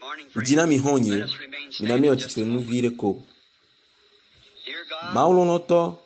Dina mi honye, minami otite nu vire ko. Maulonoto,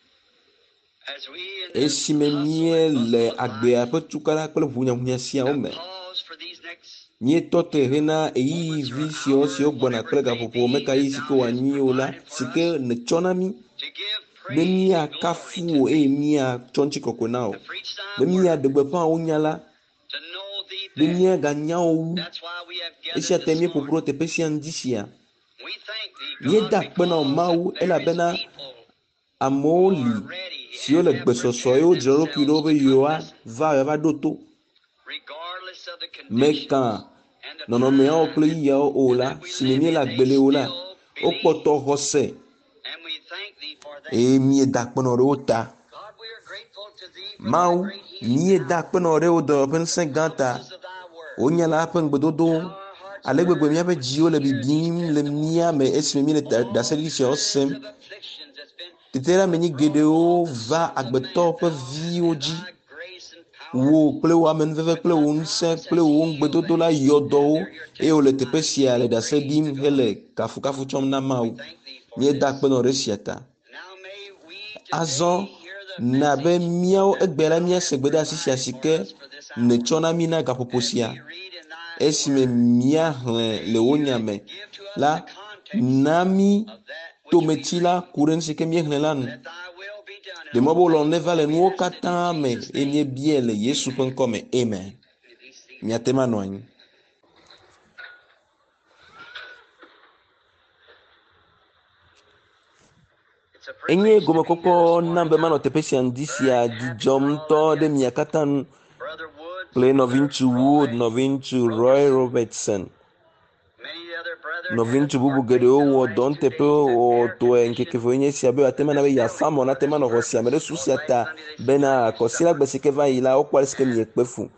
esime mie le agbea petukala kple hunya sia ome. Mie tote hena eyi vi sio gbona kple gaƒoƒo meka yi sike wanyi o la sike ne tsɔna mi be mia kafu o eye mia tsɔntsi kɔkɔe na o be mia ɖegbeƒã wo nya la be mia ganya wo wu esia te mie ƒoƒu ɖo teƒe sia ŋdi sia mie da akpe na Mawu elabena amewo li siwo le gbesɔsɔ ye wodzra ɖokui ɖo be yewoa va ɖo to meka nɔnɔmeawo kple yiyawo o la si me mie le agbele o la wokpɔtɔ xɔse eye mie da akpenɔ ɖe wo ta. Mawu mie da akpenɔ ɖe wo dɔyɔ ƒe ŋusẽ gã ta wonya la ƒe ŋgbedodowo ale gbegbe míaƒe dziwo le bibim le mía me esime mí le daseɖiɖi siawo sem. Teteɖa menyi geɖewo va agbetɔ ƒe viwo dzi wo kple wo amenuveve kple wo ŋusẽ kple wo ŋugbedodo la yɔ dɔwo eye wole teƒe sia le dase ɖim hele kafukafu tsɔm na Mawu. Míeda akpenɔ ɖe sia ta. Azɔ na be míawo egbe la míase gbedeasi sia si ke netsɔ na mí na gaƒoƒo sia esime míahlẽ le wo nya me la na mí tometi la ku ɖe nu si ke míehlẽ la nu. De mɔ be wòlɔ neva le nuwo katã me eye míebie le Yesu ƒe ŋkɔ me. Amen. Míatem anɔ anyi. Enye gomekpɔkpɔ na be manɔ teƒe sia ŋdi sia dzidzɔm ŋutɔ ɖe mia katã nu kple nɔvi ŋutsu Wood, nɔvi ŋutsu Roy Robertson, nɔvi ŋutsu bubu geɖewo wɔ dɔ nuteƒe wɔtɔe ŋkeke ƒe nye sia be atema na be yafa mɔ na tema nɔ xɔ sia me ɖe su sia ta bena kɔsi la gbe si ke va yi la wokpɔ ale si ke miekpe fu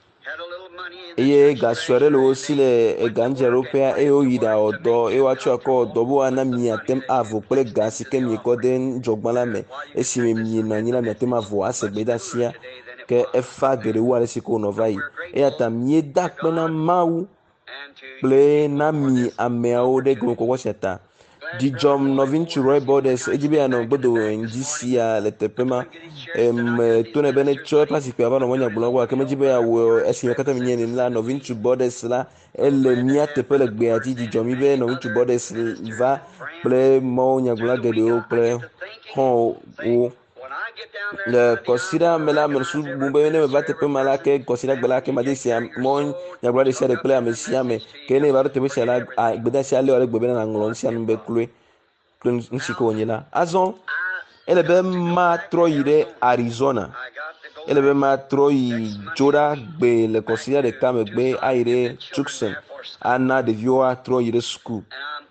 eye gasua ɖe le wo si le egaŋdzraɖoƒea eye woyi ɖa wɔ dɔ eye woatsɔ akɔ wɔ dɔ be woana miatem avo kple ga si ke miekɔ de ŋdzɔgba la me esime mienɔ anyi la miatem avo ase gbedasia ke efa geɖe wu ale si ke wònɔ va yi eya ta mieda akpe na Mawu kple na mi ameawo ɖe gomekpɔkpɔ sia ta. Dzidzɔm nɔvi ŋutsu Roy Borders edzi be anɔ gbedo ŋdi sia le teƒe ma to ne be ne tsɔ eƒe azikpui ava nɔ mɔnya gblɔ gbɔ gake medzi be awɔ esime katã mi nye nene la nɔvi ŋutsu Borders la ele mía teƒe le gbea dzi dzidzɔ mi be nɔvi ŋutsu Borders va kple mɔwo nyagblɔla geɖewo kple xɔwo le kɔsiɖa me la me subu be ne meva teƒe ma la ke kɔsiɖa gbe la ke made sia mɔ nyagblɔla ɖe sia ɖe kple ame sia me ke ne va ɖo teƒe sia la gbedasia lé wɔ ɖe gbe bena naŋlɔ nu sia nu be kloe kple nu si ke wònye la. Azɔ ele be matrɔ yi ɖe Arizona, ele be matrɔ yi dzo ɖa gbe le kɔsiɖa ɖeka megbe ayi ɖe Tucson ana ɖeviwo atrɔ yi ɖe suku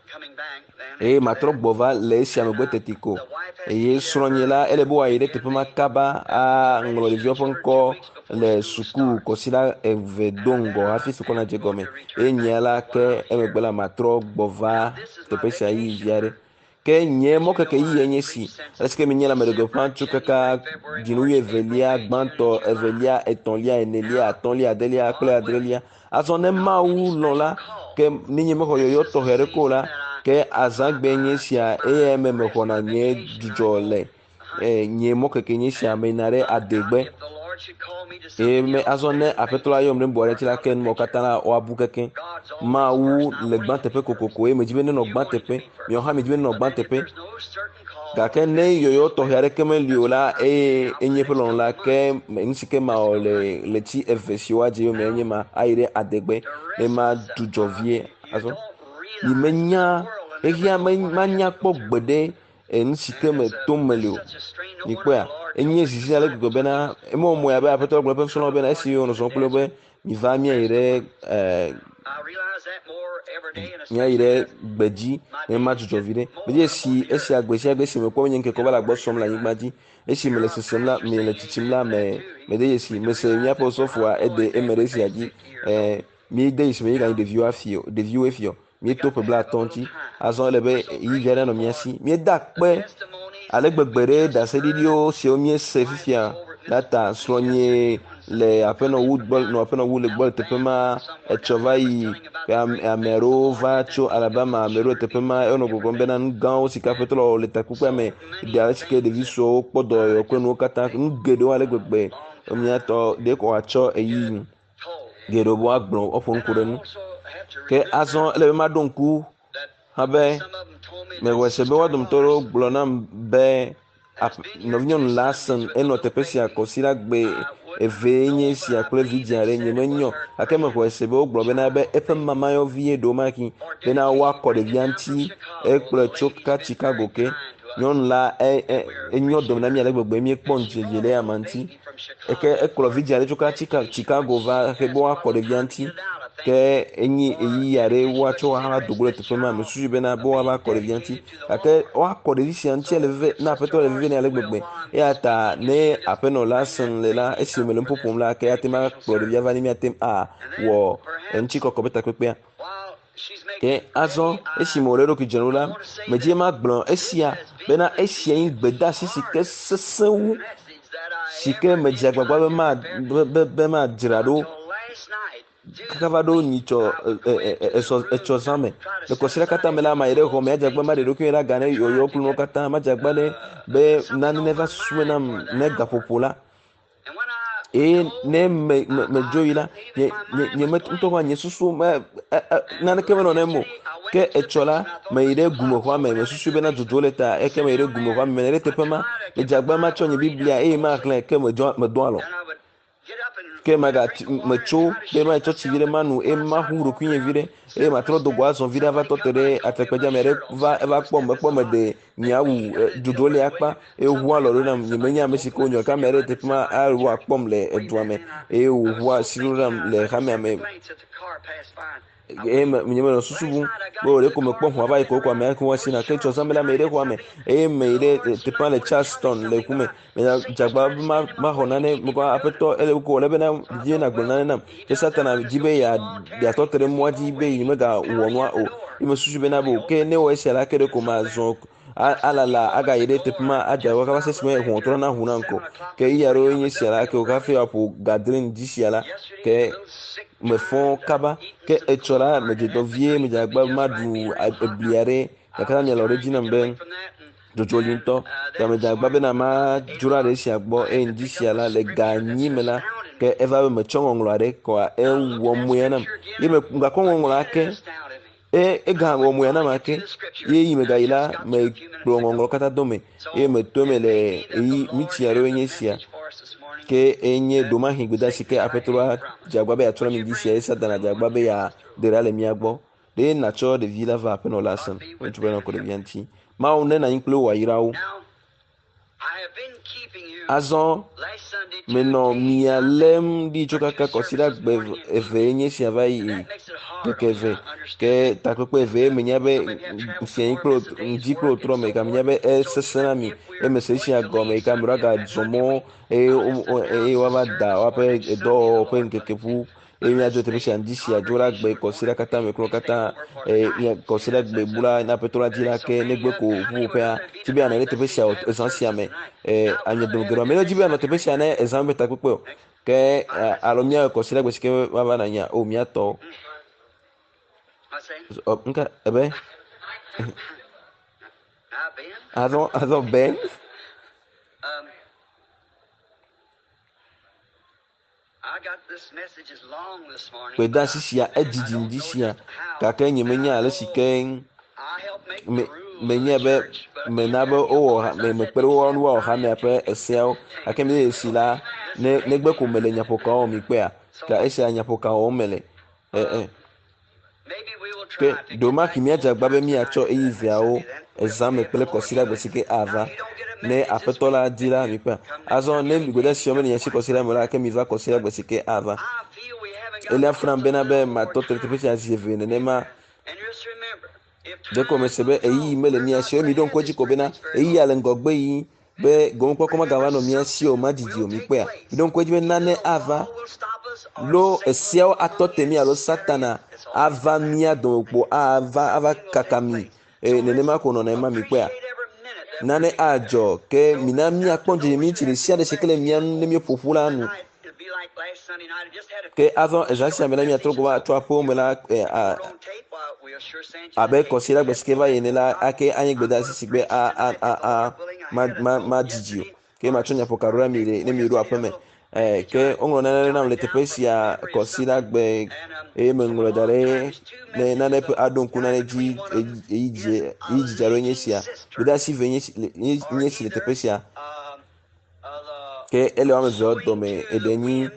eye matrɔ gbɔ va le esia megbe teti ko eye srɔ̃nye la ele be wòayi ɖe teƒe ma kaba aŋlɔ ɖeviwo ƒe ŋkɔ le suku kɔsiɖa eve do ŋgɔ hafi sukua nadze gɔme eye nye la ke emegbe la matrɔ gbɔ va teƒe sia yi via ɖe ke nye mɔkeke yi enye si ale si ke menye le ame ɖe gbeƒã tso kaka dzinuwui evelia gbãtɔ evelia etɔ̃lia enelia atɔ̃lia adelia kple adrelia. Azɔ ne Mawu lɔ̃ la ke nenye mexɔ yɔyɔ tɔxɛ ɖe ko la ke azãgbe nye sia eye me mexɔna nye dzudzɔ le nye mɔkeke nye sia meyina ɖe adegbe eye me azɔ ne aƒetɔ la yɔm ɖe ŋbɔ ɖe ŋuti la ke numɔ katã la woabu keke. Mawu le gbã teƒe kokoko eye medzi be nenɔ gbã teƒe miawo hã medzi be nenɔ gbã teƒe gake ne yɔyɔ tɔxɛ aɖeke meli o la eye enye ƒe lɔlɔ̃ la ke nu si ke mawɔ le tsi eve siwo adze yome enye ma ayi ɖe adegbe ne ma dzudzɔ vie. Azɔ yi menya xexia manya kpɔ gbe ɖe nu si ke me tom meli o mi kpɔa enye zizi ale gbegbe bena emɔmɔe abe aƒetɔ gblɔ eƒe nusrɔ̃lawo bena esi wònɔ zɔm kple be miva míayi ɖe gbedzi ne ma dzudzɔ vi ɖe medzi esia gbe sia gbe esi mekpɔ menye ŋkeke va le agbɔ sɔm le anyigba dzi esi mele sesem la mele tsitsim la mede yesi mese míaƒe osɔfoa ede eme ɖe sia dzi míede yi si me yi ganyi ɖeviwoe fiɔ míeto ƒe blaatɔ̃ ŋuti azɔ ele be yi via ɖe nɔ mía si míeda akpe ale gbegbe ɖe daseɖiɖiwo siwo míese fifia la ta srɔ̃nye le aƒenɔ wu gbɔ nɔ aƒenɔ wu le gbɔ teƒe ma etsɔ va yi ame aɖewo va tso Alabama ame aɖewo teƒe ma enɔ gbɔgblɔm bena nu gãwo si ke aƒetɔ le takpekpea me ɖe si ke ɖevi suewo kpɔ dɔyɔ kple nuwo katã nu geɖewo ale gbegbe miatɔ ɖe ko atsɔ eyi geɖewo bo agblɔ woƒo ŋku ɖe nu ke azɔ ele be maɖo ŋku habe mewɔ se be wo dometɔ ɖewo gblɔ nam be nɔvinyɔnu la sen enɔ teƒe sia kɔsiɖagbe eve nye sia kple vidzĩ aɖe nye menyɔ gake mexɔ se be wogblɔ bena be eƒe mamayɔvie ɖewo maki bena woakɔ ɖevia ŋuti ekplɔe tso kaka Chicago ke nyɔnu la enyɔ dɔme na mi ale gbegbe miekpɔ ŋudzedze le ama ŋuti eke ekplɔ vidzĩ aɖe tso kaka Chicago va he be woakɔ ɖevia ŋuti ke enyi eyi aɖe woatsɔ woava do go le teƒe ma mesusu bena be woava kɔ ɖevia ŋuti gake woakɔ ɖevi sia ŋuti le veve na aƒetɔ le veve ne ale gbegbe eya ta ne aƒenɔ la sen le la esi me le ƒoƒom la ke atem akplɔ ɖevia va ne miatem awɔ eŋutikɔkɔ be takpekpea ke azɔ esi me wòle eɖokui dzem ɖo la medzi ma gblɔ esia bena esia nye gbedeasi si ke sesẽ wu si ke medze agbagba be ma dzra ɖo kaka va ɖo nyitsɔ etsɔ zã me le kɔsiɖa katã me la ma yi ɖe xɔ me adzagba ma ɖe ɖokui ɖe aga ne yɔyɔ kple nuwo katã ma dzagba ɖe be nane ne va susu nam ne gaƒoƒo la eye ne medzo yi la nye ŋutɔ hã nye susu naneke menɔ ne mo ke etsɔ la me yi ɖe gumexɔa me mesusu bena dzodzo le ta eke me yi ɖe gumexɔa me me ɖe teƒe ma medzagba ma tsɔ nye biblia eye ma xlẽ ke medɔ alɔ ke metso be ma tsɔ tsi vi ɖe manu eye ma hu ɖokui nye vi ɖe eye matrɔ do go azɔ vi ɖe va tɔte ɖe atrekpedza me ɖe va kpɔm ekpɔ me ɖe nye awu dzodzo le akpa eye hu alɔ ɖo nam nye menye ame si ke wonyɔ ke ame ɖe teƒe ma awo akpɔm le edua me eye wòhu asi ɖo nam le xamea me eye nye menɔ susu wu be wòle ko mekpɔ ʋua va yi ko ame ake woasi na ke tsɔ zã me la me yi ɖe xɔa me eye me yi ɖe teƒe ma le Charleston le ku me dzagba be ma xɔ nane mekɔ aƒetɔ ele ko wòle bena dzi na gblɔ nane nam ke Satana dzi be yeatɔ te ɖe mɔa dzi be yi mega wɔ nua o ye me susu bena be ke ne wɔ esia la ke ɖe ko ma zɔ alala aga yi ɖe teƒe ma adza wo kaba sesi me ʋɔtrɔ na hu na ŋkɔ ke iya ɖo nye sia la ke wo kafe aƒo gadrin dzi sia la ke me fɔ kaba ke etsɔ la me dzedɔ vie me dzagba ma ɖu eblia ɖe gake nye lɔ ɖe dzi nam be dzodzo li ŋutɔ ke me dzagba bena ma dzra ɖe sia gbɔ eye ŋdi sia la le ganyi me la ke eva be metsɔ ŋɔŋlɔ aɖe kɔa ewɔ moya nam ye me gakɔ ŋɔŋlɔ ake ega wɔ moya nam ake ye yi me gayi la me kplɔ ŋɔŋlɔ katã do me eye me to me le eyi mitsi aɖewo nye sia ke enye domahi gbedeasi ke aƒetɔ dzagba be yatrɔ mi dzi sia ye Satana dzagba be ya ɖe ɖa le mia gbɔ ɖe natsɔ ɖevi la va aƒenɔ la sen ŋutsu be nakɔ ɖevia ŋuti mawu ne nanyi kple wayrawo azɔ menɔ mia lém ɖi tso kaka kɔsiɖagbe eve nye sia va yi keke eve ke takpekpe eve menya be fianyi kple ŋdi kple wotrɔ me ka menya be esesẽ na mi eme se sia gɔme yi ka mi ɖo aga zɔ mɔ eye woava da woaƒe dɔwɔwɔ ƒe ŋkeke ƒu eye miadzo teƒe sia ŋdi sia dzo la gbe kɔsiɖa katã me klo katã kɔsiɖagbe bu la na aƒetɔ la dzi la ke negbe ko ƒuƒoƒea dzi be anɔ ɖe teƒe sia ezã sia me anyedom geɖewa me ne dzi be anɔ teƒe sia ne ezã be takpekpe o ke alo mia kɔsiɖagbe si ke vava na nya o miatɔ nka ebe azɔ Ben gbedeasi sia edzidzi ŋdi sia gake nye menya ale si ke menye be mena be wowɔ mekpe ɖe wɔwɔ xamea ƒe eseawo gake mi esi la negbe ko mele nyaƒokawo mi kpea ka esia nyaƒokawo mele ke domaki miadzagba be miatsɔ eyi viawo ezã me kple kɔsiɖagbe si ke ava ne aƒetɔ la di la mi kpea azɔ ne gbedeasi me ne yasi kɔsiɖa me la ke mi va kɔsiɖagbe si ke ava elia fram bena be matɔ te teƒe sia zi eve nenema deko me se be eyi mele mia si o mi ɖo ŋku edzi ko bena eyi ya le ŋgɔgbe yi be gomekpɔkpɔ magava nɔ mia si o ma didi o mi kpea mi ɖo ŋku edzi be nane ava lo esiawo atɔ te mi alo Satana ava mia dome kpo ava kaka mi nenema ko nɔna ema mi kpea nane adzɔ ke mina miakpɔ dzi mi tsi ɖe sia ɖe si ke le mia nu ne mi ƒoƒu la nu ke avant ezasi amela mi atro gova tro apo mela abe kɔsi la gbesike va yene la ake anyi gbeda sisi gbe a ma dzidzi o ke ma tso nyaƒo karo la mi ne mi ɖo aƒeme ke woŋlɔ nane nam le teƒe sia kɔsi la gbe eye meŋlɔ da ɖe ne nane ƒe aɖo ŋku nane dzi eyi dzidza ɖo nye sia gbedasi ve nye si le teƒe sia ke ele wɔme eve dɔme eɖe nyi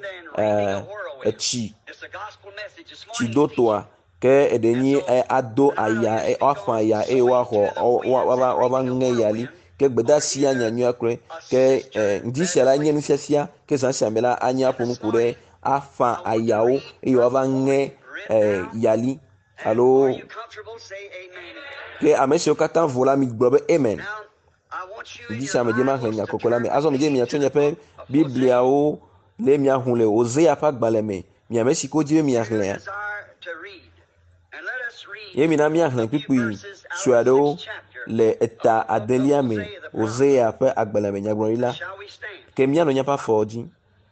tsi do toa ke eɖe nyi ado aya woaƒã aya eye woava ŋe yali ke gbedasia nyanyua kloe ke ŋdi sia la nye nufiafia ke zã sia me la anye aƒo nuku ɖe aƒã ayawo eye woava ŋe yali alo ke ame siwo katã vo la mi gblɔ be amen. Ŋdi sia me dze ma xlẽ nya kɔkɔ la me azɔ me dze miatso miaƒe bibliawo le miahu le Hosea ƒe agbalẽ me miame si ke wodzi be miaxlẽa ye mina miaxlẽ kpikpui sue aɖewo le eta adelia me Hosea ƒe agbalẽ me nyagblɔɖila ke mianɔ miaƒe afɔ dzi.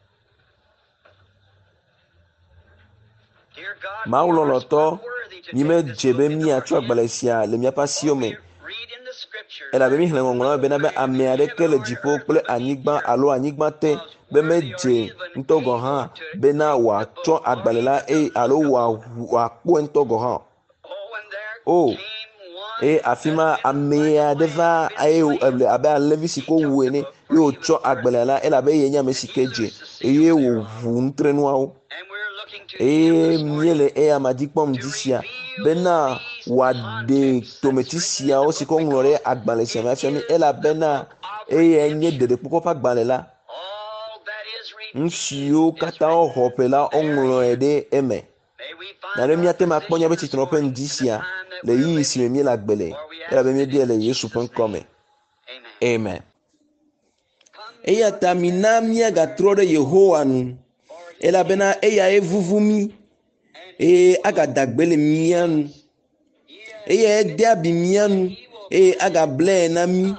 Mawu lɔlɔtɔ mímedze be miatso agbalẽ sia le miaƒe asiwo me elabe mi xlẽ ŋɔŋlɔ bena be ame aɖeke le dziƒo kple anyigba alo anyigba te be medze ŋutɔ gɔ hã bena wòatsɔ agbalẽ la alo wòakpɔe ŋutɔ gɔ hã o eye afi ma ame aɖe va eye abe alẽvi si ke wowu ene ye wòtsɔ agbalẽ la elabe ye nye ame si ke dze eye wòʋu nutrenuawo eye míele eya ma dzi kpɔm dzi sia bena wòaɖe tometi siawo si ke woŋlɔ ɖe agbalẽ sia me afia mi elabena eye nye ɖeɖekpɔkpɔ ƒe agbalẽ la nu siwo katã woxɔ ƒe la woŋlɔe ɖe eme nane míate ma kpɔ míaƒe tsitrɔ ƒe ŋdi sia le ɣeyiɣi si me míele agbe le elabe míebiae le Yesu ƒe ŋkɔ me amen. Eya ta mina míagatrɔ ɖe Yehowa nu elabena eyae vuvu mi eye agada gbe le mía nu eye de abi mía nu eye agablae na mi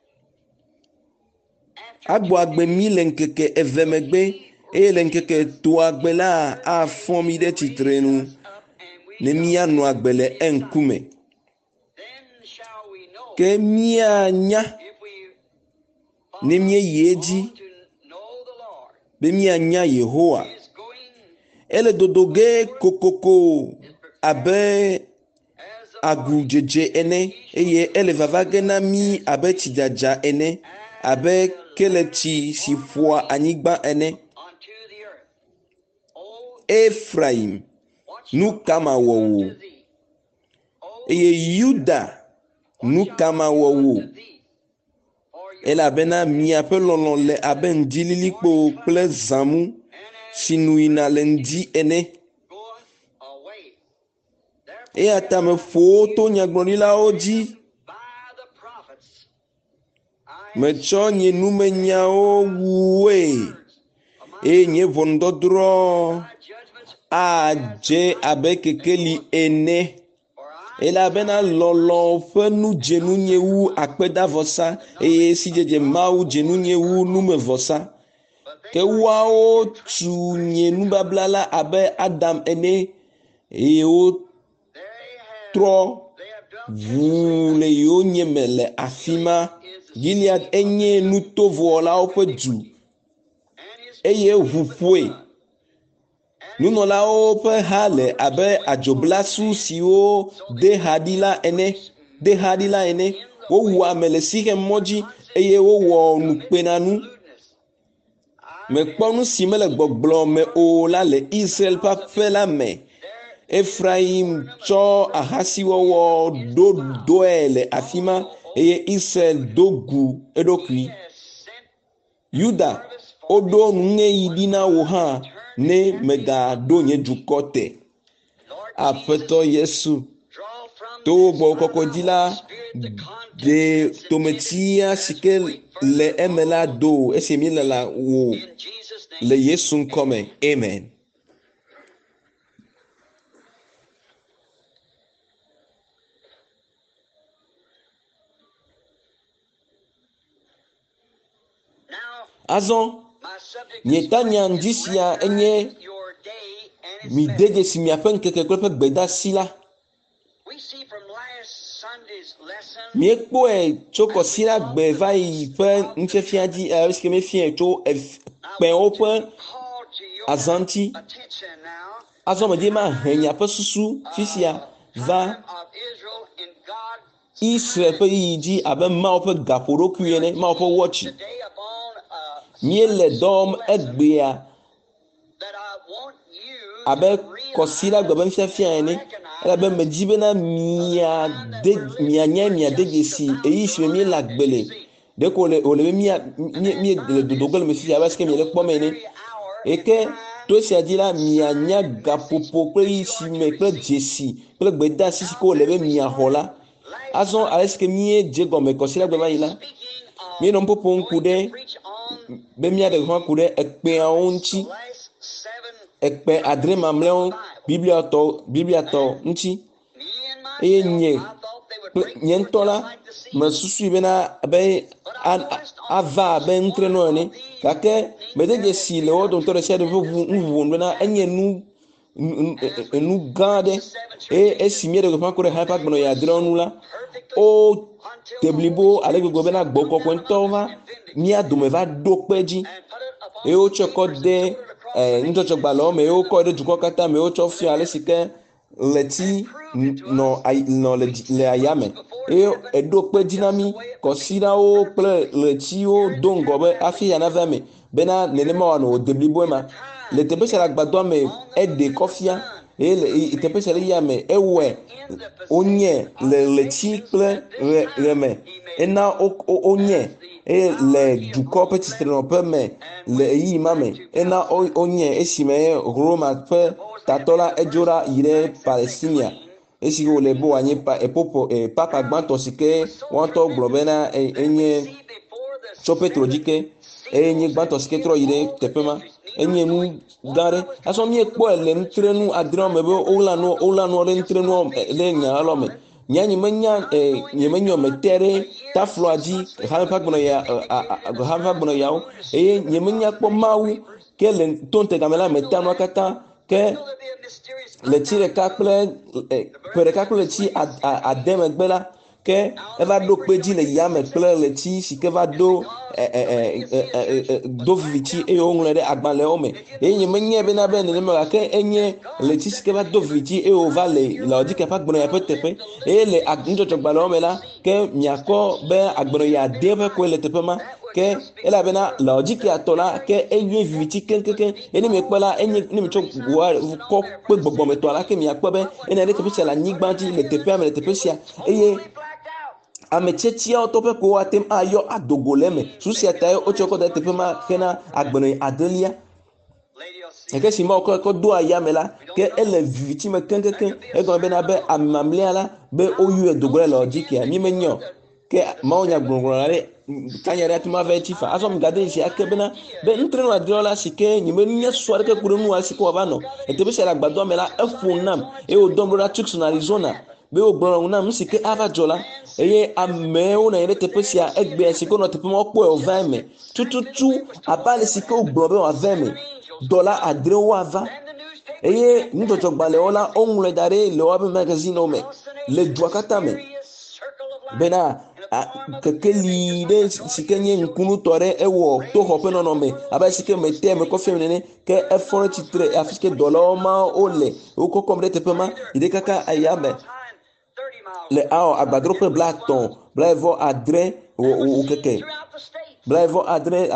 agbɔ agbe mi le ŋkeke eve megbe eye le ŋkeke etoa gbe la afɔ mi ɖe tsitre nu ne míanɔ agbe le eŋkume ke míanya ne míeyi edzi be míanya Yehowa ele dodo ge kokoko abe agudzedze ene eye ele vava ge na mi abe tsidzadza ene abe keletsi si ƒoa anyigba ene. Efraim nu ka mawɔ wò eye Yuda nu ka mawɔ wò elabena miaƒe lɔlɔ̃ le abe ŋdi lilikpo kple zãmu si nu yina le ŋdi ene. Eya ta meƒo to nyagblɔɖilawo dzi metsɔ nye numenyawo wuwoe eye nye ʋɔnudɔdrɔ̃ adze abe kekeli ene elabena lɔlɔ̃ ƒe nu dze nu nye wu akpedavɔsa eye sidzedze Mawu dze nu nye wu numevɔsa ke woawo tu nye nubabla la abe Adam ene eye wotrɔ ʋu le yewo nye me le afi ma. Gilead enye nutovɔlawo ƒe du eye ʋu ƒoe. Nunɔlawo ƒe ha le abe adzoblasu siwo de ha ɖi la ene. Wowu ame le Sihem mɔ dzi eye wowɔ nukpenanu. Mekpɔ nu si mele gbɔgblɔ me o la le Israel ƒe aƒe la me. Efraim tsɔ ahasiwɔwɔ ɖoɖoe le afi ma eye Israel do gu eɖokui. Yuda woɖo nuŋeyi ɖi na wò hã ne megaɖo nye dukɔ te. Aƒetɔ Yesu to wo gbɔ kɔkɔ dzi la ɖe tometia si ke le eme la do esi mi le la wò le Yesu ŋkɔ me amen. Azɔ Nyeta nya ŋdi sia enye midede si miaƒe ŋkeke kple ƒe gbedasi la. Míekpɔe tso kɔsila gbe va yi ƒe nufiafia dzi esike míefia tso kpẽwo ƒe azã ŋuti. Azɔ medi mahe miaƒe susu fisia va Israel ƒe yiyi dzi abe Mawu ƒe gaƒoɖokui ene, Mawu ƒe wɔtsi. Míele dɔ wɔm egbea abe kɔsila gbe ƒe nufiafia ene, elabe medi bena mianye miade dzesi eyi si me míele agbe le. Ɖeko wòle be míele dodoge le me fifia abe sike miele kpɔm ene. Eke to esia dzi la mianya gaƒoƒo kple yi si me kple dzesi kple gbedeasi si ke wòle be miaxɔ la. Azɔ ale sike míedze gɔme kɔsila gbe va yi la, míenɔ ƒoƒom ku ɖe be míaɖe gɔ̃ ku ɖe ekpeawo ŋuti, ekpe adre mamlɛawo bibliatɔ ŋuti. Eye nye ŋutɔ la mesusui bena abe ava abe ŋutrenu ene, gake mede dzesi le wo dometɔ ɖe sia ɖe ƒe nuʋuʋu bena enye nu gã aɖe. Eye esi míeɖe gɔ̃ ku ɖe hã ƒe agbenɔ yi adrewo nu la, wo te blibo ale gbegbe bena gbɔ kɔkɔe ŋutɔwo va mía dome va ɖo kpe dzi. Eye wotsɔ kɔ de nudzɔdzɔgbalẽwo me, eye wokɔ ɖe dukɔ katã me, wotsɔ fia ale si ke ɣleti nɔ le ayame. Eye eɖo kpe dzi na mí kɔsilawo kple ɣletiwo do ŋgɔ be afi ya nava me bena nenema wòanɔ wòde blibo ma. Le teƒe sia le agbadɔa me eɖe kɔfia, eye le teƒe sia le yia me ewɔe wonye le ɣleti kple ɣe me. Ena wonye eye le dukɔ ƒe tsitrenɔƒe me le eyi ma me, ena wonye esime Roma ƒe tatɔ la edzo ɖa yi ɖe Palestinia, esi wòle be wòanye papa gbãtɔ si ke woawo gblɔ bena enye tso Petro dzi ke, eye nye gbãtɔ si ke trɔ yi ɖe teƒe ma. Enye nu gã aɖe. Azɔ míekpɔe le nutrenu adrewo me be woɣla nuwo ɖe nutrenuwo ɖe nyalɔ me. Nyemenyo me te ɖe tafloa dzi hã ƒe agbenɔ yawo, eye nyemenya kpɔ Mawu ke le to ŋutegame la me ta nua katã, ke le tsi ɖeka kple ƒe ɖeka kple ɣleti ade megbe la, ke eva ɖo kpe dzi le yame kple ɣleti si ke va do viviti eye woŋlɔe ɖe agbalẽwo me. Eye nyemenye bena be nenema, gake enye ɣleti si ke va do viviti eye wòva le Laodikea ƒe agbenɔ ya ƒe teƒe. Eye le nudzɔdzɔgbalẽwo me la, ke miakpɔ be agbenɔ ya ade ƒe koe le teƒe ma, ke elabena Laodikea tɔ la ke enye viviti keŋkeŋkeŋ. Eye ne miekpɔ la enye ne mitsɔ kɔ kpe gbɔgbɔmetɔ la, ke miakpɔ be ena ɖe teƒe sia le anyigba dzi le teƒea me le teƒe sia. Eye ame tsetsiawo tɔ ƒe ko woate ayɔ adogo le eme. Susia ta ye wotsɔ kɔ da teƒe ma hena agbenɔ adelia. Eke si Mawu kɔ do ayame la, ke ele viviti me keŋkeŋkeŋ. Egɔme bena be ame mamlɛa la be woyɔe do go le Laodikea. Mi menyɔ. Ke Mawu nya gblɔgblɔ la ɖe kanya ɖe ati ma va etsi fa. Azɔ mi gade zi ake bena be nutrenu adrewo la si ke nye sɔ ɖeke ku ɖe nua si ke wòava nɔ. Teƒe sia le agbadɔ me la eƒo nam eye wòdɔm ɖo ɖa Tucson, Arizona be wògblɔ ŋu nam nu si ke ava dzɔ la. Eye amewo nɔ anyi ɖe teƒe sia egbea si ke wonɔ teƒe ma wokpɔe wòva eme tututu abe ale si ke wogblɔ be wòava eme. Dɔla adrewo ava. Eye nudzɔdzɔgbalẽwo la woŋlɔe da ɖe le woƒe magazinewo me le dua katã me bena kekeli ɖe si ke nye ŋkunutɔ ɖe ewɔ toxɔ ƒe nɔnɔme abe si ke mete me kɔfia me nene, ke efɔ ɖe tsitre afi si ke dɔlawo ma wole wokɔkɔm ɖe teƒe ma yi ɖe kaka ayame le agbadroƒe blaetɔ̃ adre wòkeke blaetɔ̃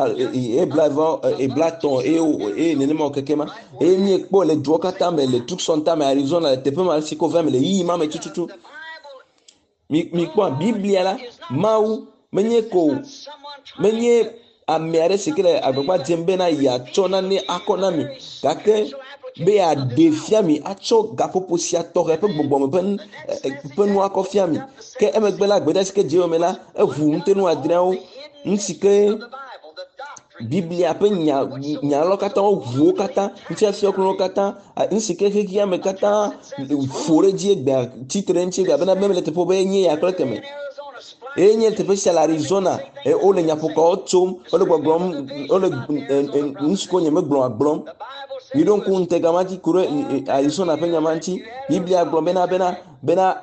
eye nenema wòkeke ma. Eye miekpɔ le duwo katã me le Tucson tame, Arizona, le teƒe ma si ke wòva me le yiyi ma me tututu. Mikpɔ Biblia la, Mawu menye ame aɖe si ke le agbagba dzem bena yeatsɔ nane akɔ na mi, gake be yeaɖe fia mi atsɔ gaƒoƒo sia tɔxɛ ƒe gbɔgbɔme ƒe nu akɔ fia mi. Ke emegbe la gbeda si ke dze me la eʋu nutenu adreawo, nu si ke Biblia ƒe nyalɔ katã woʋuwo katã, nufiafiawo kple wo katã, nu si ke xexea me katã ƒo ɖe dzi egbea tsitre ŋuti egbea bena mele teƒe be enye ya kple keme. enye teƒe sia le Arizona ole nyaƒokawo tsom ole gbɔgblɔm ole nusiwo nye megblɔ agblɔm yi ɖo ŋku ŋtegama ŋuti ku ɖe Arizona ƒe nyama ŋuti Biblia gblɔ bena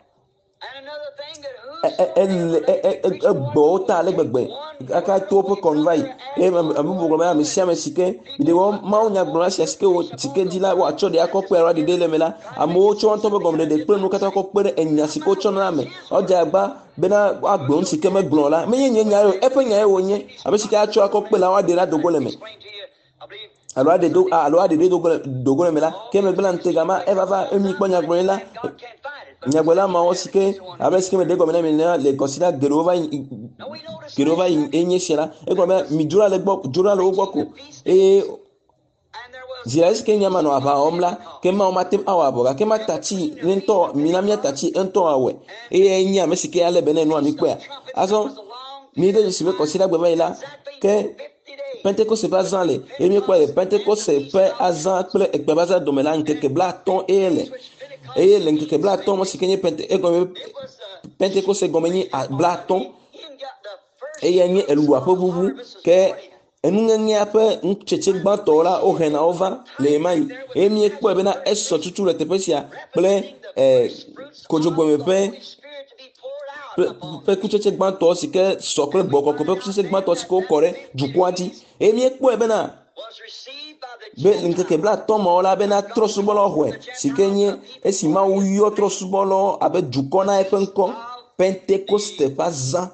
egbɔwo ta ale gbegbe kaka to woƒe kɔnu va yi bubu gblɔ be ame sia ame si ke ɖewo mawu nyagblɔla sia si ke di la woatsɔ ɖe akɔ kpe ɖeɖe le me la amewo tsɔ ŋutɔ ƒe gɔmeɖeɖe kple nu katã kɔ kpe ɖe enya si ke wotsɔ na me wodze agba bena woagblɔ nu si ke megblɔ la menye nye nya ye eƒe nya ye wonye ame si ke atsɔ akɔ kpe la woaɖe la dogo le me alo aɖe dogo le me la ke megbe la ŋtegama evava emi kpɔ nyagblɔ la nyagblɔla mawo si ke abe si ke me de gɔme na mi le kɔsida geɖewo va yi enye sia la egblɔ be mi dzroa le wo gbɔ ko eye zi la si ke nyama nɔ aʋa wɔm la ke mawo matem awɔ abɔ gake matatsi ne ŋutɔ mi na miatatsi ŋutɔ awɔe eye enye ame si ke ale be ne nua mi kpea azɔ mi de si be kɔsida gbe va yi la ke Pentecost ƒe azã le eye mi kpɔ le Pentecost ƒe azã kple egbe ƒe azã dome la ŋkeke 50 eye le ŋkeke 50 si ke nye Pentecost gɔme nye 50 eye nye elua ƒe ʋuʋu ke enuŋeŋea ƒe ŋutsetse gbãtɔwo la wohena wo va le ema yi eye mi kpɔe bena esɔ tutu le teƒe sia kple kodzogbeme ƒe kutsetse gbãtɔ si ke sɔ kple gbɔkɔkɔ ƒe kutsetse gbãtɔ si ke wokɔ ɖe dukɔa dzi eye mi kpɔe bena be ŋkeke 50 mawo la bena trɔsubɔlawo xɔe si ke nye esi Mawu yɔ trɔsubɔlawo abe dukɔ na eƒe ŋkɔ Pentecost ƒe azã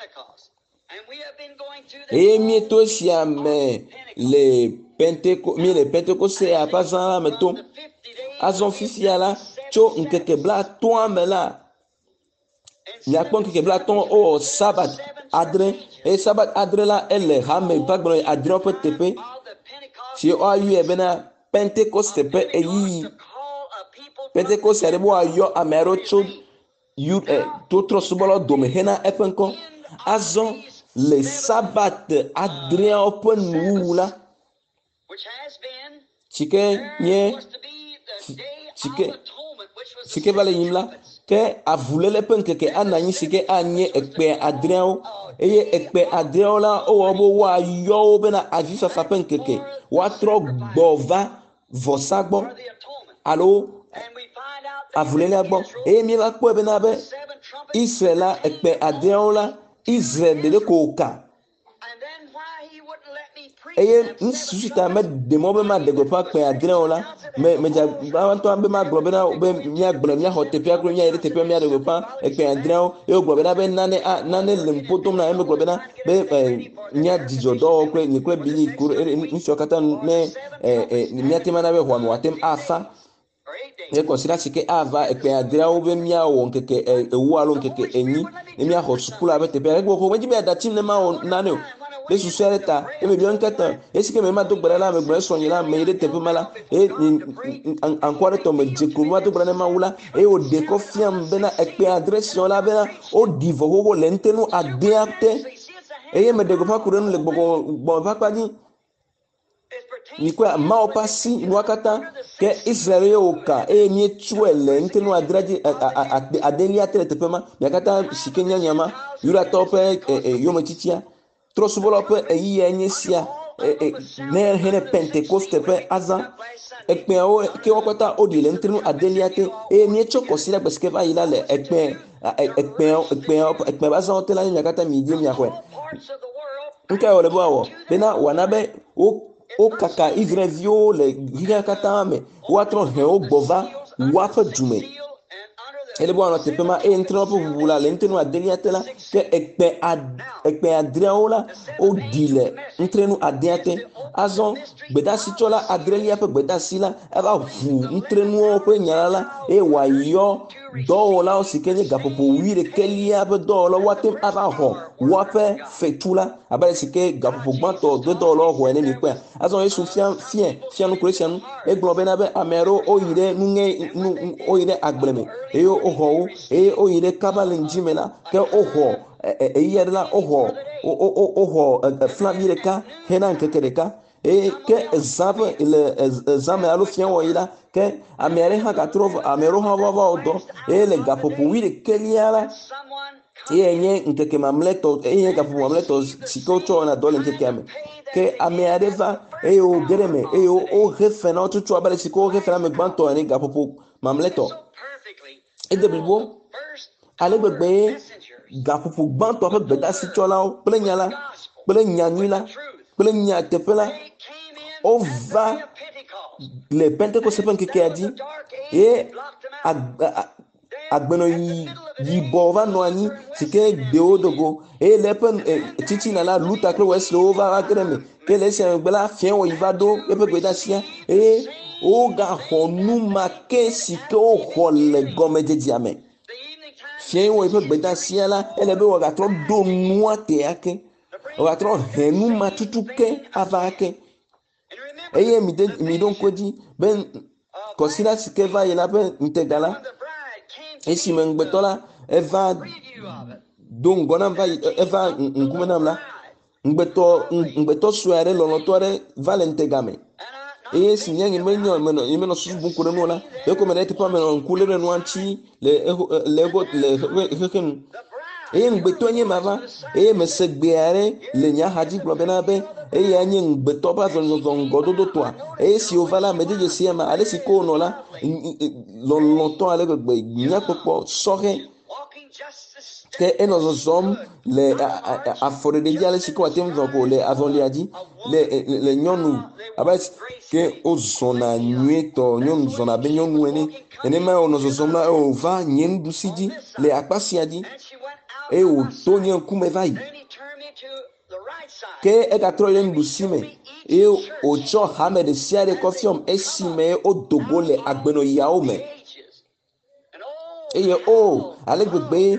eye mieto esia me le Pentecost ƒe azã la me tom azɔ fifia la tso ŋkeke 50 me la miakpɔ ŋkeke 50 owɔ sabat adre eye sabat adre la ele hame va gblɔ adreawo ƒe teƒe si woayɔe bena Pentecost ƒe eyiyi Pentecost aɖe be woayɔ ame aɖewo tso to trɔsubɔlawo dome hena eƒe ŋkɔ azɔ le sabat adreawo ƒe nuwuwu la si ke nye si ke va le yim la ke avuléle ƒe ŋkeke ana anyi si ke anye ekpe adreawo eye ekpe adreawo la wowɔ be woayɔ wo bena avifafa ƒe ŋkeke woatrɔ gbɔ va vɔsa gbɔ alo avulélea gbɔ eye mieva kpɔe bena be Israel la ekpe adreawo la Israel ɖeɖe ko woka eye nususita me demo be ma de gbeƒã kpe adreawo la medza be magblɔ bena be miagblẽ miaxɔ teƒea kple miayi ɖe teƒea miaɖe gbeƒã ekpe adreawo eye wogblɔ bena be nane le ŋuƒo tom na emegblɔ bena be miadzidzɔ dɔwɔwɔ kple nye kple bili ku nusiwo katã ne miatema na be xɔame wòatem afa ye kɔsida si ke ava ekpe adreawo be miawɔ ŋkeke ewo alo ŋkeke enyi ne miaxɔ suku la ƒe teƒea egbe ƒo medzi be adatsim ne mawɔ nane o le susua ɖe ta emebiɔ ŋkete esi ke me ma do gbe ɖa la me gblɔ esrɔ̃nyi la me yi ɖe teƒe ma la eye aŋkɔ aɖe tɔ me dze klo ma do gbe ɖa ne Mawu la eye wòɖe kɔ fiam bena ekpe adre siawo la bena woɖi vɔ xoxo le ŋutenu adea te eye meɖe gbeƒã ku ɖe nu le gbɔgbɔ ƒe akpa dzi mikɔe Mawu ƒe asi nua katã ke Israel ye woka eye mietsɔe le ŋutenu adrea dzi adelia te le teƒe ma mia katã si ke nyanyama Yudatɔwo ƒe yometsitsia trɔsubɔlawo ƒe eyiyia nye sia ne hene Pentecost ƒe azã ekpeawo ke wo katã woɖi le ŋutenu adelia te eye mietsɔ kɔsida gbe si ke va yi la le ekpe ƒe azãwo te la nye mia katã mi die miaxɔe ŋkea wòle be woawɔ bena wòana be wokaka Israelviwo le ɣeyiɣia katã me woatrɔ he wo gbɔ va woaƒe dume ele be woanɔ teƒe ma eye ŋutenu ƒe ʋuʋu la le ŋutenu adelia te la ke ekpe adreawo la woɖi le ŋutenu adea te azɔ gbedasitsɔla adrelia ƒe gbedasi la eva ʋu ŋutrenuwo ƒe nya la eye wòayɔ dɔwɔlawo si ke nye gaƒoƒo 11 ƒe dɔwɔlawo woatem ava xɔ woaƒe fetu la abe si ke gaƒoƒo gbãtɔ do dɔwɔlawo xɔe ne mi kpea azɔ Yesu fia nu kple sia nu egblɔ bena be ame aɖewo woyi ɖe agble me eye woxɔ wo eye woyi ɖe kaba le ŋdzi me la ke woxɔ eya ɖe la woxɔ flavi ɖeka hena ŋkeke ɖeka eye ke zã me alo fia wɔyi la ke ame aɖe hã gatrɔ ame aɖewo hã va wo dɔ eye le gaƒoƒo 11 la eye nye nkeke mamleto eye gaƒoƒo mamleto si ke wotsɔ na dɔ le nkekea me ke ame aɖe va eye woge ɖe me eye wohe fe na wotutu abe le si ke wohe fe na ame gbãtɔ ene gaƒoƒo mamletɔ ede blibo ale gbegbe ye gaƒoƒo gbãtɔ ƒe gbedasitsɔlawo kple nyala kple nyanyui la kple nyateƒe la wova le Pentecost ƒe ŋkekea dzi ye agbenɔ yibɔ va nɔ anyi si ke ɖewo dogo eye le eƒe titina la Luther kple Wesley wova ge ɖe me ke le esia megbe la fia wɔ yi va ɖo eƒe gbedasia eye wogaxɔ nu ma ke si ke woxɔ le gɔmedzedzea me fia wɔ yi ƒe gbedasia la ele be wɔgatrɔ ɖo nua te ake wɔgatrɔ he nu ma tutu ke ava ake eye mi ɖo ŋku dzi be kɔsila si ke va yi la ƒe ŋutega la esime ŋugbetɔ la eva do ŋgɔ nam va yi eva ŋkume nam la ŋugbetɔ sue aɖe lɔlɔtɔ aɖe va le ŋutega me eye si nye menɔ susu buku ɖe nuwo la eko me ɖe teƒe me nɔ ŋku lé ɖe nua ŋuti le xexe nu eye ŋugbetɔ nye mava eye mese gbe aɖe le nye axadzi gblɔ bena be eye nye ŋugbetɔ ƒe azɔzɔzɔ ŋgɔdodo tɔa eye si wova la medede sia ma ale si ke wonɔ la lɔlɔtɔ ale gbegbe nyakpɔkpɔ sɔhe ke enɔ zɔzɔm le afɔɖeɖe dzi ale si ke wòate ŋu zɔ ko le azɔlia dzi le nyɔnu abe ke wozɔna nyuietɔ nyɔnu zɔna abe nyɔnu ene nenema wònɔ zɔzɔm la wòva nye nuɖusi dzi le akpa sia dzi eye wòto nye ŋkume va yi ke egatrɔ yi ɖe nuɖusi me eye wòtsɔ hame ɖe sia ɖe kɔ fiɔm esime wodogo le agbenɔyiawo me eye ale gbegbe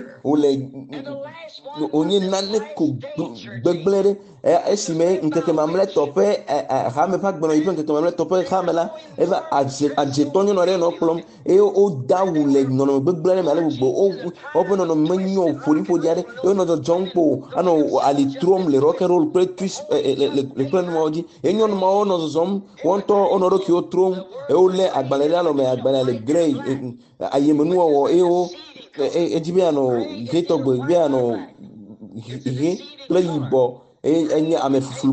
wònye nane ko gbegblẽ ɖe esime ŋkeke mamletɔ ƒe hame ƒe agbenɔyi ƒe ŋkeke mamletɔ ƒe hame la eva adzetɔ nyɔnu aɖe nɔ kplɔm eye woda awu le nɔnɔme gbegblẽ aɖe me ale gbogbo woƒe nɔnɔme menyo ƒoɖiƒoɖi aɖe eye wonɔ dzɔdzɔm kpo anɔ ali trom le rock and roll kple twist le kple numawo dzi eye nyɔnu mawo nɔ zɔzɔm wɔn ŋutɔ wonɔ ɖokuiwo trom eye wolé agbalẽ ɖe alɔme agbalẽ le grey ayemenuwɔwɔ eye wo edzi be anɔ ʋe tɔgbe be anɔ ʋe kple yibɔ eye enye ame fuflu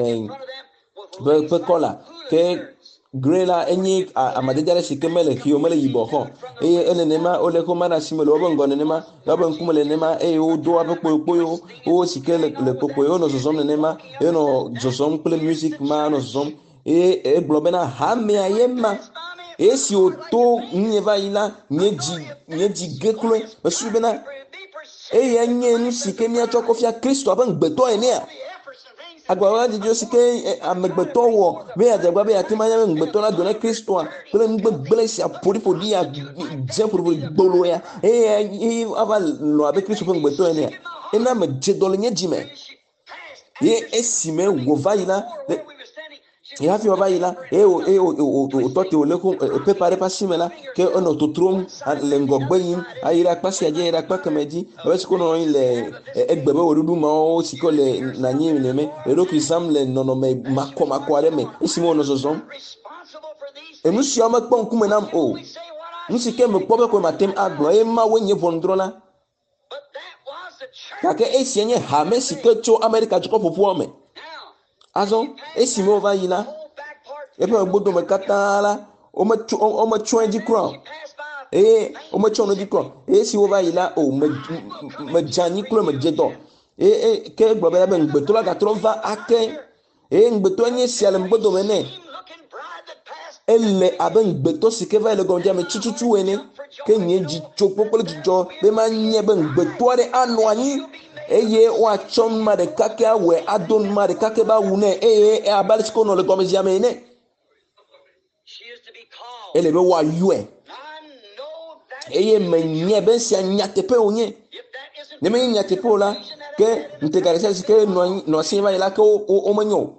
ƒe kɔla ke grey la enye amadede aɖe si ke mele ʋe o mele yibɔ xɔ eye nenema wole ko ma ɖe asi me le woƒe ŋgɔ nenema woƒe ŋkume le nenema eye wodo woƒe kpoyokpoyo wo si ke le kpokpoe wonɔ zɔzɔm nenema eye wonɔ zɔzɔm kple music ma nɔ zɔzɔm eye egblɔ bena hamea ye ma esi wòto nunye va yi la nye dzi ge kloe mesu bena eye nye nu si ke míatsɔ kɔ fia Kristo abe ŋugbetɔ enea agbawɔla dzidziwo si ke amegbetɔ wɔ be adzagba be ate ma nya be ŋugbetɔ la do ne Kristoa kple nugbegblẽ sia ƒoɖiƒoɖi ya dze ƒoɖiƒoɖi gbolo ya eye ava lɔ abe Kristo ƒe ŋugbetɔ enea ena me dze dɔ le nye dzi me ye esime wòva yi la ye hafi wòva yi la eye wòtɔ te wòle ko pepa ɖe ƒe asi me la ke enɔ totrom le ŋgɔgbe yim ayi ɖe akpa sia dzi ayi ɖe akpa kemɛ dzi ebe si ke wonɔ anyi le egbe be wɔɖuɖu mawo si ke le nanyi neme eɖokui zam le nɔnɔme makɔmakɔ aɖe me esime wònɔ zɔzɔm enu siawo mekpɔ ŋkume nam o nu si ke mekpɔ be ko matem agblɔ eye Mawoe nye ʋɔnudrɔ̃la gake esia nye hame si ke tso Amerika dukɔ ƒoƒoa me azɔ esime wòva yi la eƒe megbodome katã la wometsɔe dzi kura eye wometsɔ nu dzi kura eye esi wòva yi la medze anyi kple medze dɔ eye ke gblɔ be ŋugbetɔ la gatrɔ va ake eye ŋugbetɔ nye sia le megbodome nɛ ele abe ŋugbetɔ si ke va yi le gɔmedzea me tututu ene ke nye dzi tso kpokple dzidzɔ be ma nye be ŋugbetɔ aɖe anɔ anyi eye woatsɔ numa ɖeka ke awɔe ado numa ɖeka ke ba wu nɛ eye abe ale si ke wonɔ le gɔmedzea me ene ele be woayɔe eye menye be sia nyateƒe wònye ne menye nyateƒe o la ke ŋutega ɖe sia si ke nɔ asi va yi la ke womenyo o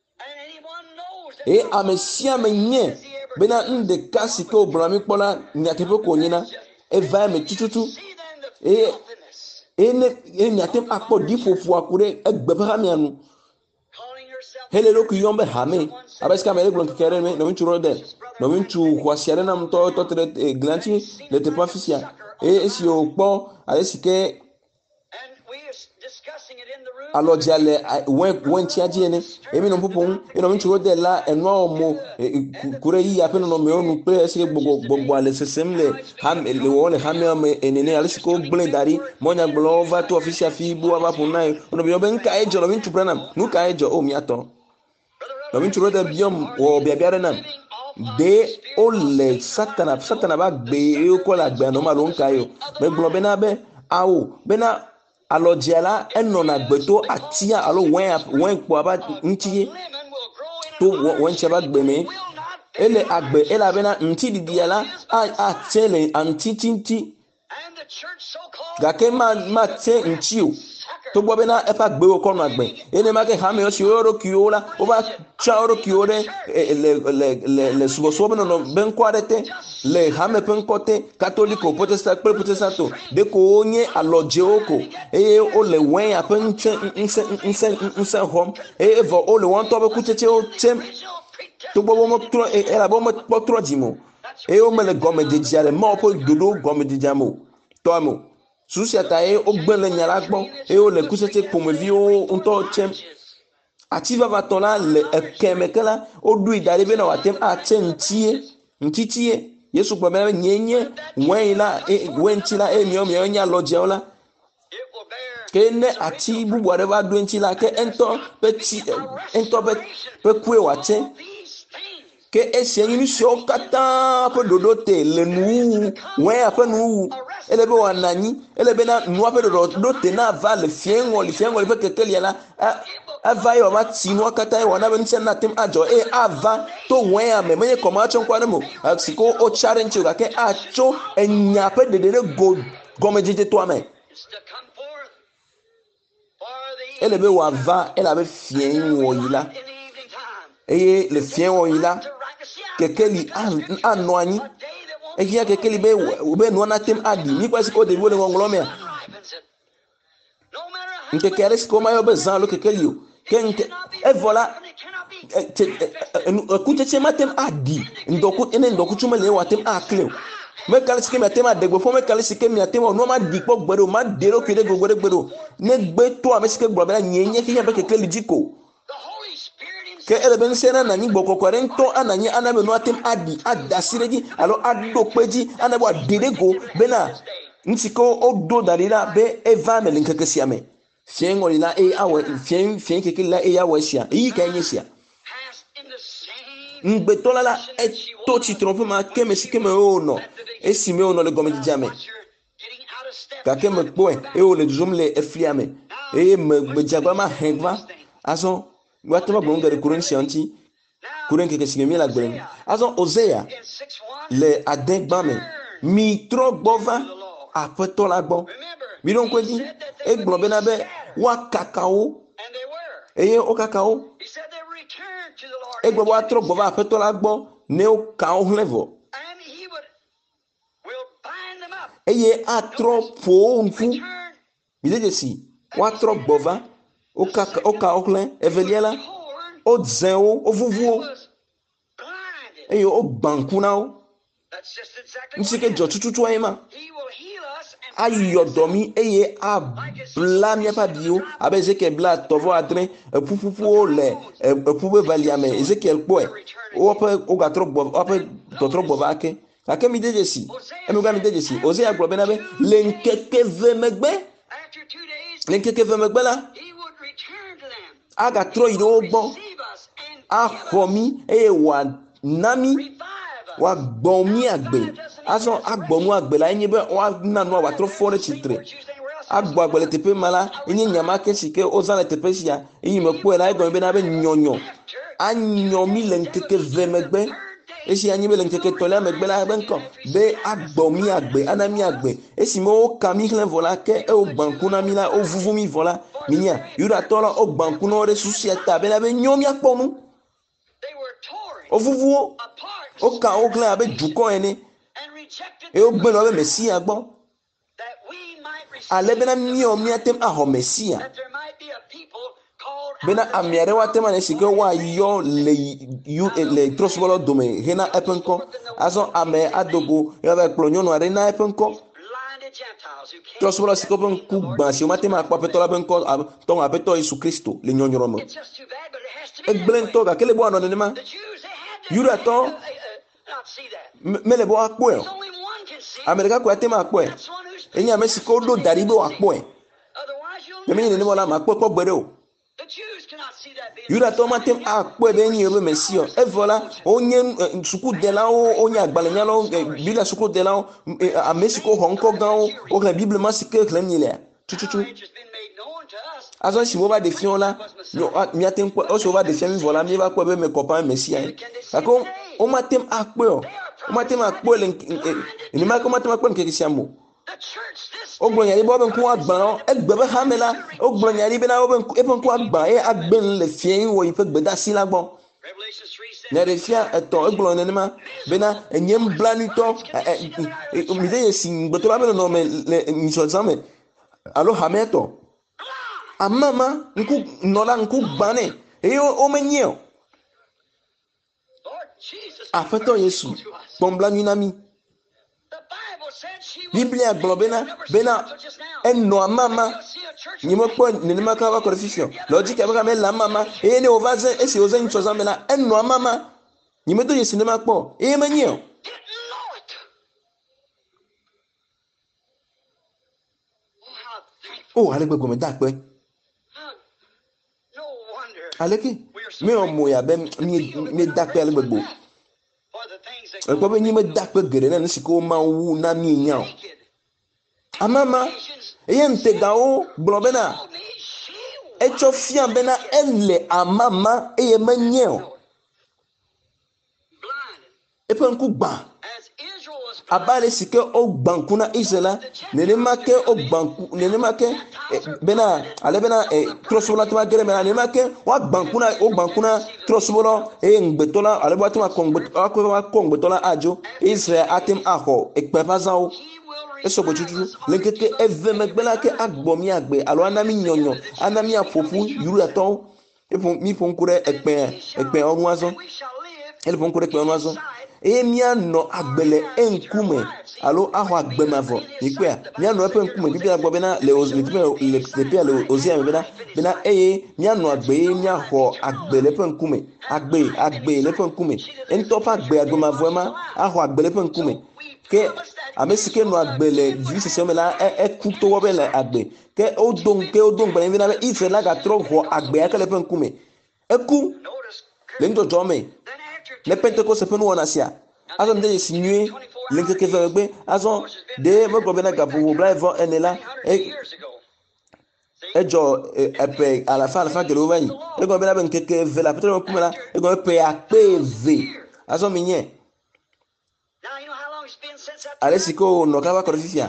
eye ame sia ame nye bena nu ɖeka si ke wògblɔ mi kpɔ la nyateƒe ko wònye na eva me tututu eye miate akpɔ ɖiƒoƒo aku ɖe egbe ƒe hamea nu hele ɖokui yɔm be hame abe sika ame ɖe gblɔ ŋkeke aɖe me nɔviŋutsu ɖɔ nɔviŋutsu xɔasi aɖe nam tɔ te ɖe glia ŋuti le teƒe afi sia eye esi wòkpɔ ale si ke alɔdzia le wɛntia dzi ene emi nɔ ƒoƒom enɔ ŋutsu wo de la enua mo ku ɖe yi aƒe nɔnɔmewo nu kple esi gbɔgbɔ le sesem le wɔwɔ le xamea me enene ale si ke wogblẽ da ɖi mɔnyagblɔwo va to afi sia afi bu ava ƒo na ye wonɔ biɔ be nu ka ye dzɔ nɔ ŋutsu ƒe nam nu ka ye dzɔ o miatɔ nɔ ŋutsu ɖe de biɔm wɔ biabia ɖe nam de o le satana ba gbe ye wokɔ le agbea nɔm alo ŋka ye o megblɔ bena be awo bena alɔdzia la enɔna gbeto atia alo wɛnkpoa ba ŋuti ye to wɛntsia ba gbe me ele agbe elabena ŋutiɖiɖia la ate le aŋutititi gake ma te ŋuti o togbɔ bena eƒe agbewo kɔ nɔ agbe enema ke hamewo si wo ɖokuiwo la wova tsɔ wo ɖokuiwo ɖe le subɔsubɔ be nɔnɔ be ŋkɔ aɖe te le hame ƒe ŋkɔ te katoliko protestant kple protestanto de ko wonye alɔdzewo ko eye wole wɛnya ƒe ŋusẽ xɔm eye evɔ wole wɔntɔ be kutsetsewo tem togbɔ be wometrɔ elabe womekpɔtrɔ dzime o eye womele gɔmedzedzea le mawo ƒe ɖoɖo gɔmedzedzea me o tɔa me o susia ta ye wogbe le nya la gbɔ eye wole kusetse ƒomeviwo ŋutɔ tsem ati vavatɔ la le ekeme ke la woɖoe da ɖi bena wòate atse ŋutitie yesu gblɔ bena nye nye wɛntsi la eye miawo nye alɔdzeawo la ke ne ati bubu aɖe va ɖo eŋti la ke entɔ ƒe kue wòatse ke esia nye nu siwo katã ƒe ɖoɖo te le nuwuwu wɛnya ƒe nuwuwu ele be wòanɔ anyi ele bena nua ƒe ɖoɖo te na va le fiɛŋɔli ƒe kekelia la ava ye wòava tsi nua katã ye wòana be ŋusẽ nate adzɔ eye ava to wɛnya me menye kɔma atsɔ ŋkɔ aɖe me o si ke wotsa ɖe ŋuti o gake atso enya ƒe ɖeɖe ɖe gɔmedzedze toa me ele be wòava elabe fiɛŋɔyi la eye le fiɛŋɔyi la kekeli anɔ anyi ehia kekeli be nua natem aɖi mi kple si ke wo ɖeviwo le ŋɔŋlɔ mea ŋkeke aɖe si ke womayɔ be zã alo kekeli o ke evɔ la kutsetse matem aɖi ene ŋdɔkutsu mele ye wòatem akle o mekale si ke miatem aɖe gbeƒɔ mekale si ke miatem o nua maɖi kpɔ gbe ɖe o maɖe ɖokui ɖe gbogbo ɖe gbe ɖe o ne gbe to ame si ke gblɔ bena nye nye fia be kekeli dzi ko ke ele be ŋusẽ na nanyi gbɔkɔkɔ ɖe ŋutɔ ananyi ana be nua tem aɖi ada asi ɖe dzi alo aɖo kpe dzi ana be wòaɖe ɖe go bena ŋusi ke woɖo da ɖi la be eva me le ŋkeke sia me fiɛŋɔli la eye awɔ fiɛ kekeli la eye awɔ esia eyi ka nye sia ŋugbetɔ la eto tsitrɔ ƒe ma ke me si ke me wonɔ esi me wonɔ le gɔmedzedzea me gake me kpɔe eye wòle dzodzom le eflia me eye gbedzagba ma hẽ va azɔ wata gblɔm da ɖe ku ɖe sia ŋuti ku ɖe ŋkeke si ke mi le agbe ŋu azɔ Osea le adegba me mi trɔ gbɔ va aƒetɔ la gbɔ mi ɖo ŋkue dzi egblɔ bena be woakaka wo eye wokaka wo egblɔ be woatrɔ gbɔ va aƒetɔ la gbɔ ne woka wo hlẽ vɔ eye atrɔ ƒo wo ŋku mi de dzesi woatrɔ gbɔ va woka wo hlẽ evelia la wodze wo wovuvu wo eye wogbã ŋku na wo ŋusi ke dzɔ tututua ye ma ayɔ dɔ mi eye abla míaƒe abiwo abe Ezekiel bla 37 eƒuƒuƒuwo le eƒu ƒe valia me Ezekiel kpɔe wogatrɔ gbɔ woaƒe tɔtrɔ gbɔ va ke gake mi de dzesi emegbe mi de dzesi Osea gblɔ bena be le ŋkeke ve megbe la agatrɔ yi ɖe wo gbɔ axɔ mi eye wòana mi wòagbɔ mi agbe azɔ agbɔ nu agbe la enye be woana nua wòatrɔ fɔ ɖe tsitre agbɔ agbe le teƒe ma la enye nyama ke si ke wozã le teƒe sia eye mekpɔe la egɔme bena be nyɔnyɔ anyɔ mi le ŋkeke ve megbe esi anyi be le ŋkeke tɔlia megbe la be ŋkɔ be agbɔ mi agbe ana mi agbe esi me woka mi hlẽ vɔ la ke wogbã ŋku na mi la wovuvu mi vɔ la minya Yudatɔ la wogbã ŋku na wo ɖe susia ta bena be nyɔ miakpɔ nu wovuvu wo woka wo hlẽ abe dukɔ ene eye wogbe le wobe Mesia gbɔ ale bena míatem axɔ Mesia bena ame aɖe woatem ane si ke woayɔ le trɔsubɔlɔ dome hena eƒe ŋkɔ azɔ ame adogo yava kplɔ nyɔnu aɖe na eƒe ŋkɔ trosubolo si ko ben ku gban si o mate ma kwa peto la ben ko ton apeto Yesu Kristo le nyonyoro mo egben to ga kele bo ano ne ma yura to mele bo akpo e America ko ate ma akpo e enya Mexico do daribo akpo e me ni ne mo la ma akpo ko gbere o yura to matem akpo e be nyi ebe mesio e vola onye suku de la onye agbalenya lo bila suku de la a Mexico Hong Kong o la bible masike klem ni le tututu azon si mo ba defion la mi atem ko o so ba defion vola mi ba ko be me copain mesia ako o matem akpo o matem akpo le ni ma ko matem akpo nke kisiamo o gbon yari bo ben ko agban egbe be hamela o gbon yari be na o ben e ben ko agban e agben le fien wo ife gbeda si la gbon na refia eto egbon ne ma be na enyem blanito mi de sin gbeto ba be no me mi so examen alo hameto amama nku nola nku gbane e o menye afeto Yesu bon blanunami Biblia globena bena enno amama ni mo ko ni ma ka ba confusion logique ba me la mama e ne ovaze e si ozen choza me la enno amama ni me do Yesu ne ma po e menye o ale gbegbo me da pe ale ki me o mo ya be mi da pe ale gbegbo e ko be ni me da pe gere na si ko ma wu na mi nya amama eyente gao blobena echo fian bena elle amama eye menye epen ku gba abale sike o gbankuna Israel nene make o gbanku nene make bena ale bena trosola tuma gere bena nene make wa gbankuna o gbankuna trosola ngbetola ale bo tuma kongbetola ajo Israel atem aho ekpepazao eso bo tutu lenkeke evemegbela ke agbomi agbe alo anami nyonyo anami apopu yuru aton mi ponkure ekpe onwazo ele ponkure ekpe onwazo mia no agbele enkume alo aho agbemavo ikwe mia no epe enkume bibia gbo bena le pia le ozia bena mia no agbe mia ho agbele epe enkume agbe le epe enkume entopa agbe agbemavo ma aho agbele epe enkume ke amesike no agbele visi semela ekuto wo bele agbe ke odon gbele bena be ife la ga tro ho agbe akele epe enkume eku le ndo jome le Pentecoste pe no wona sia azon de sinue lenke ke verbe azon de mo go bena gabu bla event enela ejo epe à la fin de l'ovaille e go bena ben keke vela peut-être kumela e go pe apv azon minye alesiko no kaba korifia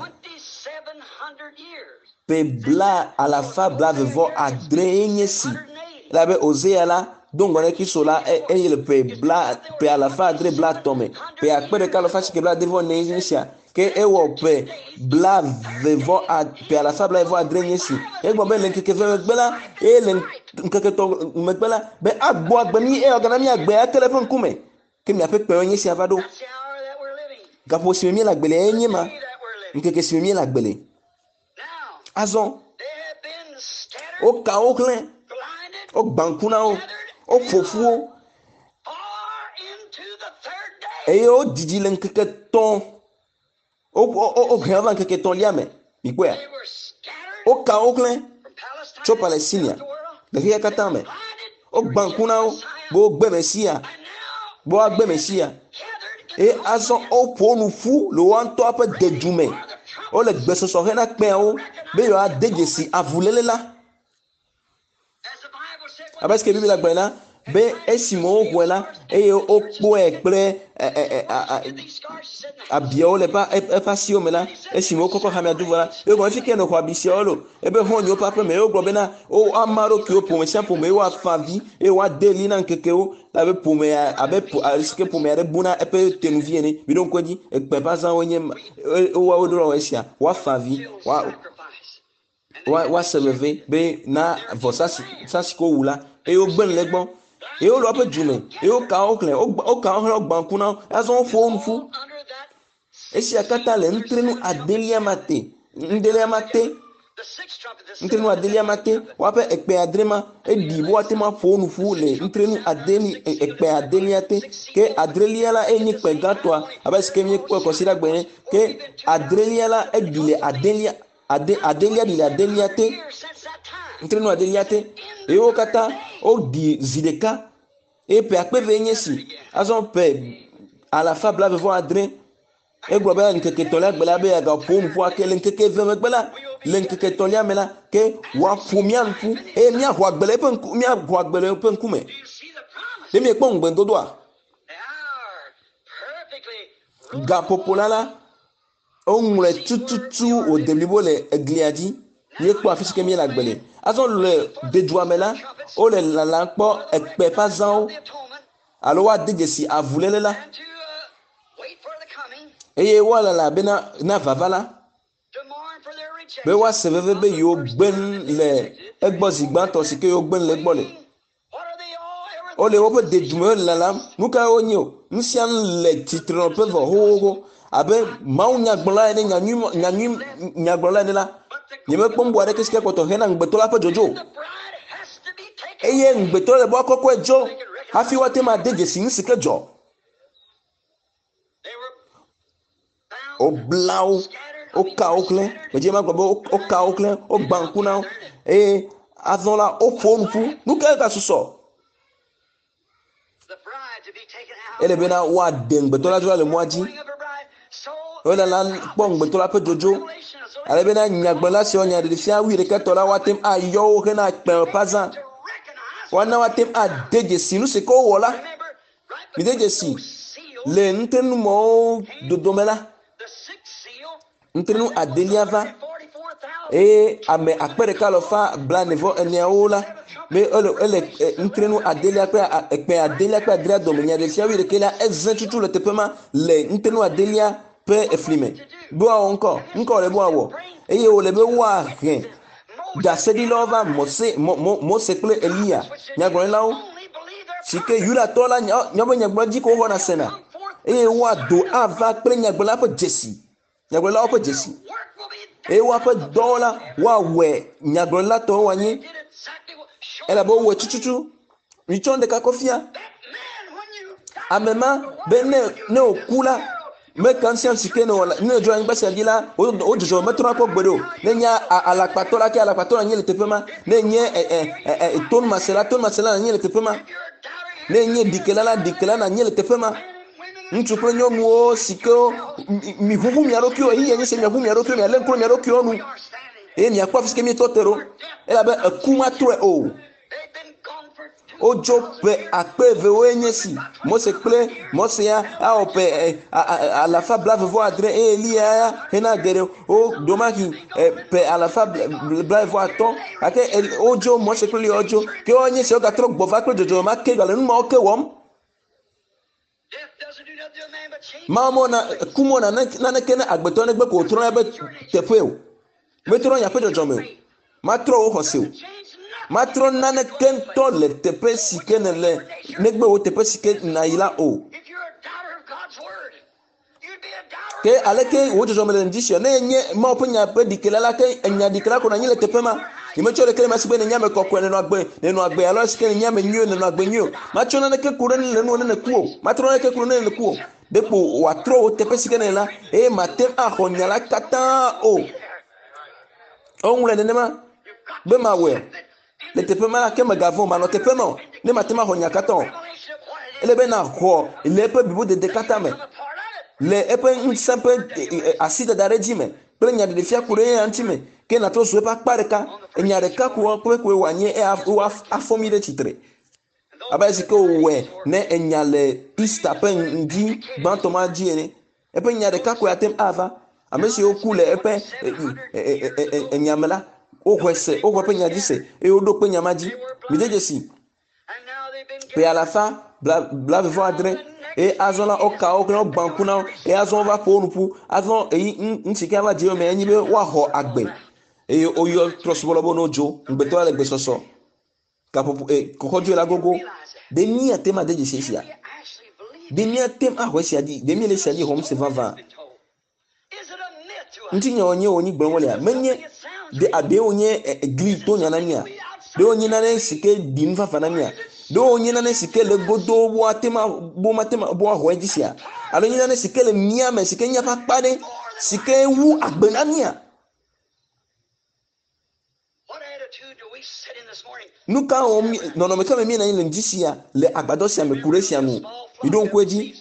pe bla à la fin bla vevo adrenyesi la be osea la donc on est qui sont là et le pe à la fin adre bla tome pe akpere kalo fachi ke bla devon nesia ke ewo pe bla vevo pe à la fin bla vevo adrenyesi e gbo be lenke ke bela e len nkeke to megbela be agbo agbemi e oganami agbe a telephone kume ke mi ape pe onye si avado gapo si mi la gbele enye ma nkeke si mi la gbele azon o ka o klen o bankuna o fofuo e o didi len keke ton o grava keke ton liame ikwe o ka o klen cho Palestina de ria katame o bankuna bo gbe mesia bo agbe mesia e azon o ponu fu lo wan to ape dejume o le gbeso so rena pe o be yo adegesi avulelela abaske bibi la gbena be esimo wela e o po ekpre abio le pa efasio mela esimo koko ha me aduvola e go fike no kwa bisiolo e be ho nyo papa me o gbo bena o amaro ki o po me champo me wa favi e wa deli na nkekeo la be po me abe riske po me are buna e pe tenuvie ni bi don kwadi e pe pasa onye o wa odoro esia wa favi wa se lever be na vosasi ko wula e o gben legbon e o lo ape jume e o ka o klen o ka o bankuna azon fo nfu esi akata le ntrenu adelia mate ndelia mate ntrenu adelia mate wape ekpe adrema edi boate ma fonu fu le ntrenu adeli ekpe adelia te ke adrelia la eni pe gatwa abasi ke mi ko sira gbe ke adrelia la edile adelia adelia dile adelia te ntrenu adelia te e o kata o di zideka e pe akpeve nyesi azon pe ala fa bla vo adre e gbo ba nkeke tolia gbela be ga pom fu akele nkeke ve megbela le nkeke tolia mela ke wa fumia nfu e mi ahwa gbele pe nku mi ahwa gbele pe nkume de mi ekpo ngbe dodo a ga popolala o ngre tututu o delibo le egliadi ni ekpo afisike mi la gbele azon le dejua mela o le la npo ekpe pazan alo wa dejesi avulela eye wala la bena na vavala be wa seveve be yo gben le egbozi gban to sike yo gben le gbole o le wope de dume la lam nuka onyo nsian le titron pe vo ho abe maunya gbola ne nyanyu nyagbola ne la yeme kpombo ade kiske ko to hena ngbetola pe jojo eye ngbetola bo akoko ejo hafi wate ma deje sin sike jo o blau o kaokle meje ma gbo o kaokle o bankuna e azola o fonfu nuka ka suso ele bena wa dengbetola jo le moaji wala la pong betola pe jojo ale bena nyagbola si onya de fia wi reketola watem ayo he na pe pazan wana watem a deje sinu se ko wola mi deje si le ntenu mo dodomela ntenu adeliava e ame akpere kalofa blanevo eneola me ele ntenu adelia pe adelia pe adria domenya de fia wi rekela ezentutu le tepema le ntenu adelia pe eflime bo encore le bo awo eye o le be wa hen da sedi lova mose ple elia nyagron lawo sike yura tola nyobo nyagbo ji ko ho na sena eye wa do ava ple nyagbo la pe jesi nyagbo la pe jesi eye wa pe dola wa we nyagron la to wanyi ela bo we chuchuchu michonde kakofia amema bene ne okula me kansian sike no ne jo an basa dila o jojo metro ko gbedo ne nya ala patola ke ala patola nye le tepema ne nye ton masela na nye le tepema ne nye dikela na nye le tepema ntu pro nyomu o sike mi huhu mi arokio yi yenye se mi huhu mi arokio mi alen kro mi arokio nu e mi akwa fiske mi totero e la be akuma tre o ojo pe akpeve wenyesi mose kple mose ya aope alafa blave vo adre elia hena gere o domaki pe alafa blave vo aton ake ojo mose kple ojo ke onyesi o gatro gbova kple jojo ma ke gale numa oke wom mamo na kumo na kene agbeto ne gbe ko tro ebe tepe o metro ya pe jojo me matro o hoseo matro nane kento le tepe sike le negbe o tepe sike na ila o ke aleke wo jojo mele ndisho na enye ma oponya pe dikela la ke enya dikela ko na nyele tepe ma imecho le kele masibe ne nyame kokko ne no agbe alo sike ne nyame nyu ne no agbe nyu macho na ke kuro ne no ne kuo matro na ke kuro ne kuo depo watro o tepe sike ne la e matem a honyala kata o onwule ne ma be ma we le tepe ma ke magavon ma no tepe no ne matema honya katon ele be na ho le pe bibu de katame le epe simple acide da regime pe nya de fia kure antime ke na to so pa pareka nya de ka ko pe ko wanye e afomi de titre abaisi ko we ne nya le pista pe ndi bantoma diene epe nya de ka ko atem ava amesi okule epe enyamela o hwese o hwe nya dise e odo pe nyamaji midejesi pe à la fin blave vo adre e azola oka okno bankuna e azon va po nupu azon e nsike ava je me enyi be wa ho agbe e oyo trosbolobo nojo ngbeto ale gbe soso kapopu e kokojo la gogo de mi atema de jesia de mi atem ahwe sia di de mi le sia di home se vava ntinya onye onyi gbonwole ya menye de onye gli to nyana nia de onye na sike din fa fana nia de onye na sike le godo bo atema bo ho ejisia alo onye na sike le mia me sike nya pa pade sike wu agbenania nuka omi no me kama mi na ile njisia le agbado sia me kuresia no idon kweji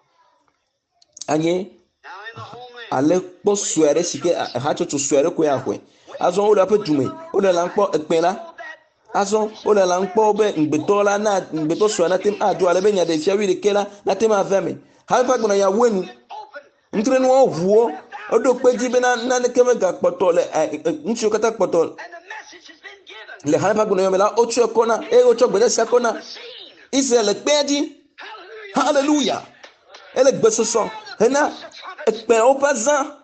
anye ale kpo suere sike ha chocho suere ko ya hwe azon o la pe jume o la npo epela azon o la npo be ngbetola na ngbeto suere na tem adu ale be nya de fia wi de kela na tem aveme ha pa gbona ya wenu ntre no ovuo odo peji be na ne keme ga kpotole nchi okata kpotole le ha pa gbona yo mela ocho kona ocho gbede sa kona Israel peji hallelujah ele gbesoso hena ekpe opazan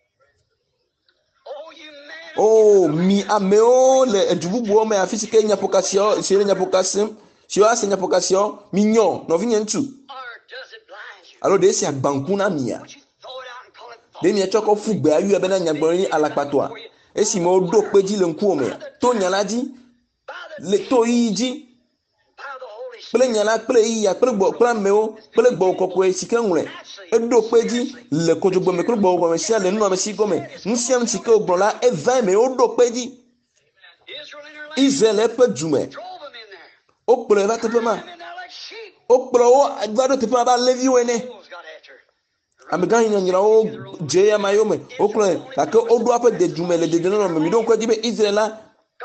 mi ameo le edububu o me afisike nyapokasio sire nyapokasim sio ase nyapokasio minyo no vinye ntu alo de si agbankuna mia de mi echoko fugbe ayu ebe na nyagbon ni alapatoa esi mo do peji le nku o me to nyalaji le to yiji pele nyala pele iya pele gbo pele meo pele gbo kokwe sike nwure edo peji le kojogbo me kuro gbo me sia le nu me si gome nsiam sike ogbola eva me odo peji Israel epe jume o pele va tepe ma o pele o agbado tepe ba levi wene amega yin nyira o je ya mayome o pele ka ke odo ape de jume le de no me mi don kwaji be Israel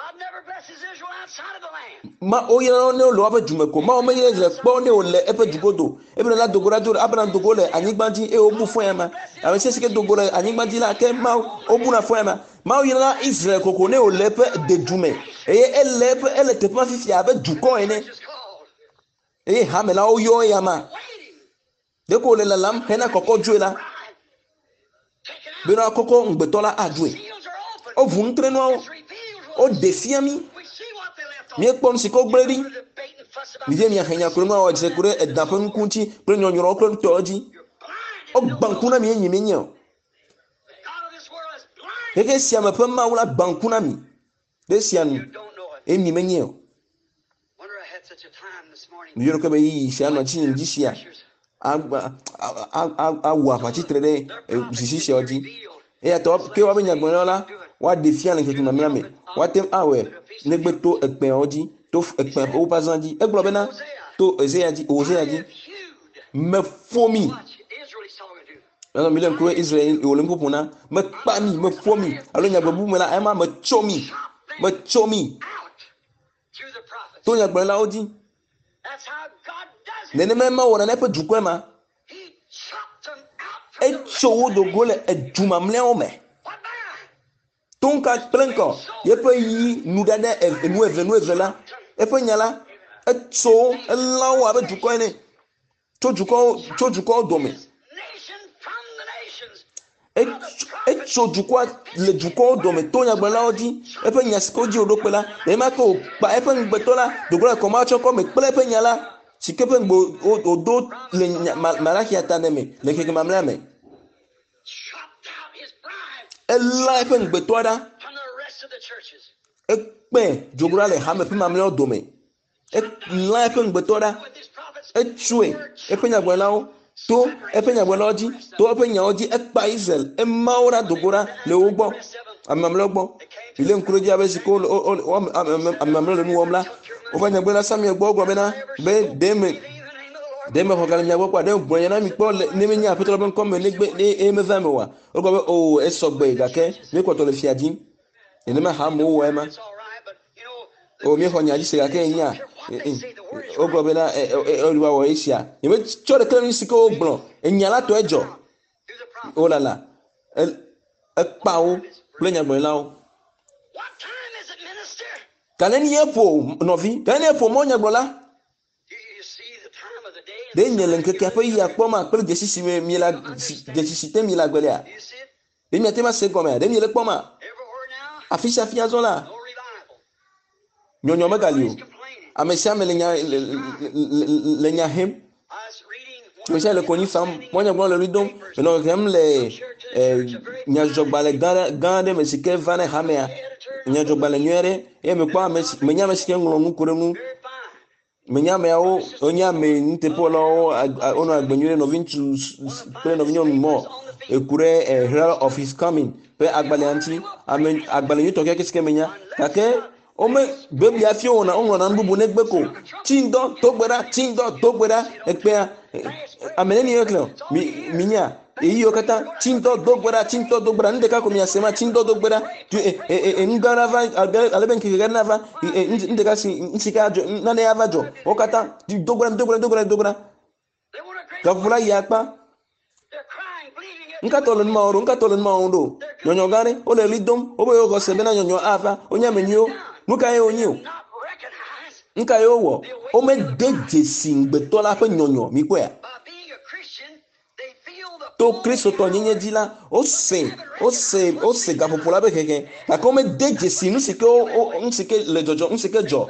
ma o yero ne lo abe jumeko ma o me yere po ne o le epe jugodo ebe na dogora jor abran dogole anyigbanji e obu fun ema awe se sike dogore anyigbanji la ke ma obu na fun ema ma o yero Israel koko ne o le epe de jume ele te pa fifi abe juko ene ha me la o yo ya ma de ko le lalam hena koko juela be na koko ngbetola adwe o vu ntre no o defiami mi ekpon siko gberi mi je mi ahenya kuruma o je kure edapen kunchi pre nyonyoro kro toji o bankuna mi enyi menyo keke sia me pema wala bankuna mi de sia mi enyi menyo mi yoro kebe yi sia no chi nji sia awa pachi trede sisi sia oji e to ke wa benya gbonola wa defia le ketu na miame wa tem awe negbeto ekpe oji to ekpe o bazanji eglo bena to ozeaji me fomi alo mi len kure Israel o len popuna me pani me fomi alo nya gbabu me la ema me chomi to nya gbela oji nene me ma wona ne pe jukwema e chowo do gole e jumamle o me tonka plenko yepe yi nudada enu evela epe nyala etso elawo abe juko ene to juko dome etso juko le juko dome to nya gbala odi epe nyasiko ji odopela e ma ko pa epe ngbetola dogola ko ma choko me pele epe nyala sikepe ngbo odo le malaki ataneme le keke mamlame ela epe ngbetoda ekpe jogura le hame pe mamle odome ela epe ngbetoda echue epe nyagwelao to epe nyagweloji to epe nyaoji ekpa Israel emaura dogora le ogbo amamle ogbo ile nkuroji abesiko amamle le nuomla obanyagwela sami egbo ogbo bena be deme hokala nyagbo kwa de bonya na mi kpo ne me nya petro ben komme negbe e me vame wa ogbo be o esogbe gake me ko to le fiadi ene ma ha mo wa ma o mi honya ji se gake nya ogbo be na oriwa wo isia e me chore kele ni siko ogbon enyala to ejo o lala e pawo le nyagbo lawo kaneni yepo novi kaneni yepo mo nyagbo la de nyele nkeke ape yi akpoma kple jesisi mi la jesisi te mi la gbelia de mi atema se gome de mi le kpoma afisa fia zola nyonyo megalio amesia me le nya hem Michel le connu femme, moi j'ai le lidon, mais non j'aime les nyajobale gande mais c'est que vane hamea nyajobale nyere et me quoi mais nya mais c'est ngolo ngukure mu menya me o onya me nte polo ono agbenyure no vintu pre no vinyo mo ekure herald of his coming pe agbale anti amen agbale yuto ke kiske menya kake ome bebi afio ona onwo na nbubu negbeko tindo togbera ekpe ameneni yeklo minya eyi okata tindo dogbera ndeka ko mi asema tindo dogbera ngara va aleben ki gana va ndeka si nsika ajo na ne avajo okata dogbera gavula yakpa nkatolo nma ondo nyonyo gare ole lidom obo yo go sebena nyonyo ava onya menyo nuka ye onyo nka ye owo o me deje singbeto la pe nyonyo mi kwa to Kristo to nyenye dila o se gapopola be keke la ko me deje si nusike le jojo nusike jo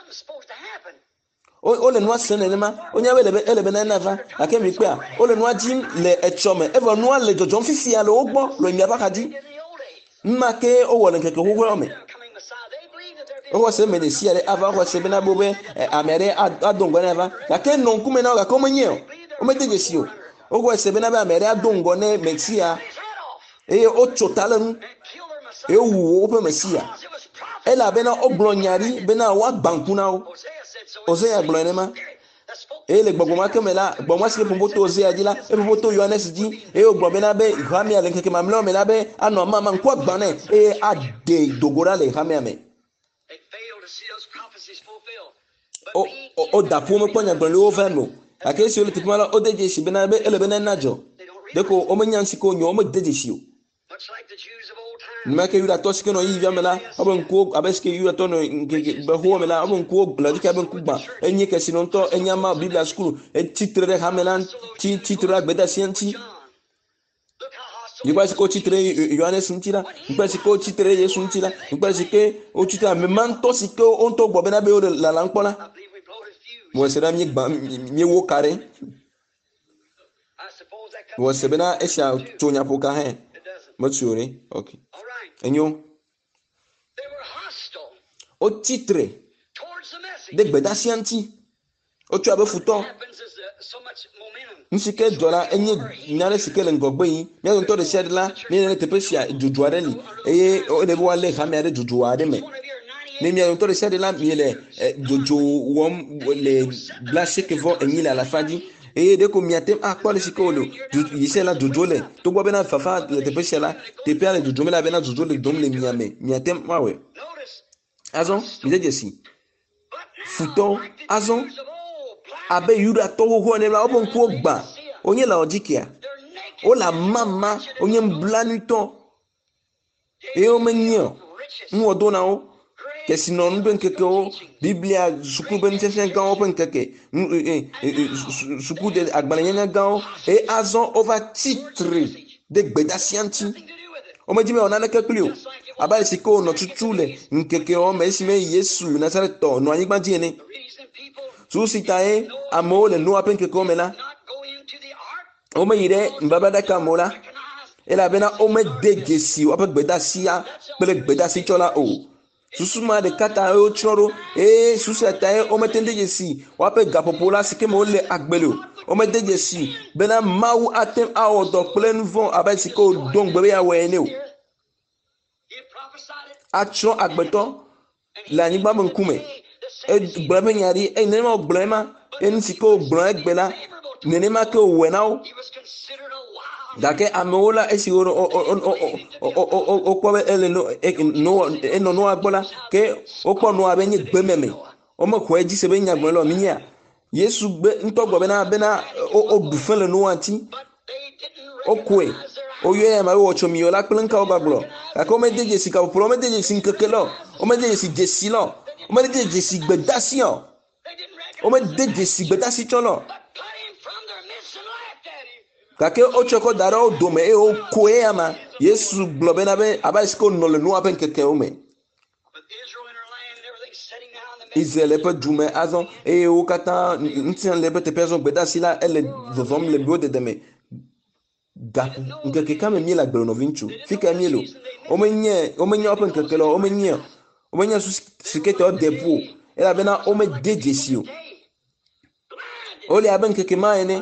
o le noa senelema onya be elebe na nava ake mi kwa o le noa jim le echome evo noa le jojo mfifi ya le ogbo lo mi abakadi mmake o wole keke hugwe ome o se me de si ale ava o se bena bobe amere adongo na ava ake no nkume na ga ko menye o me deje si o se bena be amere adongo ne mesia o chotalen wu o pe mesia ela bena oglonyari bena wa bankuna o se ya glonema le gbogbo kemela gbogbo si pombo to ze adila pombo to Yohanes di o gbogbo bena be hami ale keke mamlo me labe ano mama nko agbane ade dogora le hami ame o da pomo ponya gbon le overno akesi ole tipala o deje si bena be ele bena najo deko o menya nsiko nyo o me deje si o nimake yura to sikeno yi mela abon ko abeske yura to no be ho mela abon ko la dika ben kuba enye ke sinonto enyama biblia school e titre de hamelan titre agbeda sienti nipa siko titre Yohanes ntira nipa siko titre Yesu ntira nipa sike o titre me manto siko onto gbo bena be o la lanpola mo sera mi wo kare mo sebena esha tonya poka he motsuri okay enyo o titre de gbeda sianti o tu abe futo nsike dola enye nyare sikele ngogbe yi mi on to de shedla mi ne te pesia jujuare li o de bo le ha mi ade jujuare me ni mi on to de shedla mi le jojo wom le glace que vo enyi la fadi de ko miatem akpole sikolo yisela jojole to gbo bena fafa te pesia te pe ale jojo me la bena jojo le dom le miatem wawe azon mi de jesi futo azon abe yuda to ho ne la obon ku ogba onye la ojikia o la mama onye mblanuto o menyo nwodo na o kesi no nben keke o biblia suku ben tefen kan open keke suku de agbalanya gan azon over titre de gbeda sianti o mejime ona na keklio abale siko no tutule nkeke o mesime Yesu Nazareth to no anyigba die ni susitae amole no apen keke o mela o me yire mbabada kamola ela bena o me degesi o pe gbeda sia pele gbeda si chola o susuma de kata o choro susitae o me tendegesi o pe gapopola sike mo le agbelo o me degesi bena mau atem awo do plen von abasiko don gbebe ya we ni o acho agbeto la nyigba nkume gbebe nyari nenema gbema ensiko gbon egbela nenema ke wenao dake ameola esioro o kwa ele no agbola ke o kwa no abenye gbememe o mo kwa ji sebe nya gbon lo minya Yesu gbe ntogbo bena o dufen le no anti o kwe o ye ma wo chomi yo la plenka o gbagbo ka ko me deje si ka pro me deje si nkekelo o me deje si jesilo o me deje si gbedasio o me deje si gbedasi cholo kake o choko dara o dome o kwe ama Yesu globena be abaisko no le no apen keke o me Israël peut jouer azon et au kata ntien le peut personne beda sila elle zozom le bio de deme gapu nke kama mi la gbelo vinchu fika mielo omenye open kekelo omenye su sikete o depo ela bena ome dejesio ole aben keke ma ene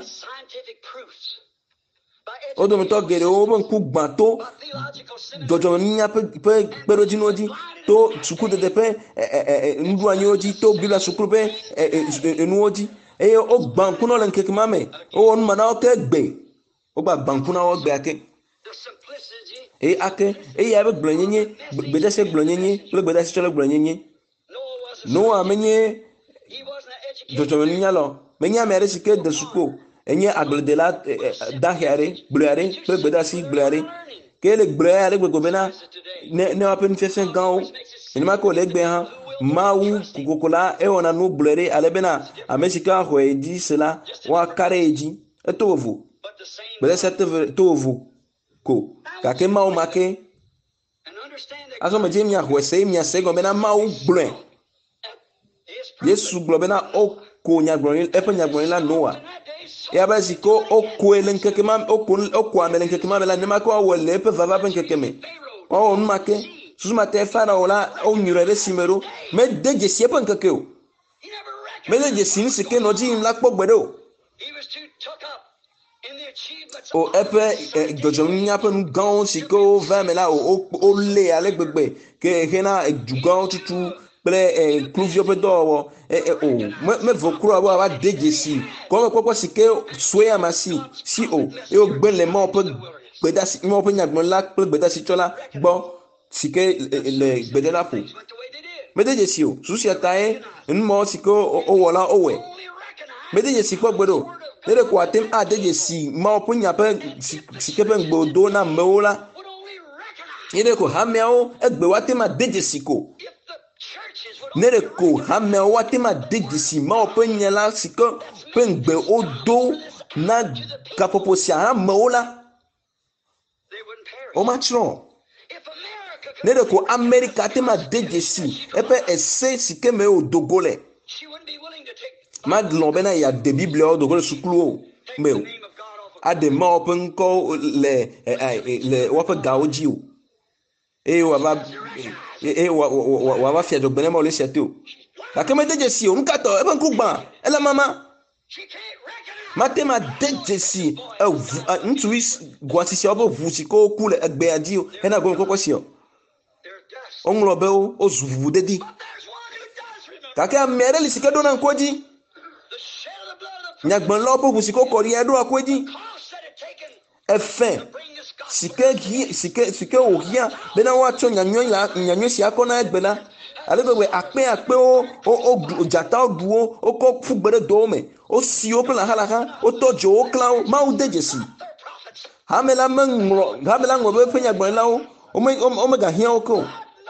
odo mi to gere o bon ku gbato dojo nya pe pero jinodi to suku de pe ndu anyoji to bila suku pe enuoji e o gbanku no len keke ma me o onu mana o ke gbe o gba gbanku na o gbe ake ake ya be glonyenye gbede se glonyenye le gbede se chole glonyenye no amenye dojo nya lo menya mere sike de suku enye aglede la dahiare blare pe gbeda si blare ke le blare gbego bena ne apen fesen gao ni ma ko le gbe han mawu kukokola e ona no blare ale bena amesika ho edi sela wa kareji etovu bele sete tovu ko ka ke mawu make aso me jemia ho se mia se go bena mawu blare yesu glo bena o ko nya gbon e pe nya gbon la noa ya basi ko o elen keke mam o amelen keke mam la nema ko wole pe vava pen keke me o nmake susuma te fara ola o nyurere simero me deje sie pen keke o me deje sin sike no ji la po gbede o epe dojo nya pe nu gan siko va me la o le ale gbegbe ke hena jugan tutu ple kluvio pe do me vokuru abo aba deje si ko me popo sike soe amasi si o e o gbe le mo pe gbeda si mo pe nyagbon la pe gbeda si chola gbo sike le gbede la po me deje si o susi atae nmo sike o wola owe me deje si ko gbedo le ko atem a deje si mo pe nya pe sike pe gbodo na meola ile ko hameo egbe wa tema deje si ko nere ko hame wate ma degisi ma openye la siko pengbe odo na kapoposia ha maola o matro nere ko America te ma degisi epe ese sike me odogole ma lobena ya de bible odogole sukulu me ade ma open ko le wape gaoji o wa ba fia dogbene mo le setio la ke me deje si o nkato e ban ku gban ele mama matema deje si ntu gwati si obo vusi ko ku le egbe adi o e na go kokko si o onlo be o zuvu dedi ka ke mere li sike do na nkoji nyagban lo bo vusi ko kori edo akoji efe sike o hia bena wa cho nyanyo si akona egbela alebwe akpe o jata o duo o ko fugbere do me o si o pla hala o tojo o kla ma o dejesi hamela ngo be penya gbon la o me ga hia o ko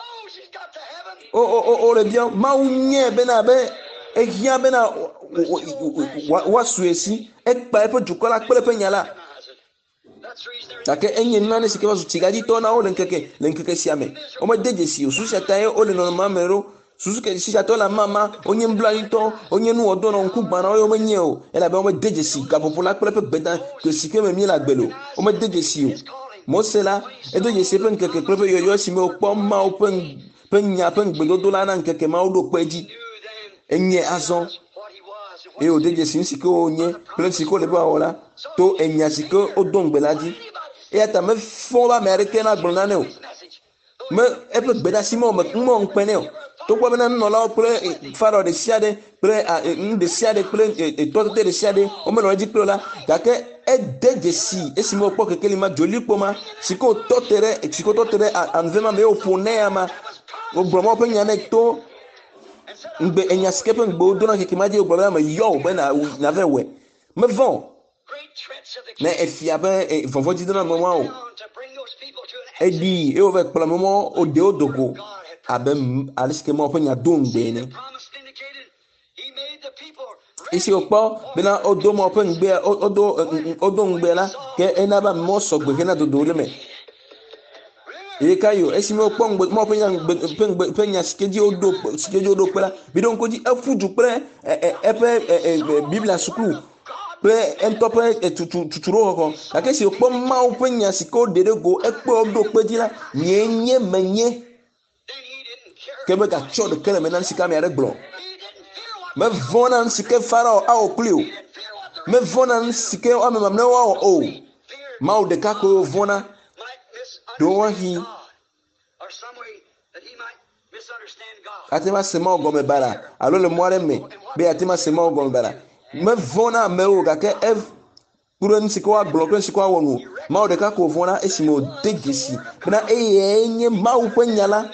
o le bien ma o nye bena be e hia bena wa suesi e pa e po jukola pele penya la take enye nane sike basu tigadi to na o lenkeke siame o me deje si o susi ataye o le no mamero susu ke si atola mama onye mbla to onye nu odo no nku gbana o me nye o ela be o me deje si ka popola pele pe beda ke sike me mi la gbelo o me deje si o mo sela e deje si pen keke pele yo si me o po ma o pen nya pen gbelo do la na keke ma o do peji enye azon e o deje si sike onye pele sike le ba ola to enya sike o don gbelaji e ata me fon ba americain na gbona ne o me e pe gbeda si mo npene o to gbo bena no la pele faro de siade pele de siade pele e to de siade o me no ji pele la ga ke e deje si e si mo po kekeli ma joli po ma siko to tere anvema me o pone ama o bromo pe nya ne to ngbe enya sike pe ngbo do na keke ma je o gbona ma yo be na vewe me von na efia be vovodi na mo o edi e o ve pla mo o de odogo abem aliske mo penya dongbe ni isi opo bena odo mo pen gbe odo ngbe la ke enaba mo so gbe na dodo le me e kayo esi mo pon mo penya sikeji odo pela bidon ko ji afuju pre biblia sukulu pre entope tuturo ko la ke si pon ma penya siko dede go ekpe odo peji la nyenye menye kebe ka chod kele menan sikami are gblon me vonan sike farao a o plio me vonan sike o me mamne wa o ma de ka ko vona do hi atima sema ogome bara alo le moare me be atima sema ogome bara me vona me o ga ke ev kuren siko a block siko a wonu ma de ka ko vona esimo degesi na enye ma u penyala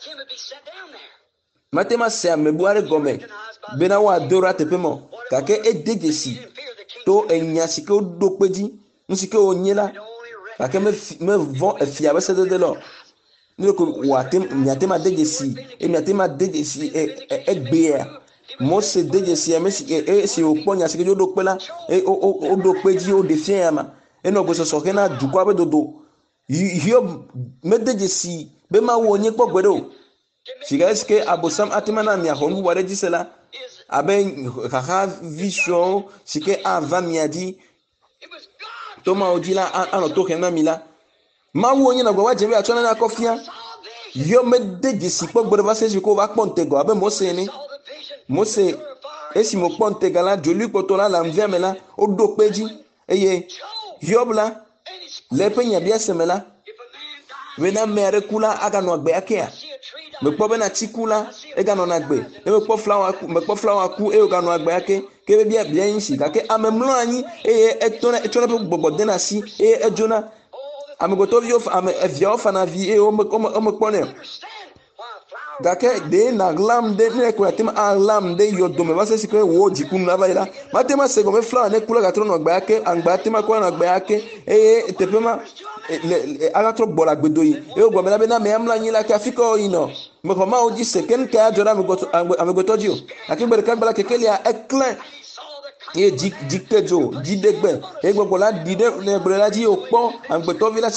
matema se me buare gome bena wa dora tepemo ka ke edegesi to enya siko do peji nsike onyela ka ke me von efia be se de lo ni ko watem nyatema degesi nyatema degesi egbea Mose degesi si oponya sike do pela o do peji o de fia ma eno go so ke na duko abedodo hio me degesi be ma wo nyi pogbedo sika eske abosam atimana mi ahonu ware disela aben kaka vision sike ava miadi toma odila ano to kena mila ma wo nyi na gwa waje atona na kofia yo me degesi pogbedo ba se ko ba pontego aben Mose esi mo pontega la joli potola la mvemela o do peji eye yobla le penya bia semela wena mere kula aga no agbe akea me po be na tikula e ga no na agbe e me po flower ku e ga no agbe ake ke be bia nshi ka ke amemlo anyi eye etona gbogbo de na si ejona amegoto vio ame evia ofana vi e o me pone dake de na glam de ne ko atima alam de yodome ba se sikwe wo jikun na ba ila matema se go me flower ne kula gatro no gba ake angba tema ko na gba ake tepema agatro bola gbedoyi o go me na be na me amla yin la ka fiko ino me ko ma o ji se ken ka jora me goto jio akimbe ka bala kekelia eklen jikejo jidegbe gbogbo la dide ne gbere la ji opo angbeto vila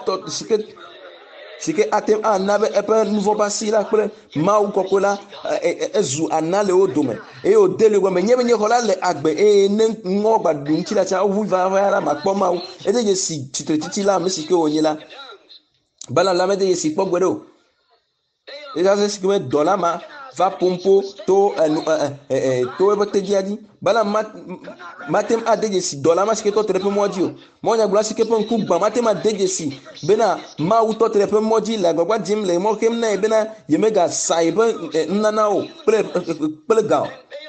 sike atem anabe epe nouveau basi la pre ma u kokola ezu anale odome o dele gwa menye hola le agbe ne ngogba dun ti la cha wu va ra ma po ma u edeje si tititi la mi sike onyela bala la me de si pogbedo eza se sike me dola ma va pompo to ebe tejiadi bala matem adeje si dola ma sike to trepe moji o mo nya gula sike pon ku gba matem adeje si bena ma u to trepe moji la gbagba jim le mo kem na bena yemega saibe nana o ple ga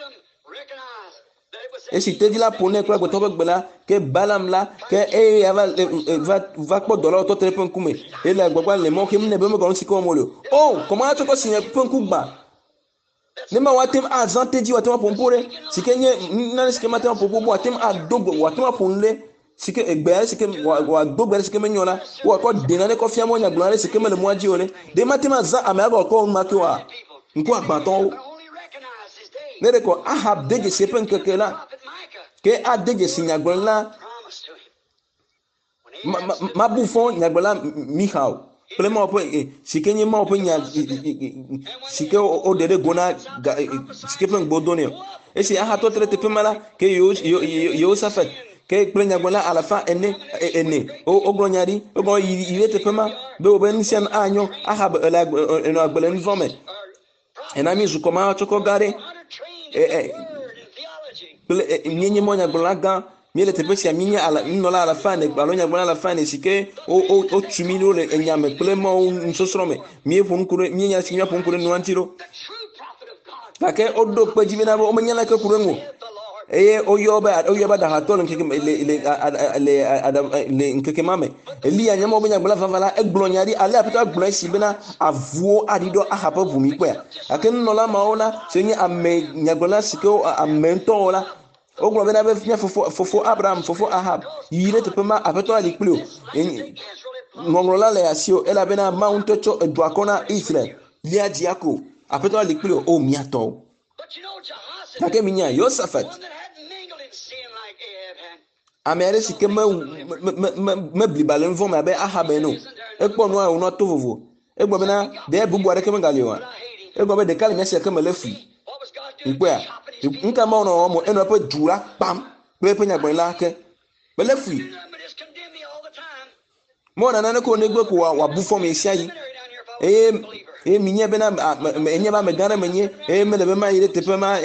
esi teji la pone ko gbo to gbela ke balam la ke va po dola to trepe nkume e la gbagba le mo kem na be mo ko sike o mo le o comment to ko sinye pon ku gba nema watem azanteji watem pompore sikenye nani sike matem popo watem adogo watem ponle sike egbe sike wa dogbe sike menyola wa ko denane ko fiamo nya glare sike mele moaji ole de matem azan amago ko maki wa nko agbaton nere ko ahab dege sepen kekela ke adege sinyagbola mabufon nyagbola Michal Plema po sikenye ma po nya sike o dede gona sike pen gbodone esi aha to trete pemala ke yo safet ke plenya gona alafa ene o gronyari o go yete pema be o ben sian anyo aha no agbele nvome enami zu koma choko gare nyenye monya gbolaga miele tepesi aminya ala nola ala fane balonya bona ala fane sike o tumilo le enyame plemo nsosrome mie ponkure mienya sinya ponkure nuantiro take odo pejibe na bo omanyala ke kurengo oyoba da hatol nkeke le nkeke mame elia nyama obenya gbola favala eglonyari ale apita gbola sibena avuo adido ahapa vumi kwa aken nola maona senye ame nyagbola sike amento ola oglo bena be fnya fofo Abraham fofo Ahab yire te pema apeto ali plio ngonglola le asio ela bena mount to edwakona Israel lia diako apeto ali plio o miato take minya Yosafat amere sike me blibalen voma be Ahab no ekpo no a uno to vovo egbo be na de bubu are keme galio egbo be de kali mesi keme lefu ikwe a nka ma no mo eno pa dura pam be pe nya gbon la ke be lefu mo na na ko ne gbe ko wa bu fo me sia yi minye be na enye ba me gare menye me le be ma ire tepe ma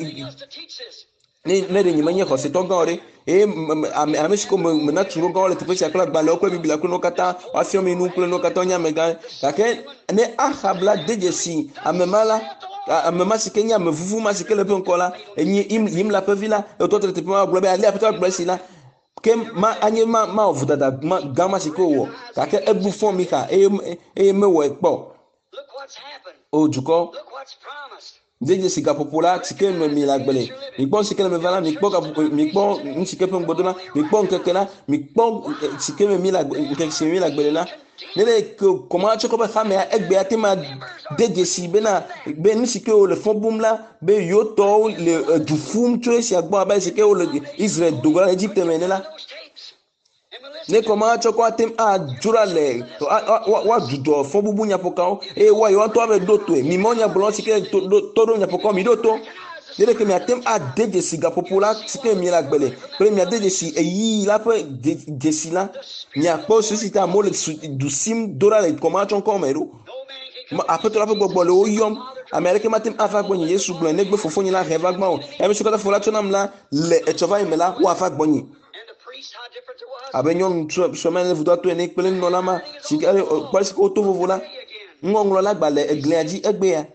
ne de nyimanye ko se to gore amesiko me na turo gore tepe sia kala gbale ko biblia ko no kata wa fio me nu kule no kata nya me gare kake ne ahabla dejesi amemala amema sikenya me vuvu ma sikele pe nkola enyi yim la pe vila e to tepe ma globe ali apeta blesi la ke ma anye ma ovudada ma gama sikowo kake ebu fon mi ka me wo ekpo ojuko deje siga popular tike me mi la gbele mi gbon sike me vala mi gbon nsike pe ngbodola mi gbon kekela mi gbon sike me mi la nke sike mi la gbele la nele ko comment tu ko ba fame egbe atima deje si be ni sike o le fon boom la be yoto le du fum tu si agbo ba sike o le Israël dogola Egypte menela ne comment tu ko atim a jurale wa judo fo bubu nya pokao wa yo to ave doto mi monya blon sike to do nya pokao mi doto dele ke mi atim a deje siga popular sike mi la gbele pre mi deje si yi la pe de si la mi apo susita mo le du sim dora le comment tu ko mero après to la pe gbogbo le o yom America matim afa gbonyi Yesu gbon ne gbe fofo yin la reva gbon e mi sukata fola tonam la le etova imela wa afa gbonyi abenyon semaine vudo to ene pele no lama sikare kwasi ko to vovola ngonglo la gbale egleaji egbe ya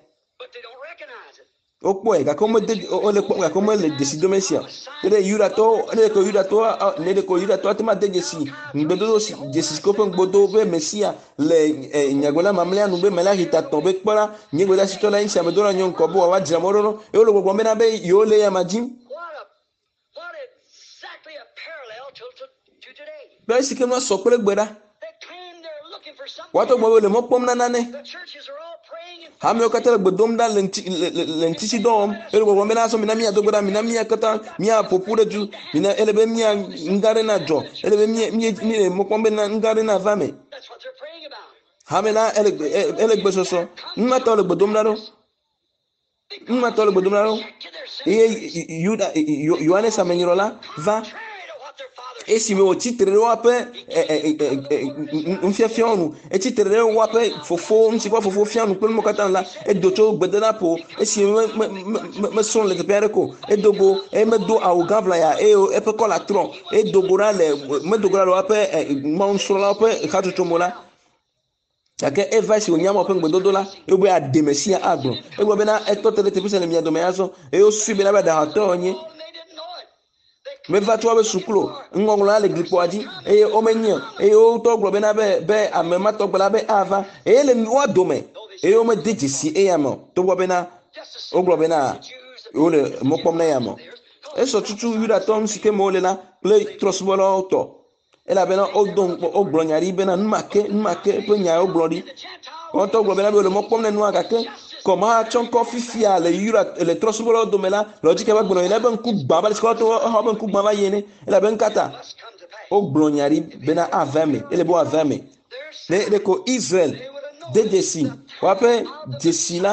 okpo e ka komo de o le ka komo le decido mesia de yura to ne ko yura to atema de jesi ngbedo si jesi ko pe ngbodo be mesia le nyagola mamle anu be mela hita to be kpara nyegoda si to la insa me do na nyon ko bo wa jira morono e lo gbogbo me na be yo le ya majim bẹ́ẹ̀sì kí wọ́n sọ pé gbéra wọ́n tó gbọ́ wọlé mọ́ pọ́n nánánẹ́ hàmì ọ̀kátà gbẹdọ́m dá lẹ́ntìsí dọ́ọ̀m ẹ̀rọ gbogbo mi náà sọ mi náà miya dọ́gbẹ́dá mi náà miya kẹta miya pòpú rẹ̀ ju mi náà ẹlẹ́bẹ̀ miya ngari náà jọ ẹlẹ́bẹ̀ miya mọ́pọ́n bẹ́ẹ̀ náà ngari náà fámi hàmì náà ẹlẹ́gbẹ́ sọ́sọ́ ńmátọ́ lè gbẹdọ́m dáró iye Yohane sàmẹ́nyìrọ̀lá va esi me o titre wa pe nfiafianu e titre wa pe fofo nsi kwa fofo fianu pe mo katan la e doto gbedela po esi me son le pere ko e dogo e me do au gavla ya e pe kola tron e dogora le me dogora wa pe ma on so la pe khatu tomola ake eva si onyama pe gbedodo la e bo ademesia agbo e bo be na e to tele tepese le mi ado me yaso e o su be na ba da hato onye me va toi be suklo ngongla le gripo adi e o menye e o to glo be na be amema to gla be ava e le wa dome e o me dejisi e yamo to glo be na o glo be na o le mo pom na yamo e so tutu yuda tom sike mo le na play trosbolo to e la be na o don o glo nyari be na nmake pe nya o glo di o to glo be na be le mo pom na nu aka ke koma chonko fifia le yura le trosbolo do mela logique ba gbono ile ben ku gba ba sko to ha ben ku gba ba yene ile ben kata o glonyari bena avame ile bo avame le ko Israel dejesi wape jesila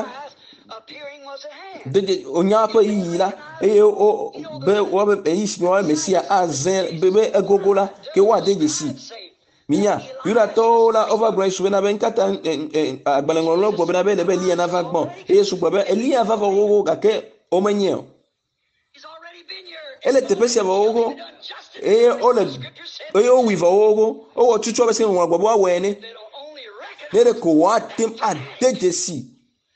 de onya pa yila e o be wo be isi wa mesia azen bebe egogola ke wa dejesi minya yura to la overground su na ben kata agbalengolo gbo na be le be lia na vagbon e su gbo be elia va vogo ga ke o menye ele te pese vogo e o le e o wi vogo o wo tutu be se won gbo wa we ni le ko wa tim adejesi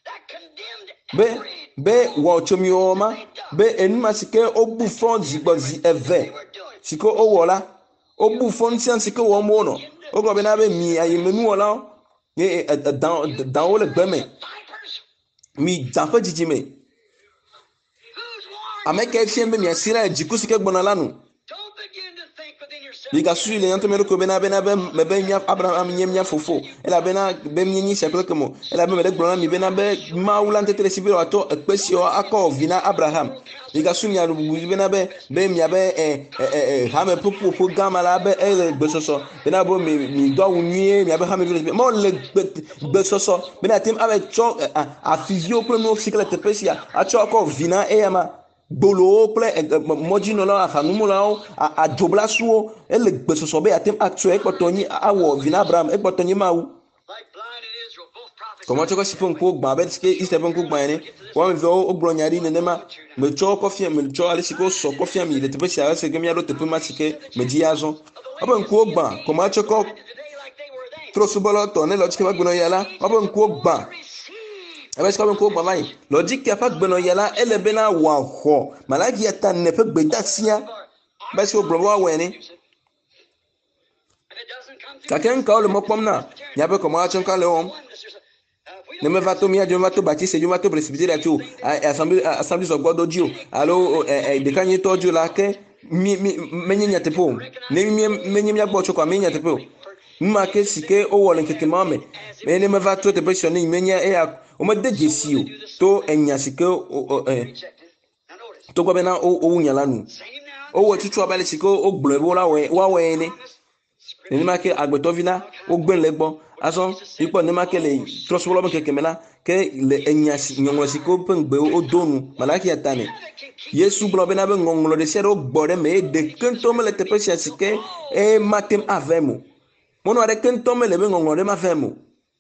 be wo chomioma be enuma sike obu front zigbozi eve siko o wola obu fon science que wo mo no o go be na be mi ayemenu wola e dan o le gbeme mi janfa jijime ameke fie me mi asira jiku sike gbona lanu Liga su le yanto mero ko bena me be nya Abraham nya fofo ela bena be nyi sekle kemo ela be me de gbona mi bena be maula ntete le sibiro ato ekpesio akọ vina Abraham liga su nya rubu bena be mia be ha me popo gama la be ele gbesoso bena bo mi do wunye mi abe ha me vile mo le gbesoso bena tim abe cho a physio pro no sikle tepesia acho akọ vina eyama gbolo kple modino la afanumu la a jobla suo ele gbesoso be atem actu ekpotonyi awo vina Abraham ekpotonyi mawu comment tu ko sipon ko gba be ske istepon ko gba ni wa me vo ogbronya ri ne ma me cho kofia me cho ale siko so kofia mi le tepe sia se gemi ado tepe matike me di azon obo nko gba comment tu ko trosubolo to ne lo tike ba gbono yala obo nko gba ebe sika ko gba mai logic ya fa gbono yala elebe na wa ho malaki ya tan ne fe gbedasia ba si obro wa weni kaken ka ole mopom na ya be comment tu ka le on ne me va to mia je va to baptiste je va to précipiter là tu assemblée of God audio allo de kan yeto audio la ke mi nyanya tepo ne mi nyanya gbo choko mi nyanya tepo ma ke sike o wole keke mame me me va to te pressioner mi nyanya e o me de jesio to enya sike to gbo be na o nya lanu o wo tutu abale sike o gbo ebo la wa we ni ma ke agbeto vina o gbe legbo aso ipo ne ma ke le trosolo ke kemela ke le enyasi nyongo siko pengbe o donu malaki atane yesu blobe na be ngongolo de sero gbore me de kento me le tepesia sike e matem avemo mono are kento me le be ngongolo de ma vemo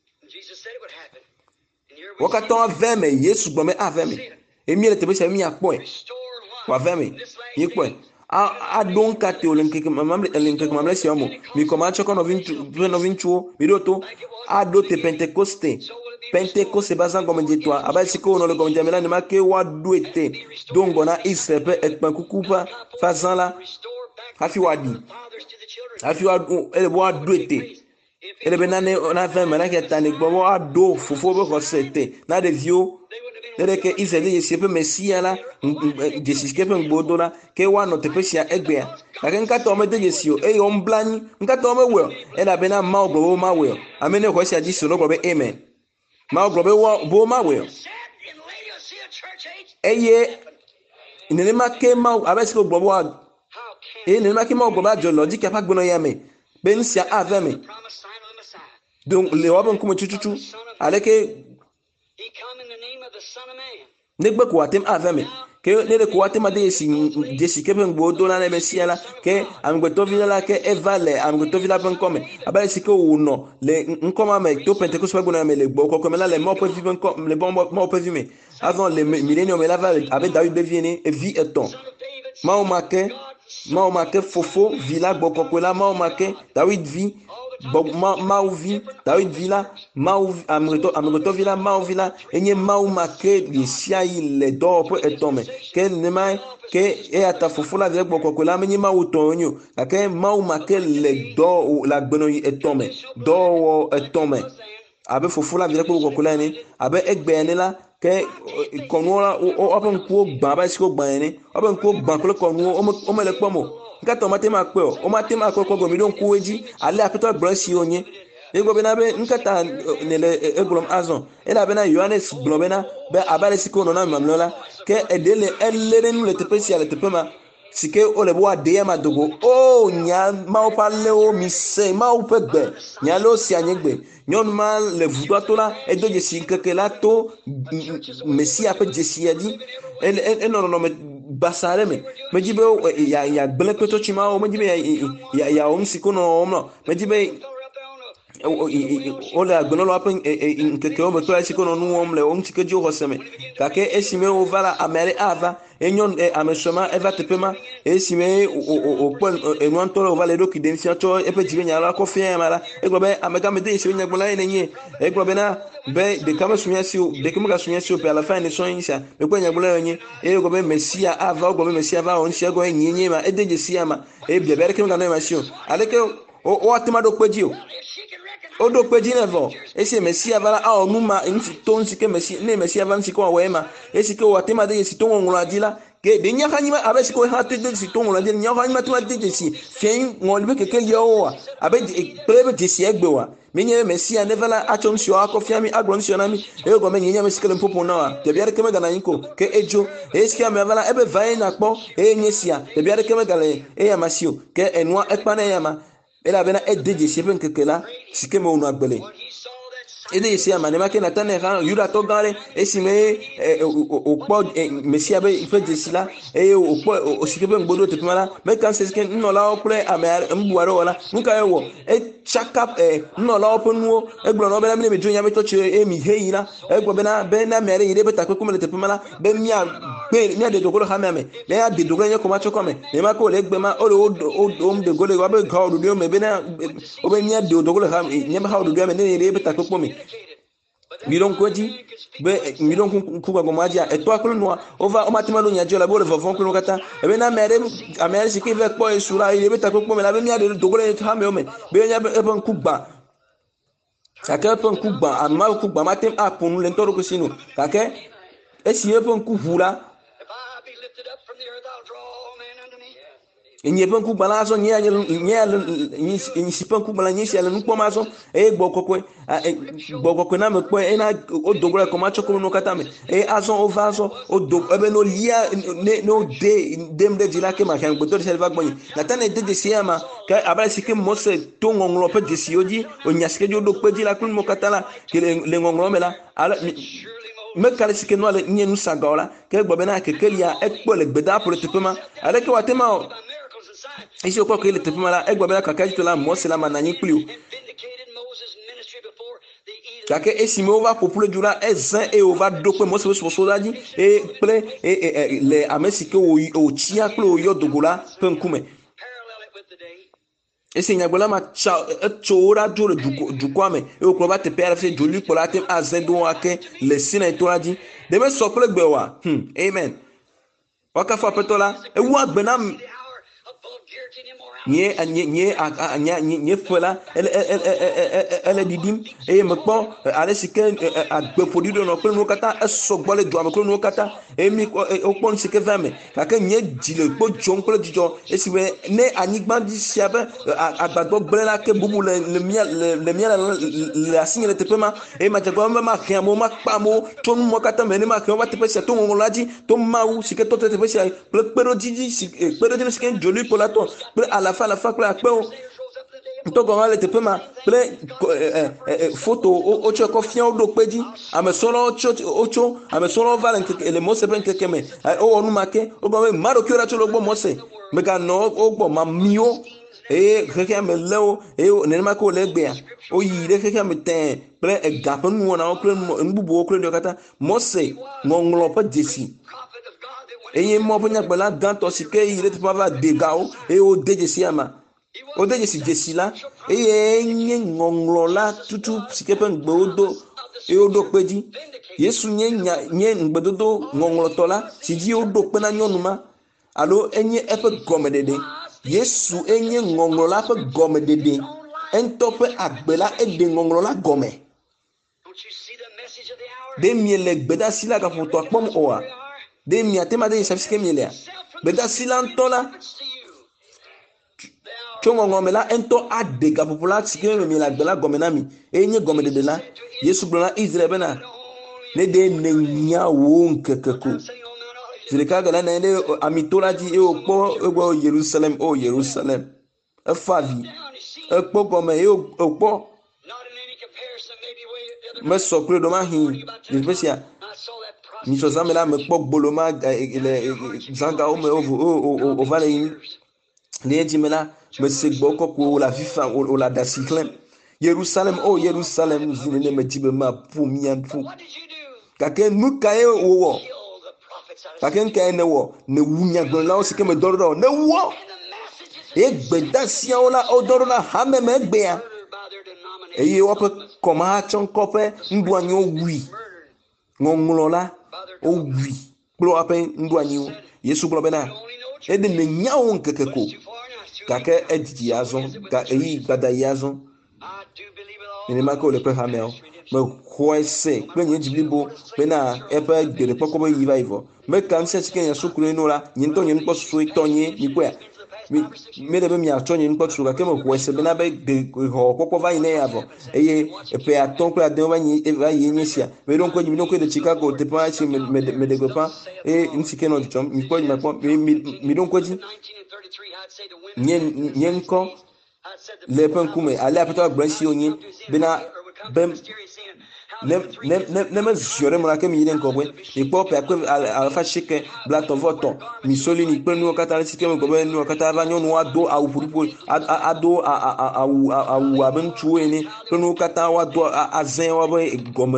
wakato aveme yesu gbome aveme emi le tepesia mi apo wa veme yipo a don kate olinkeke mamle siamo mi komacho kono vinchuo miroto a do te pentecoste bazan comme ditwa aba siko no le comme jamela ne make wa duete dongo na isepe ekpan kukupa fazan la afi wadi ele wa duete ele benane na fa mena ke tani gbo wa do fofo be ko sete na de vio dere ke izeli yesepe mesia la jesiskepe ngbodo la ke wa no tepesia egbea la ke nkato me de jesio e yo mblani nkato me we e la bena ma ogbo ma we amene ko sia jiso no gbo be amen ma ogbo be wo bo ma we eye inele ma ke ma abesi ko gbo wa inele ma ke ma ogbo ba jo logic apa gbono ya me ben sia aveme donc le wa bon kuma chuchuchu aleke negbe ko atem aveme ke ne ko atem ade desi ke ben gbo do na me siala ke amgbeto vila la ke evale amgbeto vila ben come aba si ke uno le nkoma me to pentecost pa gbo na me le gbo ko me la le mo pe vivre comme le bon mo pe vivre avant le millénium me la va avec David devienne et vie et ton ma o make fofo vila gbo ko la ma o make David vie Mauvi David vila Mau amreto vila Mau vila enye Mau make lisia ile do po etome ke nema ke e ata fufula vile gboko la menye Mau tonyo ke Mau make le do la gbeno etome do etome abe fufula vile gboko la ni abe egbe ni la ke konwola o apen ku gba ba siko gba ni apen ku gba ko konwo o me le pomo nkato matema pe o matema akoko go mi don ku eji ale apeto branchi onye ego be na be nkata nele eglom azon ela be na Yohanes globena be abale siko no na mamlola ke edele elere nu le tepesi ale tepema sike o le bo ade ma dogo o nya ma o pale o mi se ma o pegbe nya lo si anyegbe nyon ma le vudo to la edo je si keke la to mesi ape je si adi no me basare me jibe ya gbele peto chima o me jibe ya o msiko no omno me jibe o le agbono lo apen nkeke o me to siko no nu omle o mtike jo hoseme kake esime o vala amere ava enyon amesoma eva tepema esime o pon enwan to lo vale do kidensia to epe jibe nyala ko fe mara eglobe amega me de esime nyagbola enye eglobe na be de kama sunya si de kama sunya si pe ala fa ni so yinsa me ko nyagbola enye eglobe mesia ava oglobe mesia va on shego enye ma edeje sia ma e bebere kema na ma si o aleke o atima do peji o do peji nevo ese mesia vala a onuma nti to nsike mesia ne mesia va nsike o wema esike o atima de esi to nwonwura dila ke de nya hanyi abe siko ha te de si to ngolo de nya hanyi to de si fen ngol be keke yo abe prebe de si egbe wa me nya mesia nevala achom si akofia mi agron si na mi e go me nya me sikele popo na de biare keme gana yinko ke ejo e skia me vala ebe vai na kpo e nyesia de biare keme gale e ya masio ke enwa ekpa na ya ma e la bena e de si pen keke la sikeme onu agbele ede isi ama ne make na tane ran yura to gare esime okpo mesia be ife jesila okpo osikebe ngbodo tepimala me kan se ske nnola opre ame mbuare wala nka ewo chaka nnola openwo egbo no bela me mejo nya me to che emi heira egbo be na mere ire beta ko kumele tepimala be mia de dogolo ha me le ya de dogolo nya ko ma choko me me ma ko le egbe ma o de gole wa be ka o do me be na o be mia de dogolo ha nya ha o do me ne ire beta ko me milon koji be milon kuga gomaji eto akulu no over o matima lo nyajo la bo le vovon kulu kata e be na mere sike ve po esura ile be ta ko me la be mi ade dogole ha me o me be nya e bon kugba sake pon kugba amma kugba matem apunu le ntoro ko sinu kake esi e pon kuhura enye pon kugba la so nye nyi pon kugba la nyi si ale npo ma so e gbokokwe na me pe na o dogora ko ma choko no kata me e aso over so o do ebe no lia no dem de dila ke ma kan gbodo se va gbonyi na tane de siama ka abala sike mo se to ngonglo pe de sioji o nyaske jo do pe dila kun mo kata la ke le ngonglo me la ala me kale sike no ale nyenu sagaola ke gbobe na ke kelia ekpo le gbeda pour te pema ale ke watema isi okwa ke le te pema la egbobe na kakaji to la mo se la mananyi plio kake esime ova popule dura ezan e ova dokwe mo se so daji e ple le amesike o chia klo yo dogola penkume ese nyagbola ma cha chora duro dukwame e o kloba te pere fe joli pola tem azendo ake le sina etoraji de me so ple gbewa amen waka fa petola e wa gbena nye fela ele didim e me kpo ale sike agbe podido no klo no kata eso gbole do am klo no kata e mi o kpon sike vame kake nye dile kpo jon klo dijo esiwe ne anigba di siabe agbagbo gbele la ke bubu le mia le asigne le tepema e ma jagbo ma khiam mo ma pa mo to mo kata me ne ma khiam wa tepe se to mo laji to mawu sike to tepe se pero jiji pero jiji sike joli polato ala fa kla pe to go ale te pe ma ple photo o cho ko fian o do peji ame solo ocho ame solo valen ke le mo se pen ke me o onu make o go me maro ki ora cho lo gbo mo se me ga no o gbo ma mio keke me leo ne ma ko le gbe ya o yi re keke me ten ple ga pe nu na o kle nbubu o kle do kata mo se ngonglo pa desi eye mo ponya gbela ganto sike ile te pa de gao o deje si ama o deje si jesila nye ngonglo la tutu sike pe ngbodo o do peji yesu nye ngbodo ngonglo tola siji o do pe na nyonuma alo enye epe gomedede yesu enye ngonglo la pe gomedede entope agbela ede ngonglo la gome de miele gbeda sila ka foto akpom oa de mi atema de safiske mielea beda silantola chongo ngomela ento adega popula sike me la gbela gomenami enye gomede de la yesu blona israel bena ne de nenya won kekeko zirika gala na ne amitola ji e opo ego Jerusalem afavi ekpo gome e opo me sokre do ma hin especially ni chozame la me kpo gboloma ile zanga o me o vale yin le di me la me se gbo ko la fifa o la dasiklen Jerusalem zinene me tibe ma pu mian pu kake nu kae wo kake nkae ne wo ne wunya gbon la o sike me doro ne wo e gbeda sia o la o doro la ha me gbe ya eye wo pe koma chon kope ndu anyo wi ngonglola o wi klo apen ndu anyo yesu klo bena e de ne nyawo nkekeko kake editi yazo ka eyi gbada yazo ni ma ko le pe hamel me xoese kple nye dziblibo bena eƒe gbeɖekpɔkpɔ be yi va yi vɔ meka ŋusẽ si ke nye sukulu no la nye ŋutɔ nye nukpɔ susu tɔ nye mi kpɔa mi ɖe be miatsɔ nye nukpɔ susu gake me xoese bena be xɔ kpɔkpɔ va yi ne ya vɔ eye eƒe atɔ̃ kple adre va yi nye sia me ɖo ŋkɔ de Chicago teƒe ma si me ɖe gbeƒã eye nu si ke nɔ dzɔdzɔm mi kpɔ mi ɖo ŋkɔ dzi nye ŋkɔ le eƒe ŋkume ale aƒetɔ agblɔ esi wonye bena be ne me ziɔ ɖe me la ke mi yi ɖe ŋgɔgbe mi kpɔ ƒe akpe alafa asieke blatɔ vɔ tɔ mi solini kple nuwo katã si ke me gblɔ be nuwo katã va nyɔnuwo ado awu ƒoɖiƒo ado awu abe ŋutsuwo ene kple nuwo katã woado azẽ woabe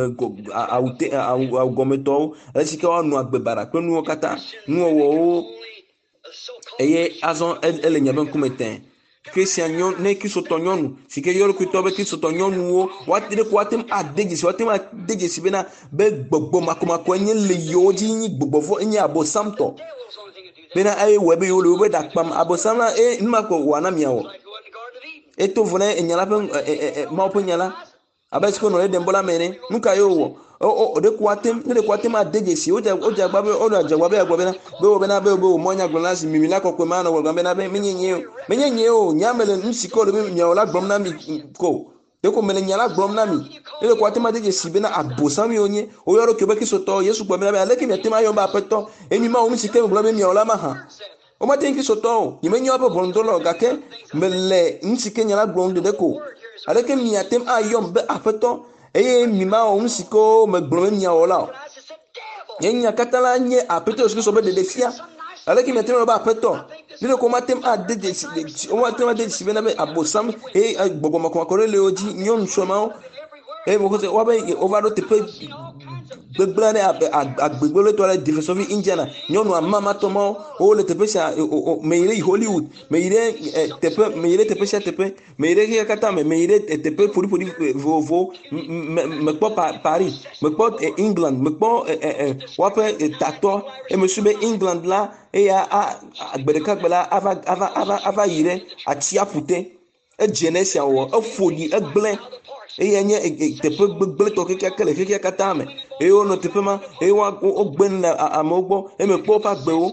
awu gɔmetɔwo ale si ke woanɔ agbe baɖa kple nuwo katã nuwɔwɔwo eye azɔ ele nye be ŋkume tẽ Christian ne kristotɔ nyɔnu si ke yɔɖo kutɔ be kristotɔ nyɔnuwo woate ɖe ko woate ade dzesi woate ade dzesi bena be gbɔgbɔ makomako enye le yewo dzi nye gbɔgbɔvɔ enye abɔsamtɔ bena eye wɔe be yewo le wobe ɖa kpam abɔsam la numa ko wòana miawɔ eto vɔ ne enya la ƒe mawo ƒe nya la abe si ke nɔ ɖe ɖem bɔ la me ne nu ka yewo wɔ ɖe ko woate ade dzesi wodze agba be agblɔ bena be wo bena be wo mɔ nya gblɔ la si mimi la kɔkɔe ma nɔ wɔgblɔ bena be menye nye o nya me le nu si ke wo le be miawo la gblɔm na mi ko ɖeko me le nya la gblɔm na mi ele ko ate ma de dzesi bena abosam yiwo nye woyɔ ɖo ke be kristotɔ Yesu gblɔ bena be aleke miate ma yɔ be aƒetɔ emi ma wo nu si ke gblɔ be miawo la ma hã womate ŋu kristotɔ o nyemenye woƒe ʋɔnudrɔ̃lɔ gake mele nu si ke nya la gblɔm ɖeɖe ko aleke miate ayɔm be aƒetɔ eye mi ma wɔ nu si ke me gblɔ be miawɔ la o nye nya katã la nye aƒetɔ Yesu Kristo be ɖeɖefia aleke miate ma be aƒetɔ ne ko womatem ade dzesi bena be abosam eye gbɔgbɔ makomako ɖe le wo dzi nyɔnu srɔ̃mawo eye mo kose woabe wova ɖo teƒe gbegblẽ ɖe agbegblẽtɔ le Jeffersonville Indiana nyɔnu amamatɔ mawo wole teƒe sia me yi ɖe Hollywood me yi ɖe teƒe sia teƒe me yi ɖe katã me yi ɖe teƒe ƒoɖiƒoɖi vovovowo me kpɔ Paris me kpɔ England me kpɔ woaƒe tatɔ me su be England la eya gbe ɖeka gbe la ava yi ɖe atsiaƒu te edze ne sia wɔ eƒoɖi egblẽ eye nye teƒe gbegblẽtɔ keke le xexea katã me eye wonɔ teƒe ma eye wogbe nu le amewo gbɔ eye mekpɔ woƒe agbewo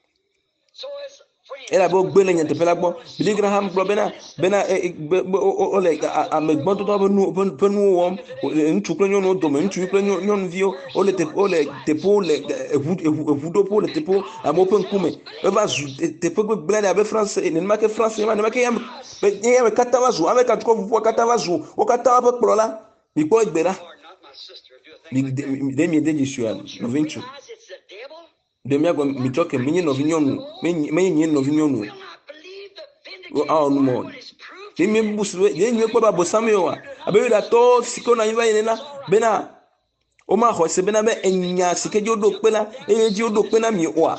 elabe wogbe le nye teƒe la gbɔ Billy Graham gblɔ bena wole ame gbɔtɔtɔ ƒe nuwo wɔm ŋutsu kple nyɔnuwo dome ŋutsuvi kple nyɔnuviwo wole teƒewo le eʋuɖoƒewo le teƒewo amewo ƒe ŋkume eva zu teƒe gbegblẽ abe France nenema ke France nenema ke yame katã va zu ame kadukɔ ƒuƒua katã va zu wo katã woƒe kplɔla mi kpɔ egbe ɖa ɖe mi de dzesi o nɔvi ŋutsu de miagbɔ mitrɔ ke menye nɔvi nyɔnu menye nye nɔvi nyɔnu awɔ numɔ de mi busu de mi kpɔ be abosam ye wa abe Yudatɔwo si ke wonɔ anyi va yi nena bena womaxɔ se bena be enya si ke dzi woɖo kpe la eye dzi woɖo kpe na mi oa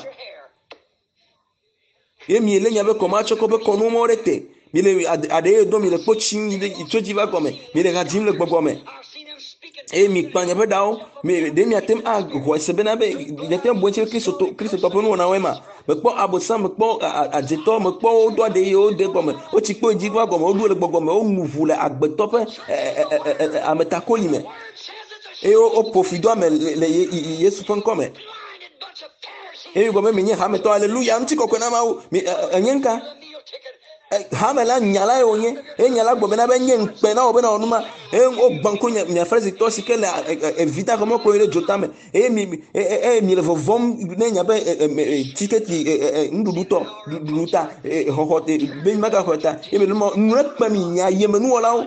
ye mi le nya be kɔma tsɔ kɔ be kɔnu mawo ɖe te mi le aɖe ye do mi le kpɔ tsi tso dzi va gɔme mi le ha dzim le gbɔgbɔ me eye mi kpa nye ƒe ɖawo ɖe miate axɔ se bena be miate bo tse kristotɔ ƒe nuwɔnawoe ma mekpɔ abosam mekpɔ adzetɔ mekpɔ wodo aɖe ye wode gɔme wotsi kpɔ dzi va gɔme woɖo le gbɔgbɔ me woŋu ʋu le agbetɔ ƒe ametakoli me eye woƒo fi do ame le Yesu ƒe ŋkɔ me eye gɔme mi nye hametɔ aleluya ŋuti kɔkɔe na Mawu enye ŋka hame la nya la ye wonye eye nya la gbɔ bena be nye ŋkpɛ na wo bena wɔnu ma eye wogbã ko mia frɛzitɔ si ke le evita xɔmɔ kplɔ ɖe dzota me eye mi le vɔvɔm ne nya be tiketi nuɖuɖutɔ ɖuɖuta xɔxɔ be mi magaxɔ ta eye mi nu ekpe mi nya yeme nuwɔlawo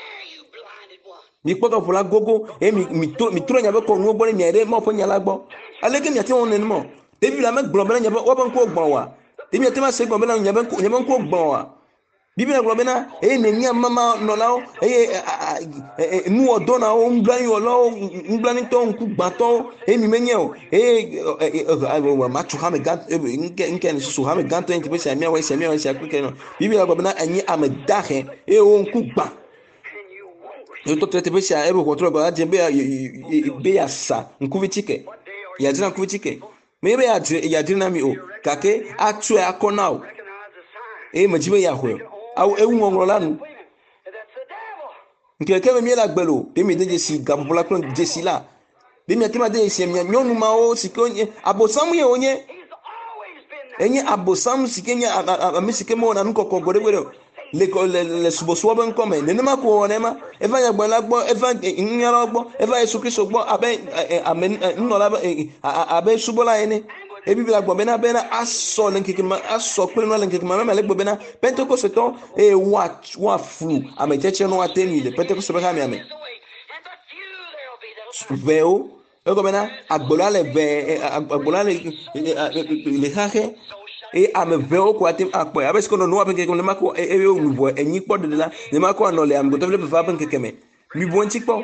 mi kpɔ tɔƒo la gogo eye mi trɔ nya be kɔ nuwo gbɔ ne mia ɖe ma ƒe nya la gbɔ aleke miate wɔn nenema David la megblɔ bena nya be woaƒe ŋkuwo gbɔn wa ɖe miate ma se gbɔ bena nya be ŋkuwo gbɔn wa Biblia gblɔ bena eye nenye mama nɔlawo eye nuwɔdɔnawo nublanuiwɔlawo nublanitɔwo ŋkugbãtɔwo eye mi menye o eye matsu hame gã nke ne susu hame gãtɔ ŋti be sia miawɔ sia kpekpe nɔ Biblia gblɔ bena enye ame dahe eye wo ŋkugbã yotɔ teƒe sia ebe xɔtrɔ gblɔ adze be yasa ŋkuvitsike yadzra ŋkuvitsike me be yadzre na mi o gake atsɔe akɔ na o eye medzi be yaxɔe awo ewu ŋɔŋlɔ la nu Nkeke me miela gbelo de me de si gabola klon de si la de me tema de si me nyonu ma o sikonye abosam ye onye enye abosam sikenye amisike mo na nkoko gore gore le suboso ben come ne ma ko onema eva ya gbela gbo eva nyara gbo eva Yesu Kristo gbo abe amen nnola abe subola ene ebibila gbo bena bena aso lenkeke ma aso pele no lenkeke ma mele gbo bena Pentecost to wa flu ame cheche no ateni le Pentecost be kami ame veo ego bena agbola le ve agbola le haje ame veo ko atim akpo abe sko no apen keke le mako e olubo enyi kpo de la le mako anole am go to le va apen keke me mi bon ti kpo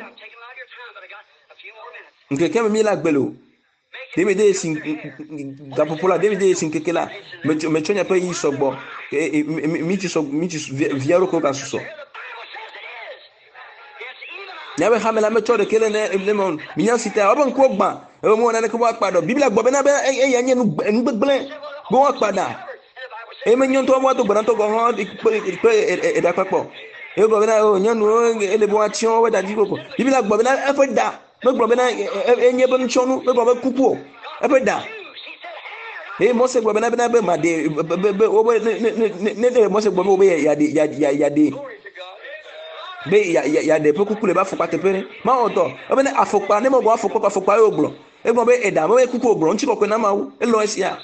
nkeke me mi la gbelo demi de sin gapopola demi de sin keke la me chonya pe yi sogbo mi ti viaro ko ka suso nyabe hamela me chode kele ne lemon minya sita oban ko gba e mo na ne ko pado biblia gbo be na be e yanye nu gbegble bo wa pada e me nyon to mo to gbran to go ho e da papo e go be na o nyon no e le bo action we da di koko biblia gbo be na e fe da me gbo be na e nye be nchonu me gbo be kuku e fe da e mo se gbo be na be ma de o ne mo se gbo be ya de be ya de kuku le ba fokpa tepere ma oto obe ne afokpa ne mo go afokpa yo gblo egbo be eda mo be kuku ogblo nchi kokwe na mawu elo esia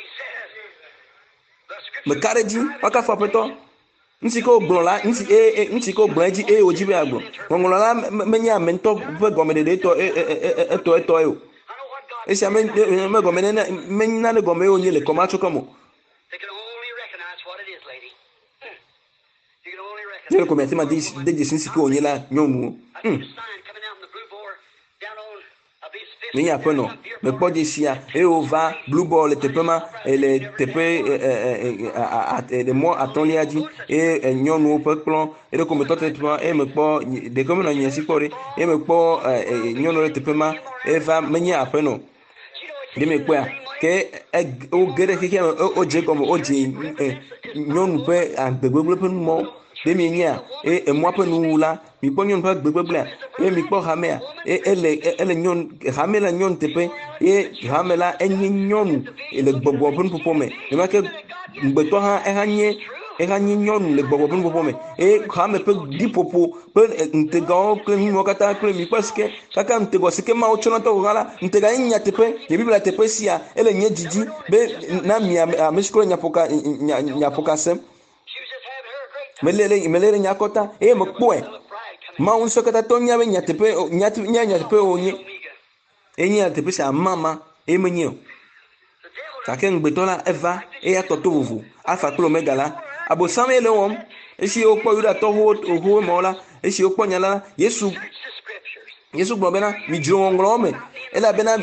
me kareji aka fapeto nchi ko ogblo la nchi ko ogblo ji oji be agbo ngolo la menya mento be gomede de to yo esia me gomede na menya le gomede onye le koma chokomo Yo comecei a dizer que onye la nyonu. Ni ya peno. Me pode sia ova blue ball te pema ele tepe de mo atoniaji nyonu pe plan e de comme tote pema e me po de comme no nyesi pore e me po nyonu te pema e va menya apeno. De me kwa ke o gere ke o je comme o je nyonu pe agbegbe pe mo demi nya mo ape nu la mi po nyon pa gbegbeble mi po hamea ele nyon hamela nyon tepe hamela enyi nyon ele gbogbo pun popome e ma ke ngbeto ha hanye nyon le gbogbo pun popome hame pe di popo pe ntega ke mi wakata ke mi paske kaka ntego sike ma o chona to gala ntega nya tepe ye bibla tepe sia ele nye jiji be na mi ameshko nya poka sem melele nyakota mkpoe ma un sokata to nyabe nyatepe nyatepe onye enya tepe sa mama menyo take ngbetola eva ya totovu alpha klo megala abo samele wom esi okpo yuda to ho mola esi okpo nyala yesu gbobena mi jiro ngrome ela bena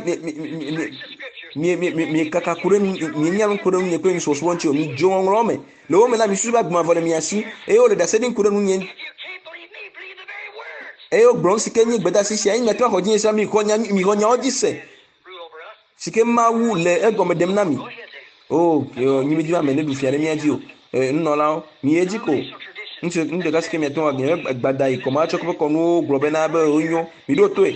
mi kaka kure mi nyalo kure mi ko mi so so wonchi mi jiro ngrome lo me la mi suba gma vole mi asi o le da sedin kure nu nyen o bron sike nyi gbeda sisi ayin na to hodin sa mi konya odise sike ma wu le egomedem na mi nyi mi diwa me ne du fiare mi aji nnola mi ejiko nde ga sike mi to wa gbada ikoma chokpo konu globena be onyo mi do to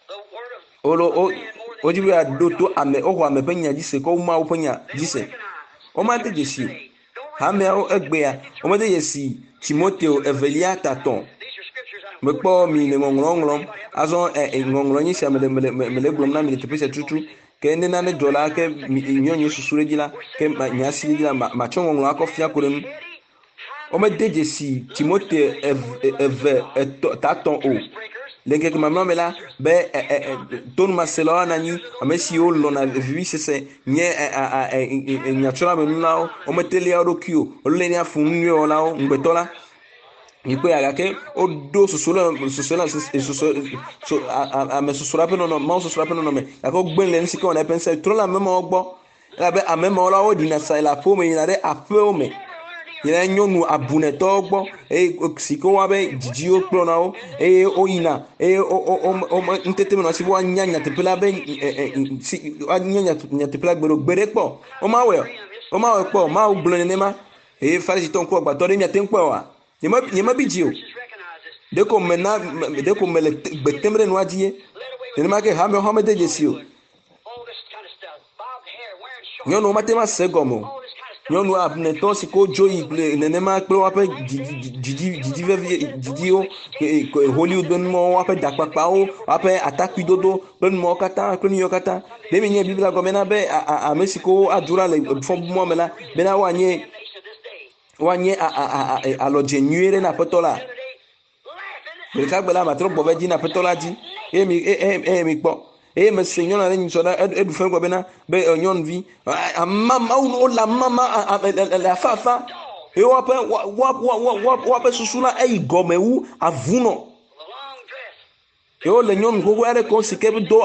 ojibu ya doto ame oho ame penya jise ko ma openya jise o ma te jisi hame egbe ya o ma te jisi Timoteo evelia taton me po mi ne ngongron azon ngongron yi sia mele glom na mi te pese tutu ke ne na ne dola ke nyonyo susure gila ke nyasi gila ma chon ngongron akofia korem o ma te jisi Timoteo taton o lenge ke mamma mela be ton maselo nani amesi o lona vivise se nye nyatura menulao o meteli arokio o leni afunyo lao ngbetola ipe agake o do susula ame susura pe no ma susura pe no me ako gbenle nsi ko na pense trola memo ogbo la be amemo ola o dina sa la fo me ina re ape me ina nyonu abune togbo siko wa be jiji o klo na o oyina o ntete me no si bo nyanya tepela be si nyanya tepela gbere po o ma we po ma o blone ne ma fari si ton ko gba to re mi aten po wa ye ma biji o deko mena deko mele betemre no adie ne ma ke ha me home de jesio nyɔnu matema se gɔme o nyɔnu abnetɔ si ko dzo yi nenema kple woaƒe didi viviwo Hollywood numɔwo woaƒe dakpakpawo woaƒe atakpui dodo kple numɔwo katã kple nuyiwo katã ɖe mi nye biblia gɔme na be ame si ko adzra le fɔbumɔ me la bena woanye alɔdze nyuie ɖe na aƒetɔ la ɖeka gbe la matrɔ gbɔ ve dzi na aƒetɔ la dzi eye mi kpɔ eye me se nyɔnu aɖe nyitsɔ ɖe eɖu fɛn gɔ bena be nyɔnuvi amawo wole amama le afafa eye woaƒe susu la eyi gɔme wu avunɔ eye wole nyɔnu gbogbo aɖe ko si ke do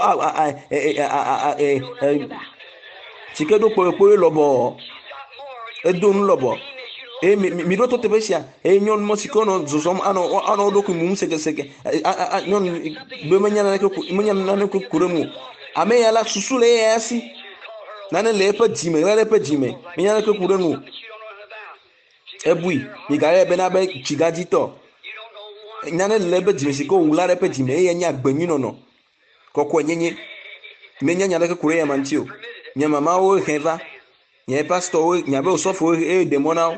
si ke do kpɔyɔkpɔyɔ lɔbɔ edo nu lɔbɔ eye mi ɖo to teƒe sia eye nyɔnu mɔ si ke nɔ zɔzɔm anɔ wo ɖokui mum sekeseke nyɔnu be menya naneke ko ɖe mu ame ya la susu le eya si nane le eƒe dzime ɣla ɖe eƒe dzime menya naneke ko ɖe nu ebui migayɔe bena be tsigadzitɔ nane le eƒe dzime si ke wòwu la ɖe eƒe dzime eye nye agbenyuinɔnɔ kɔkɔe nyenye menya nya ɖeke ko ɖe ya ma ŋuti o nye mamawo hɛ va nye pastɔwo nyabe osɔfowo eye demɔ na wo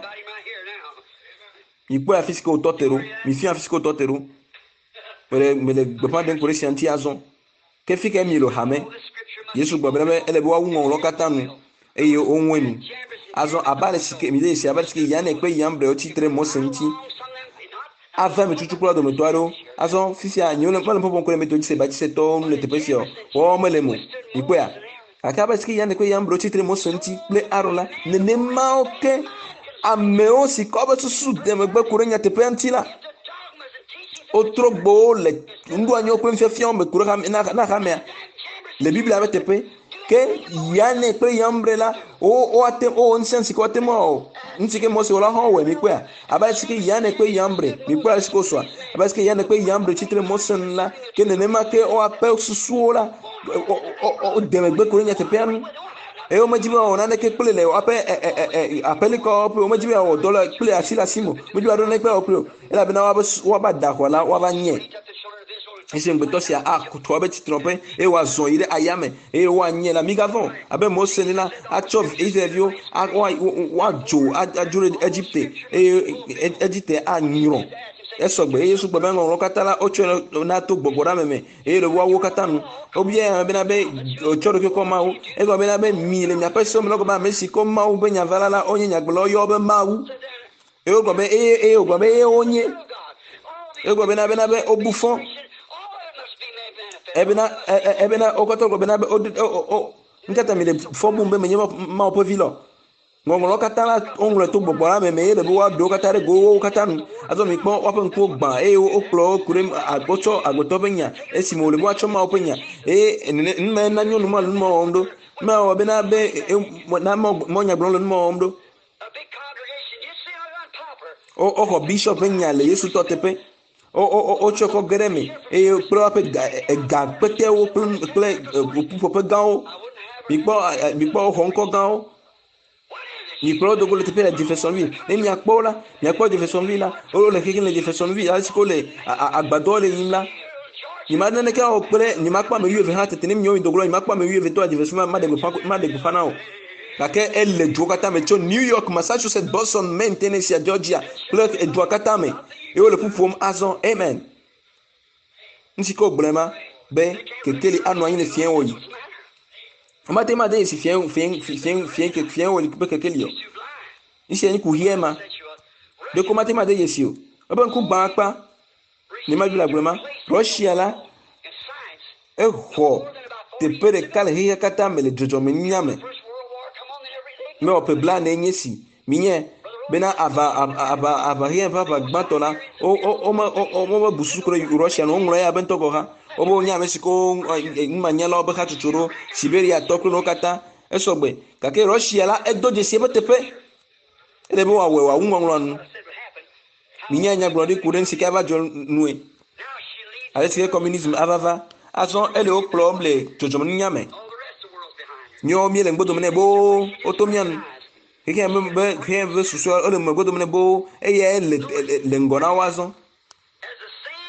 mi kpɔ afi si ke wòtɔ te ɖo mi fia afi si ke wòtɔ te ɖo mele gbeƒã ɖem ko ɖe sia ŋuti azɔ ke fi ke mi le hame Yesu gbɔ bena be ele be woawu ŋɔŋlɔ katã nu eye woŋue nu azɔ abe ale si ke mi de si abe ale si ke Yane kple Yambre wotsitre Mose ŋuti ave me tutu kple dometɔ aɖewo azɔ fifia nyewo mele pɔpɔm ko ɖe meto dzisetɔwo nu le teƒe sia o wɔwɔ mele mo mi kpɔa gake abe ale si ke Yane kple Yambre wotsitre Mose ŋuti kple Aron la nenemawo ke amewo si ke wobe susu de megbe ko ɖe nyateƒea ŋuti la wotro gbowo le nuɖoanyiwo kple nufiafiawo me ko ɖe na xamea le Biblia be teƒe ke Yane kple Yambre la wo ŋusẽ si ke woate ŋu ŋuti ke Mose la hã wɔe mi kpɔa abe ale si ke Yane kple Yambre mi kpɔ ale si ke wosɔa abe ale si ke Yane kple Yambre tsitre Mose nu la ke nenema ke woaƒe susuwo la wode megbe ko ɖe nyateƒea nu eye womedzi be wɔ naneke kple le woaƒe aƒelikɔwo ƒe womedzi be wɔ dɔ le kple asi le asi mo womedzi be aɖo naneke wɔ kple o elabena woaba da xɔ la woaba nye esi ŋgbetɔ sia akutu abe tsitrɔƒe eye wòazɔ yi ɖe ayame eye woanye la migavɔ abe Mose ne la atsɔ Israelviwo woadzo adzo ɖe Egipte eye Egipte anyrɔ esɔgbe eye Yesu gbe be ŋɔŋlɔ katã la wotsɔ na to gbɔgbɔ ɖa meme eye le woawo katã nu wobia bena be wotsɔ ɖokuiwo kɔ Mawu egɔme bena be mi le miaƒe sewo me lɔgɔ be ame si ko Mawu be nyavala la wonye nyagblɔlawo yɔ be Mawu eye wogblɔ be eye wogblɔ be eye wonye egblɔ bena be wobu fɔ ebena wokɔtɔ gblɔ bena be ŋkata mi le fɔ bum be menye Mawu ƒe vi lɔ ŋɔŋlɔ katã la woŋlɔe to gbɔgbɔ la meme eye le be woaɖewo katã ɖe gowo katã nu azɔ mi kpɔ woaƒe ŋkuwo gbã eye wokplɔ wo ku ɖe wotsɔ agbetɔ ƒe nya esime wòle be woatsɔ Mawu ƒe nya eye nume na nyɔnu ma le numɔ wɔm ɖo mewɔ bena be na mɔnyagblɔm le numɔ wɔm ɖo woxɔ bishɔp ƒe nya le Yesu tɔ teƒe wotsɔ kɔ ge ɖe me eye kple woaƒe gakpetewo kple ƒuƒoƒe gãwo mi kpɔ xɔ ŋkɔ gãwo mi kplɔ dogo le teƒe le Jeffersonville ne miakpɔ la miakpɔ Jeffersonville la wole xexi le Jeffersonville ale si ke wole agbadɔ le yim la nyima naneke wɔ kple nyimakpɔ ame 12 hã tete ne miɔ mi dogo la nyimakpɔ ame 12 to a Jeffersonville ma de gbeƒã na o gake ele duwo katã me tso New York, Massachusetts, Boston, Maine, Tennessee, Georgia kple edua katã me ye wole ƒuƒom azɔ amen ŋuti ke wogblẽ ma be kekeli anɔ anyi le fia wɔ yi amate ma de esi fia wɔ li be kekeli o isi anyi ku hie ma de ko mate ma de esi o ebe ŋku gbã akpa ne ma bi la gblẽ ma Russia la exɔ teƒe ɖeka le xexea katã me le dzɔdzɔme nunya me mewɔ ƒe blaene nye si minye bena avaxeya ƒe ava gbãtɔ la wome bu susu kple Russia no woŋlɔ ya be ŋutɔ gɔ ha wobe wonye ame si ke numanyalawo be hatsotso ɖo Siberia tɔ kple no katã esɔgbe gake Russia la edo dzesi ebe teƒe ele be wòawɔe wòawu ŋɔŋlɔ nu minye nyagblɔɖi ku ɖe si ke ava dzɔ nue ale si ke communisme avava azɔ ele wo kplɔm le dzɔdzɔme nunya me míawo míele ŋgbodome nɛ boo woto mía nu xexea be susua ele megbedo me nɛ boo eye le ŋgɔ na wo azɔ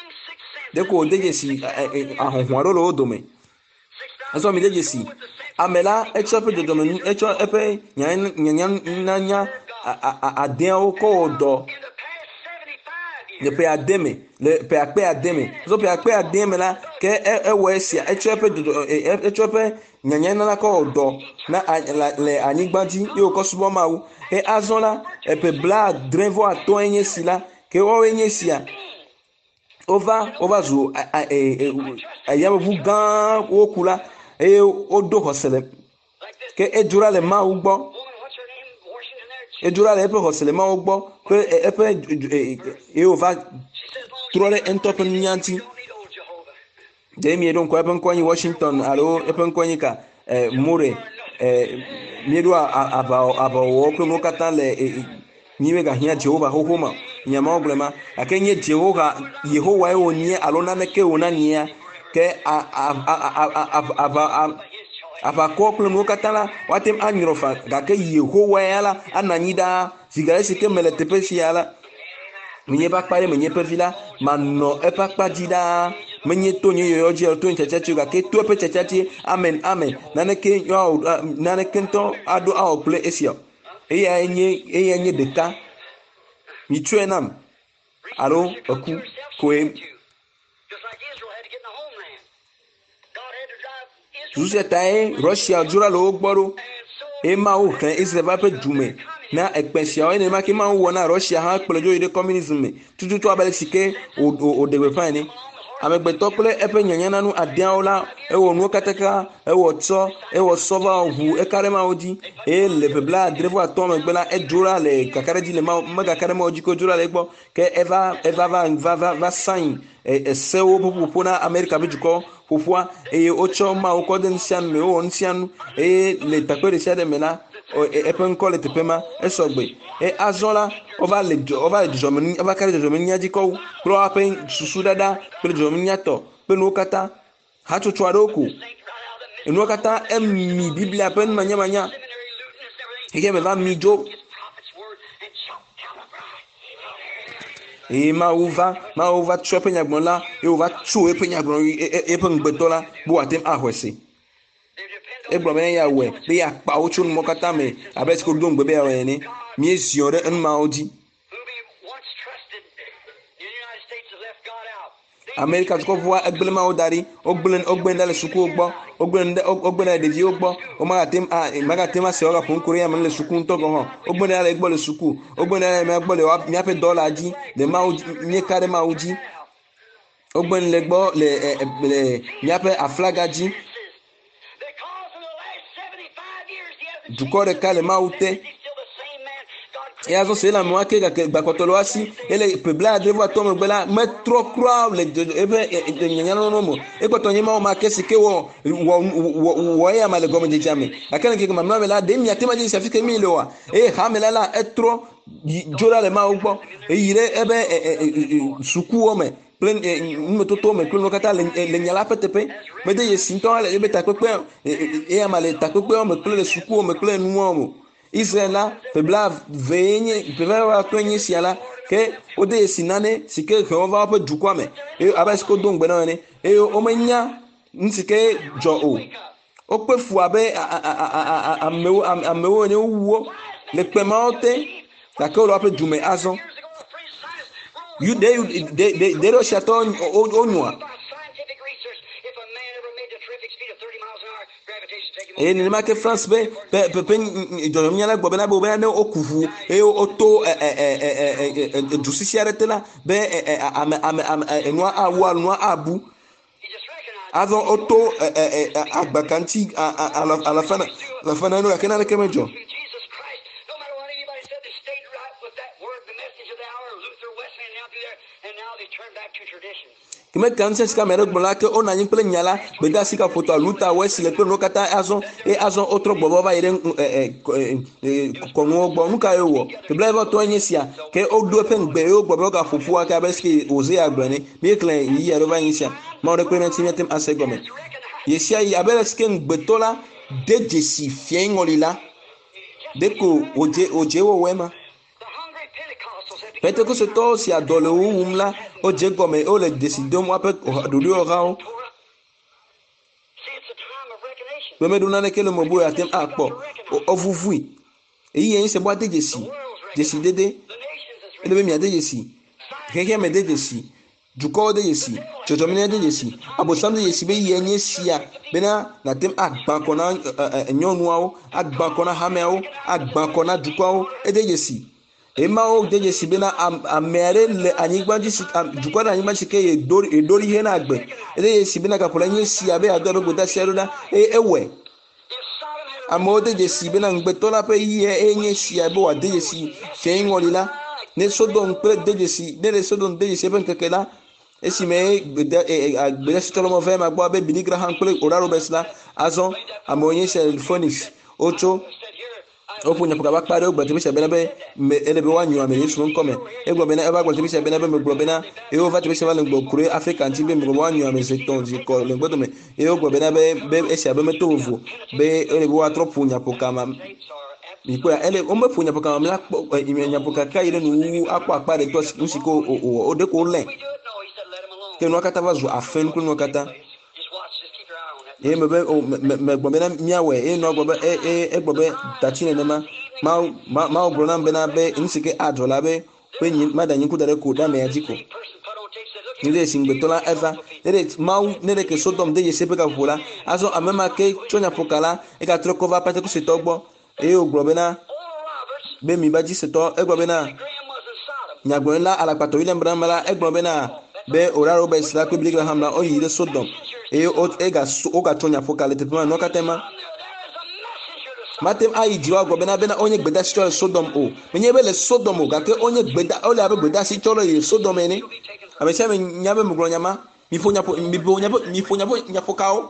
deko dejesi ahonhoro lo dome aso mi dejesi amela echope dodome echo epe nyanya aden ko do le pe ademe le pe akpe ademe so pe akpe ademe la ke ewesia echope nyanya na ko do na le anigbaji yo ko subo mawu azonla pe bla drevo ato enye sila ke o enye sia ova zo ayabu gan okula o do hosele ke ejura le ma ugbo ejura le pe hosele ma ugbo ke ova trole entop nyanti Jamie don ko epen kwani Washington alo epen kwani ka mure miedo aba wo ko no kata le niwe ga hia Jehova hohoma nyama oglema akenye Yehova oni alona neke ona nia ke aba ko ko no kata la watem anyirofa ga ke Yehova yala ananyida sigare sike melete pesiala menye ba kpare menye pevila mano epa kpadida menye tonye yoyoji to nchechechi ga ke to pe chechechi amen naneke yo naneke nto ado a play esia enye deka mi trenam aro oku koem Jusetae Russia jura lo gboro ma o kan Israel va pe dume na ekpesia o ne ma ki ma wo na Russia ha pelejo ide communism tututu abele sike o de we fine amegbeto pele epe nyanya nanu adiaola ewo nu kataka ewo tso ewo sova hu ekarema oji le pebla drevo atom egbela ejura le kakareji le ma kakarema oji ko jura le gbo ke va sign sewo popo na America bijuko fofua ocho ma okode nsian me o nsian le takore sia de mena epen kole tepema esogbe azola ova le jomeni ova kare jomeni ajiko pro apen susu dada pe jomeni ato pe no kata ha chuchu adoku no kata mi biblia pen manya ike me va mi jo ma uva tso penyagbon la uva tso penyagbon pen gbedola bo atem ahwese egbo me ya we be ya pa ochu mo kata me abes ko do ngbe ya we ni mi esiore en ma oji America ko vo egbele ma odari ogben dale suku ogbo ogben de vi ogbo o magatem se ora fun korea me le suku nto go han ogben dale egbo le suku ogben dale me egbo le mi ape dollar ji de ma oji ni kare ma oji ogben le gbo le mi ape aflaga ji dukore kale ma ute azo c'est la moi que ba kotolo asi ele pebla devo atomo gbela metro croix le ebe nyanya no mo e ko tonye ma o ma kesi ke wo ya male gomo de jame akana ke ma ma la de mi atema ji safike mi lo wa ha me la etro jora le ma ugbo yire ebe suku o me plen metoto me plen kata le nyala petepe me de yesinto ale ebe takpepe ya male takpepe o me plen le suku o me plen nu o Israela pebla venye pebla tonye siala ke ode sinane sike Jehova pe dukwame abasko dongbe na ne o menya nsike jo o pe fu abe amewo ne wuo le pemaote la ke o pe dume azon you they do chaton onwa ni ma ke France be do mi ala gbo be na bo be na okufu oto jusisi arete la be enwa awu anwa abu azon oto agbakanti ala fana no akena ke mejo kime kanse ska mere gbola ke ona yin pele nyala be ga sika foto aluta wesi le pe no kata azon otro gbobo ba ire ko ngo gbo nka ewo te bleva to anyisia ke odu pen gbe o gbobo ga fofu aka beski oze agbani be klen yi ya roba nyisia ma o rekwena timetem asegome yesia yi abereske ngbetola deje si fien olila deko oje wo wema Pentekostotɔ si adɔ le wo wum la, wodze gɔme, wole desi dom woaƒe ɖoɖoe ɔhawo. Gbemeɖo naneke le mɔbo atem akpɔ, ɔvuvui. Eyi yɛ se bɔ ade dzesi dede. Ele be miade dzesi, xexeme de dzesi, dukɔwo de dzesi, dzɔdzɔmenya de dzesi, abosam de dzesi be yɛ nye sia bena natem agbã kɔ na nyɔnuawo, agbã kɔ na hameawo, agbã kɔ na dukɔawo, ede dzesi. Emawo de dzesi bena ame aɖe le anyigba dzi si dukɔ ɖe anyigba si ke eɖo ihe na agbe. Ede dzesi bena gaƒo le nye sia be ado ɖe gbedasi aɖo ɖa eye ewɔe. Amewo de dzesi bena ŋugbetɔ la ƒe yie nye sia be wòade dzesi fiẽ ŋɔli la. Ne Sodom kple de dzesi, ne le Sodom de dzesi ƒe ŋkeke la, esime gbedasitɔ le mɔ vɛ ma gbɔ abe Billy Graham kple Oral Roberts la, azɔ amewo nye Phoenix, wotso woƒo nyaƒoka va kpa ɖe wogblɔ teƒe sia bena be ele be woanyo ame Yesu ŋkɔ me. Egblɔ bena eva gblɔ teƒe sia bena be megblɔ bena eye wova teƒe sia va le ŋgɔ kure Afrika ŋuti be megblɔ woanyo ame zetɔ̃ zikɔ le gbɔdome. Eye wogblɔ bena be esia be meto vovo be ele be woatrɔ ƒo nyaƒoka ma. Mikpɔa ele womeƒo nyaƒoka ma la kpɔ nyaƒoka ka yi ɖe nu akpɔ akpa ɖe tɔ nu si ke wode ko lɛ. Ke nua katã va zu afẽ kple nua katã. Eye megblɔ bena miawɔe eye nua gblɔ be egblɔ be tati nenema mawo gblɔ nam bena be nu si ke adzɔ la be maɖe anyiku da ɖe ko ɖe amea dzi ko. Ne ɖe esi ŋugbetɔ la eva ne ɖe ke Sodom de dzesi ƒe gaƒoƒo la azɔ ame ma ke tsɔ nyaƒoka la egatrɔ kɔ va Pentekostotɔ gbɔ eye wògblɔ bena be mi ba dzi setɔ egblɔ bena nyagblɔɖila alakpatɔ William Branham la egblɔ bena be Oral Roberts la kple Billy Graham la woyi ɖe Sodom eye wogatsɔ nyaƒoka le teƒe ma nua katã ma. Matem ayi dzi woagblɔ bena wonye gbedasitɔ le Sodom o. Menye be le Sodom o gake wole abe gbedasitɔ le Sodom ene. Ame sia ame nya be megblɔ nyama miƒo nyaƒokawo.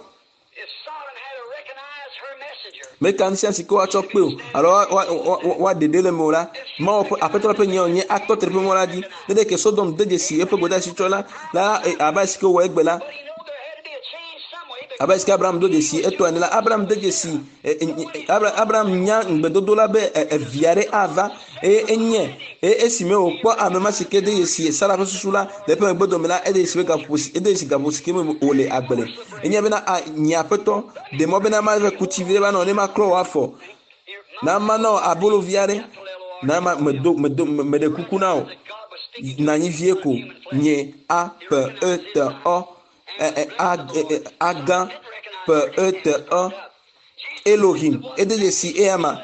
Meka ŋusẽ si ke woatsɔ kpe o alo woaɖeɖe le me o la Mawu ƒe aƒetɔ ƒe nyawo nye atɔ teƒe mɔ la dzi. Ne ɖe ke Sodom de dzesi eƒe gbedasitɔ la abe si ke wɔ egbe la abe si ke Abraham do dzesi etɔ ene la Abraham de dzesi Abraham nya ŋugbedodo la be evia ɖe ava eye enye esime wòkpɔ ame ma si ke de dzesi Sara ƒe susu la le eƒe megbedome la ede dzesi gaƒo si ke me wòle agbe le. Enye bena nye aƒetɔ de mɔ bena mave kuti vi ɖe va nɔ ne maklɔ wò afɔ na manɔ abolo vi aɖe na meɖe kuku na o nanyi vie ko nye agã Elohim ede dzesi eyama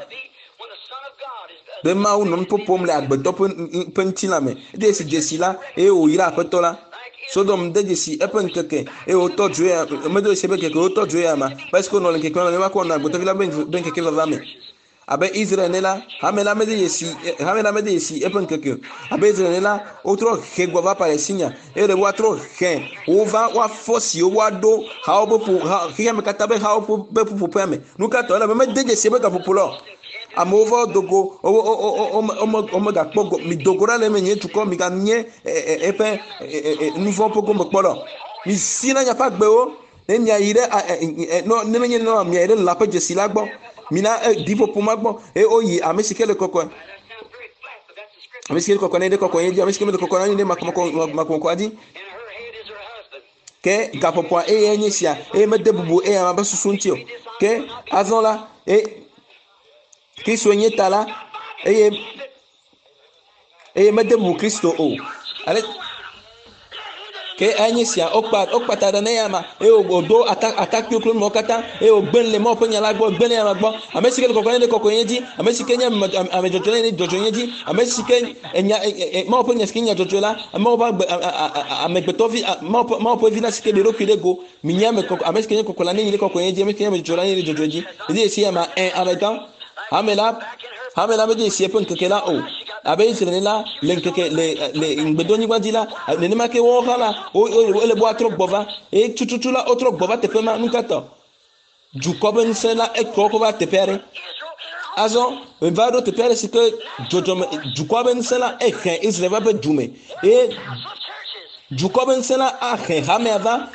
be Mawu nɔ nuƒoƒom le agbetɔ ƒe ŋutilã me. Ede dzesi la eye wòyra aƒetɔ la. Sodom de dzesi eƒe ŋkeke eye wotɔ dzo ya medo dzesi eƒe ŋkeke wotɔ dzo ya ma parce que wonɔ le ŋkeke me makɔ nɔ agbetɔvi la be ŋkeke vava me. Abe Israel ne la hame la mede dzesi eƒe ŋkeke abe Israel ne la wotrɔ he gbɔ va Palestine eye ɖe woatrɔ he wova woafɔ siwo woaɖo hawo be xexea me katã be hawo be ƒuƒoƒea me. Nu ka tɔ ele be mede dzesi ebe gaƒoƒo la o. Amewo va dogo omegakpɔ mi dogo ɖa le eme nye dukɔ mi ganye eƒe nuvɔ ƒe gomekpɔlɔ mi si na miaƒe agbewo ne miayi ɖe ne menye nenema miayi ɖe lã ƒe dzesi la gbɔ mina ɖiƒoƒo ma gbɔ eye woyi ame si ke le kɔkɔe ame si ke le kɔkɔe ne ɖe kɔkɔe dzi ame si ke mele kɔkɔe ne ɖe makɔmakɔa dzi ke gaƒoƒoa eye nye sia eye mede bubu eye ama be susu ŋuti o ke azɔ la Kristo nye ta la eye mede bubu Kristo o ale ke enye sia wokpata ɖe ne yama eye wòdo atakpuiwo kple nuwo katã eye wògbe le Mawu ƒe nya la gbɔ gbe le yama gbɔ ame si ke le kɔkɔe ne kɔkɔe dzi ame si ke nye ame dzɔdzɔe ne dzɔdzɔe dzi ame si ke Mawu ƒe nya si ke nya dzɔdzɔe la Mawu ƒe amegbetɔvi Mawu ƒe vi la si ke ɖe ɖokui ɖe go mi nye ame si ke nye kɔkɔe la ne yi ɖe kɔkɔe dzi ame si ke nye ame dzɔdzɔe la ne yi ɖe dzɔdzɔe dzi edi esi yama amegã hame la mede esi eƒe ŋkeke la o abe Israel la le ŋkeke le ŋgbedonyigba dzi la nenema ke wɔwo hã la wole be woatrɔ gbɔ va eye tututu la wotrɔ gbɔ va teƒe ma nu ka tɔ dukɔ be ŋusẽ la etrɔ kɔ va teƒe aɖe azɔ va ɖo teƒe aɖe si ke dzɔdzɔme dukɔ be ŋusẽ la ehe Israel va ƒe du me eye dukɔ be ŋusẽ la ahe hamea va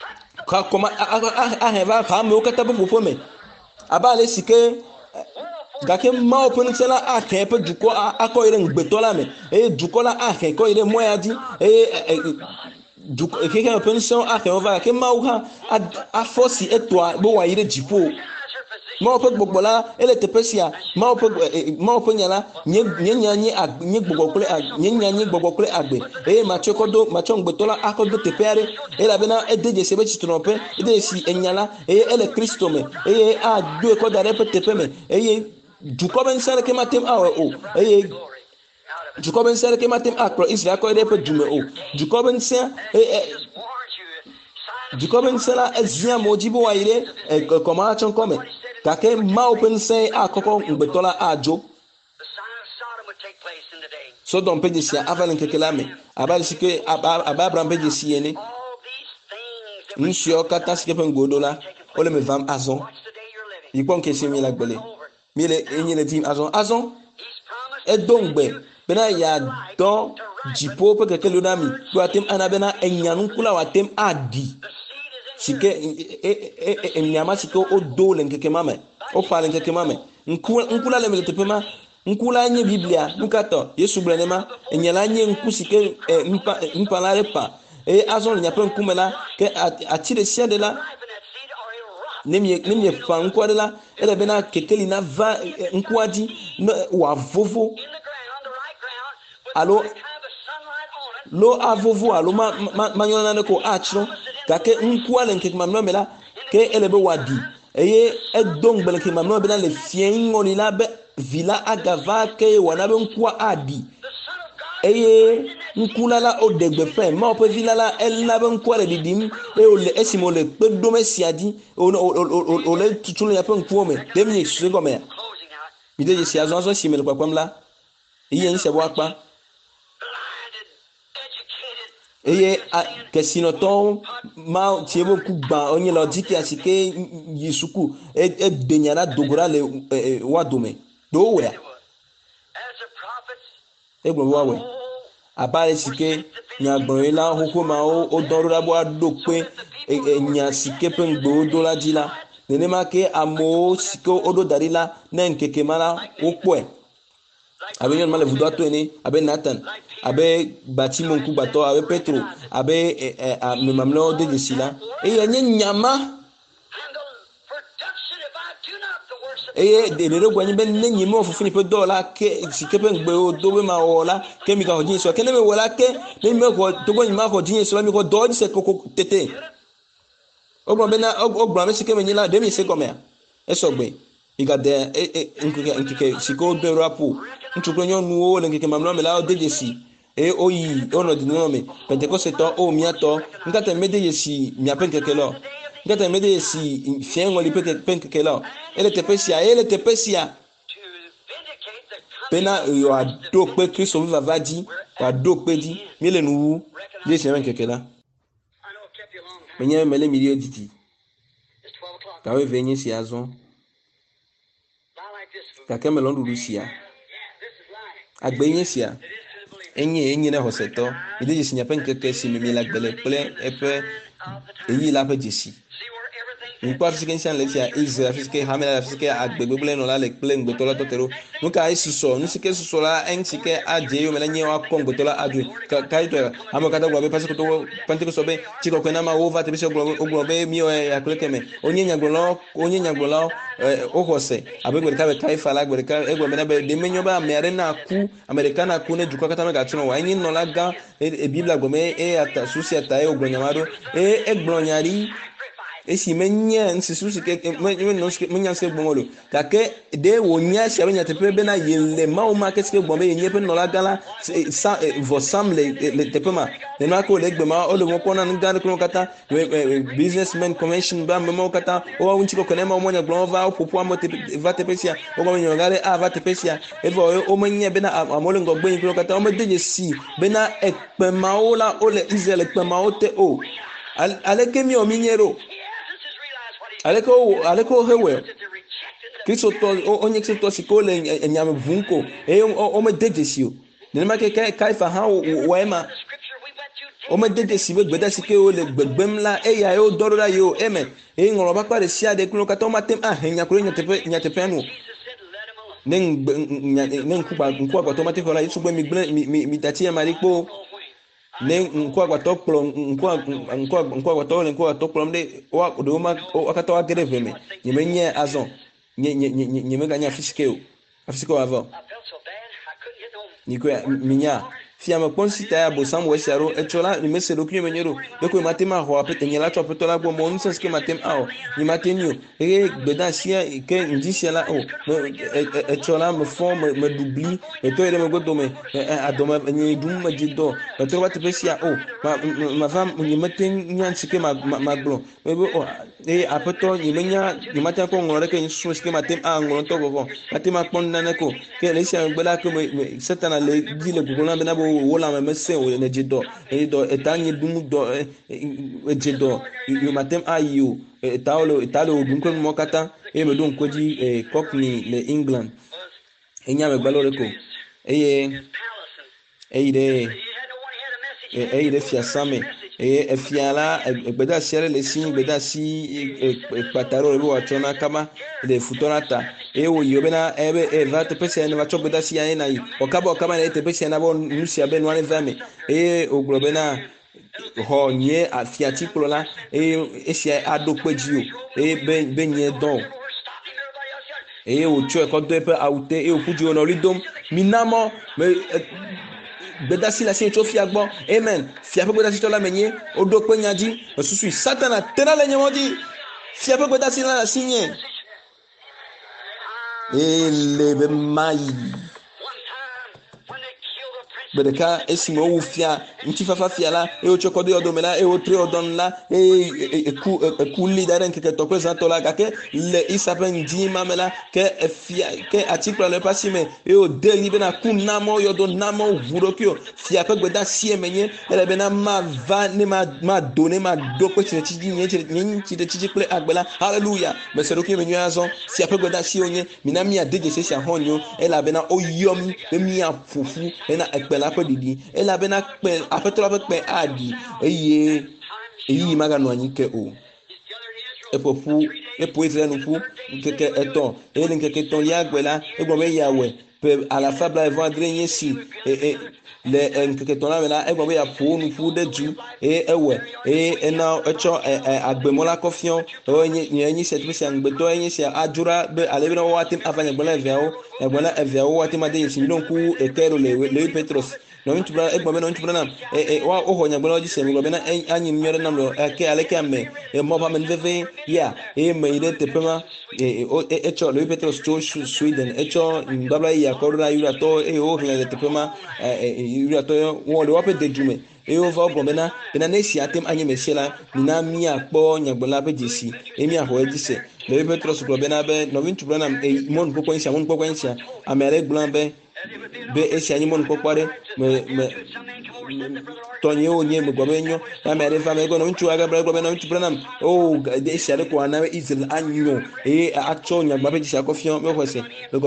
ahe va hamewo katã ƒe ƒoƒe me abe ale si ke gake mawo ƒe ŋusẽ la ahe eƒe dukɔ akɔ yi ɖe ŋugbetɔ la me eye dukɔ la ahe kɔ yi ɖe mɔ ya dzi eye xexeme ƒe ŋusẽwo ahe wo va gake mawo hã afɔ si etɔa be wòayi ɖe dziƒo. Mawo ƒe gbɔgbɔ la ele teƒe sia mawo ƒe nya la nye gbɔgbɔ kple agbe eye matsɔ ŋugbetɔ la akɔ do teƒe aɖe elabena ede dzesi be tsitrɔnɔƒe ede dzesi enya la eye ele Kristo me eye adoe kɔ da ɖe eƒe teƒe me eye dukɔ be ŋusẽ ɖeke mate ŋu awɔe o eye dukɔ be ŋusẽ ɖeke mate ŋu akplɔ Israel kɔ yi ɖe eƒe dume o. Dukɔ be ŋusẽ la ezia amewo dzi be wòayi ɖe kɔma atsɔ ŋkɔ me gake mawo ƒe ŋusẽ akɔkɔ ŋugbetɔ la adzo. Sodom ƒe dzesia ava le ŋkeke la me abe Abraham ƒe dzesi ene. Nu siawo katã si ke ƒe ŋgɔ ɖo la wole me vam azɔ. Yi kpɔ ŋkeke si mi le agbele mi le enyi le dim azɔ edo ŋugbe bena yeadɔ dziƒo ƒe kekeli na mi kpe atem ana bena enyanukula wòatem aɖi si ke enyama si ke wodo le ŋkeke ma me woƒã le ŋkeke ma me ŋkula le me le teƒe ma ŋkula nye Biblia nukatɔ Yesu gblɔ ne ma enya la nye ŋku si ke ŋuƒã la ɖe ƒã eye azɔ le nyaƒe ŋkume la ke ati ɖe sia ɖe la ne mieƒã ŋkua ɖe la ele bena kekeli na va ŋkua dzi ne wòavovo alo avovo alo manyɔ na ko atsrɔ̃ gake ŋkua le ŋkeke mamlɛa me la ke ele be wòaɖi eye edo ŋugbe le ŋkeke mamlɛa bena le fiẽŋɔli la be vi la agava ke wòana be ŋkua aɖi eye ŋkula la woɖe gbeƒãe mawo ƒe vi la elã be ŋkua le ɖiɖim eye wòle esime wòle kpe ɖom esia dzi wòle tutum le yaƒe ŋkuwo me ɖe mi sue gɔmea mi de dzesi azɔ si me le kpakpam la eye nu sia be woakpa eye kesinɔtɔwo ma tie be ŋku gbã wonye le dzi kia si ke yi suku ede nya ɖa dogo ɖa le woa dome ɖo wowɔea egblɔ be woawɔe abe ale si ke nyagblɔɖila xoxo mawo wodɔ ɖo ɖa be woaɖo kpe nya si ke ƒe ŋugbewo do la dzi la nenema ke amewo si ke woɖo da ɖi la ne ŋkeke ma la wokpɔe abe nyɔnu ma le vudoa to ene abe Nathan abe Batimo ŋkugbatɔ abe Petro abe ame mamlɛawo de dzesi la eye nye nyama eye ɖeɖe gblɔ nyi be ne nye mewɔ fofonye ƒe dɔ la ke si ke ƒe ŋugbewo do be mawɔ la ke mi gaxɔ dzinye sɔ ke ne mewɔ la ke ne mi mexɔ togbɔ nye maxɔ dzinye sɔ la mi xɔ dɔ dzi se koko tete wogblɔ bena wogblɔ ame si ke menyi la ɖe mi se gɔmea esɔgbe mi gade ŋkeke si ke wodo ɖo aƒo ŋutsu kple nyɔnuwo le ŋkeke mamlɛa me la wode dzesi eye wonɔ dedinɔnɔ me Pentekɔsetɔ miatɔ ŋkata mi de dzesi miaƒe ŋkeke la ŋkata mi de dzesi fiẽŋɔli ƒe ŋkeke la ele teƒe sia bena wòaɖo kpe Kristo ƒe vava dzi wòaɖo kpe dzi mi le nu wu dzesi ƒe ŋkeke la menye mele mi ɖi didi gawo eve nye sia azɔ gake melɔ nuɖuɖu sia agbe nye sia enye ne xɔsetɔ mi de dzesi miaƒe ŋkeke si me mi le agbe le kple eƒe eyi la ƒe dzesi ŋkua fi si ke ŋusẽ le sia Israel fi si ke hame la fi si ke agbe gbegble nɔ la le kple ŋugbetɔ la tɔte ɖo nu ka esusɔ nu si ke susɔ la eŋu si ke adze yome la nye woakɔ ŋugbetɔ la adoe kaitɔ amewo katã gblɔ be Pentekɔstɔ be tsikɔkɔe na ma wova teƒe sia wogblɔ be miwɔ akple keme wonye nyagblɔlawo woxɔ se abe gbe ɖeka be Kaifa la gbe ɖeka egblɔ bena be ɖe menyo be ame aɖe naku ame ɖeka naku ne dukɔa katã megatrɔ o enye nɔla gã Biblia gblɔ me eye susia ta ye wogblɔ nya ma ɖo eye egblɔ nya ɖi esi menye nsusu si ke menya se gbɔmɔ lo gake de wonya sia be nyateƒe bena yele mawo ma ke sike gbɔ be yenye ƒe nɔla gã la vɔ sam le teƒe ma nenema ke wole egbe ma wole mo kpɔna nu gã ɖe kple wo katã businessmen convention be ame mawo katã wowa ŋuti kɔkɔ ne ma wo nyagblɔ va woƒoƒu ame va teƒe sia wogblɔ be nyɔnu gã ɖe ava teƒe sia evɔ womenye bena amewo le ŋgɔgbe yi kple wo katã womede dzesi bena ekpemawo la wole Israel ekpemawo te o aleke miwɔ mi nye ɖo aleke wo hewɛ Kristotɔ wonye Kristotɔ si ke wole enyame vum ko eye womede dzesi o nenema ke Kaifa hã wɔ ema womede dzesi be gbeda si ke wole gbegbem la eya ye wodɔ ɖo ɖa ye o eme eye ŋlɔ bakpa ɖe sia ɖe kple wo katã womatem ahe nya kple nyateƒea nu ne nku agbato mate hola Yesu gbe mi tati marikpo ne nku agbato kplo nku agbato le nku agbato kplo de wa do ma akata wa greve me nyeme nye azon nyeme ganya fisikeo avant nikoya minya fiame kpɔn sita ya bosam wesiaro etsola ni meselo kuye menyero deko matema ho apete nyela tso apete la gbo mo nse ske matem ao ni matemio gbeda sia ke ndisia la o etsola me fon me dubli eto ere me godo me adoma ni dum me jido eto ba te pesia o ma fam ni meten nyan sike ma gbo o apeto ni menya ni matem ko ngore ke nsu ske matem a ngoro to go matema kpɔn naneko ke le sia gbela ke me setana le di le gugu na bena bo wola me se o ne jido etanye dum do jido yo matem ayo etalo dum ko mo kata me don koji cockney le England enya me gbalo reko de fiasame efiala egbeda siere le sin gbeda si pataro le wa chona kama le futonata wo yobena va te pese na cho gbeda si yana yi okaba na te pese na bo nusia be no ane vame oglobena ho nye afiati plola esia adokpejio be nye don o cho ko do pe aute o kuji ono ridom minamo me gbeda si la sin cho fia gbo amen fia pe gbeda si to la menye odo pe nyaji osusu satana tena le nyamodi fia pe gbeda si la sinye ele be mai bedeka esimo wu fia nti fafa fia la o chokodo odomela o tre odon la ku leader en ke to present la kake le isapen di mamela ke fia ke article le pasime o deliver na ku namo yodo namo vurokio fia pe gbeda si emenye ele be na ma va ne ma donner ma do pe ti ti ple agbela hallelujah me se roki menyu azon fia pe gbeda si onye minami adeje se sia honyo ele be na oyom be mi afufu na la pe didi ela bena pe apetro la pe adi eyi magano anyike o epo Israel nufu keke eton ele keke ton ya gbela egbo be yawe pe à la fable evendre yesi le keke ton la mela egbo be ya po nufu de du ewe na echo agbemola kofion nyi se tbi se ngbeto nyi se ajura be ale bena watim avanya gbela evia o watim ade yesi bi don ku ekero le Petros no ntubra egbo be no ntubra na wa ohonya gbela oji se mi gbela anyi nyore na lo ke ale ke ame mo pa men veve ya me ide tepema echo le Petros to Sweden echo ndabla ya korra yura to o hele tepema yura to wo le wape de jume ova bomena bena nesi atem anye mesela mina mi akpo nyagbela be jesi emi aho ejise le Petros ko bena be no ntubra na mon poko nsia amere gblan be esi anyi mon pokware me tonye onye me gbobenyo amere fa me go no ntu aga bra gbena ntubra na de esi ale ko na Israel anyo acho nyagba be jesi akofion me hwese me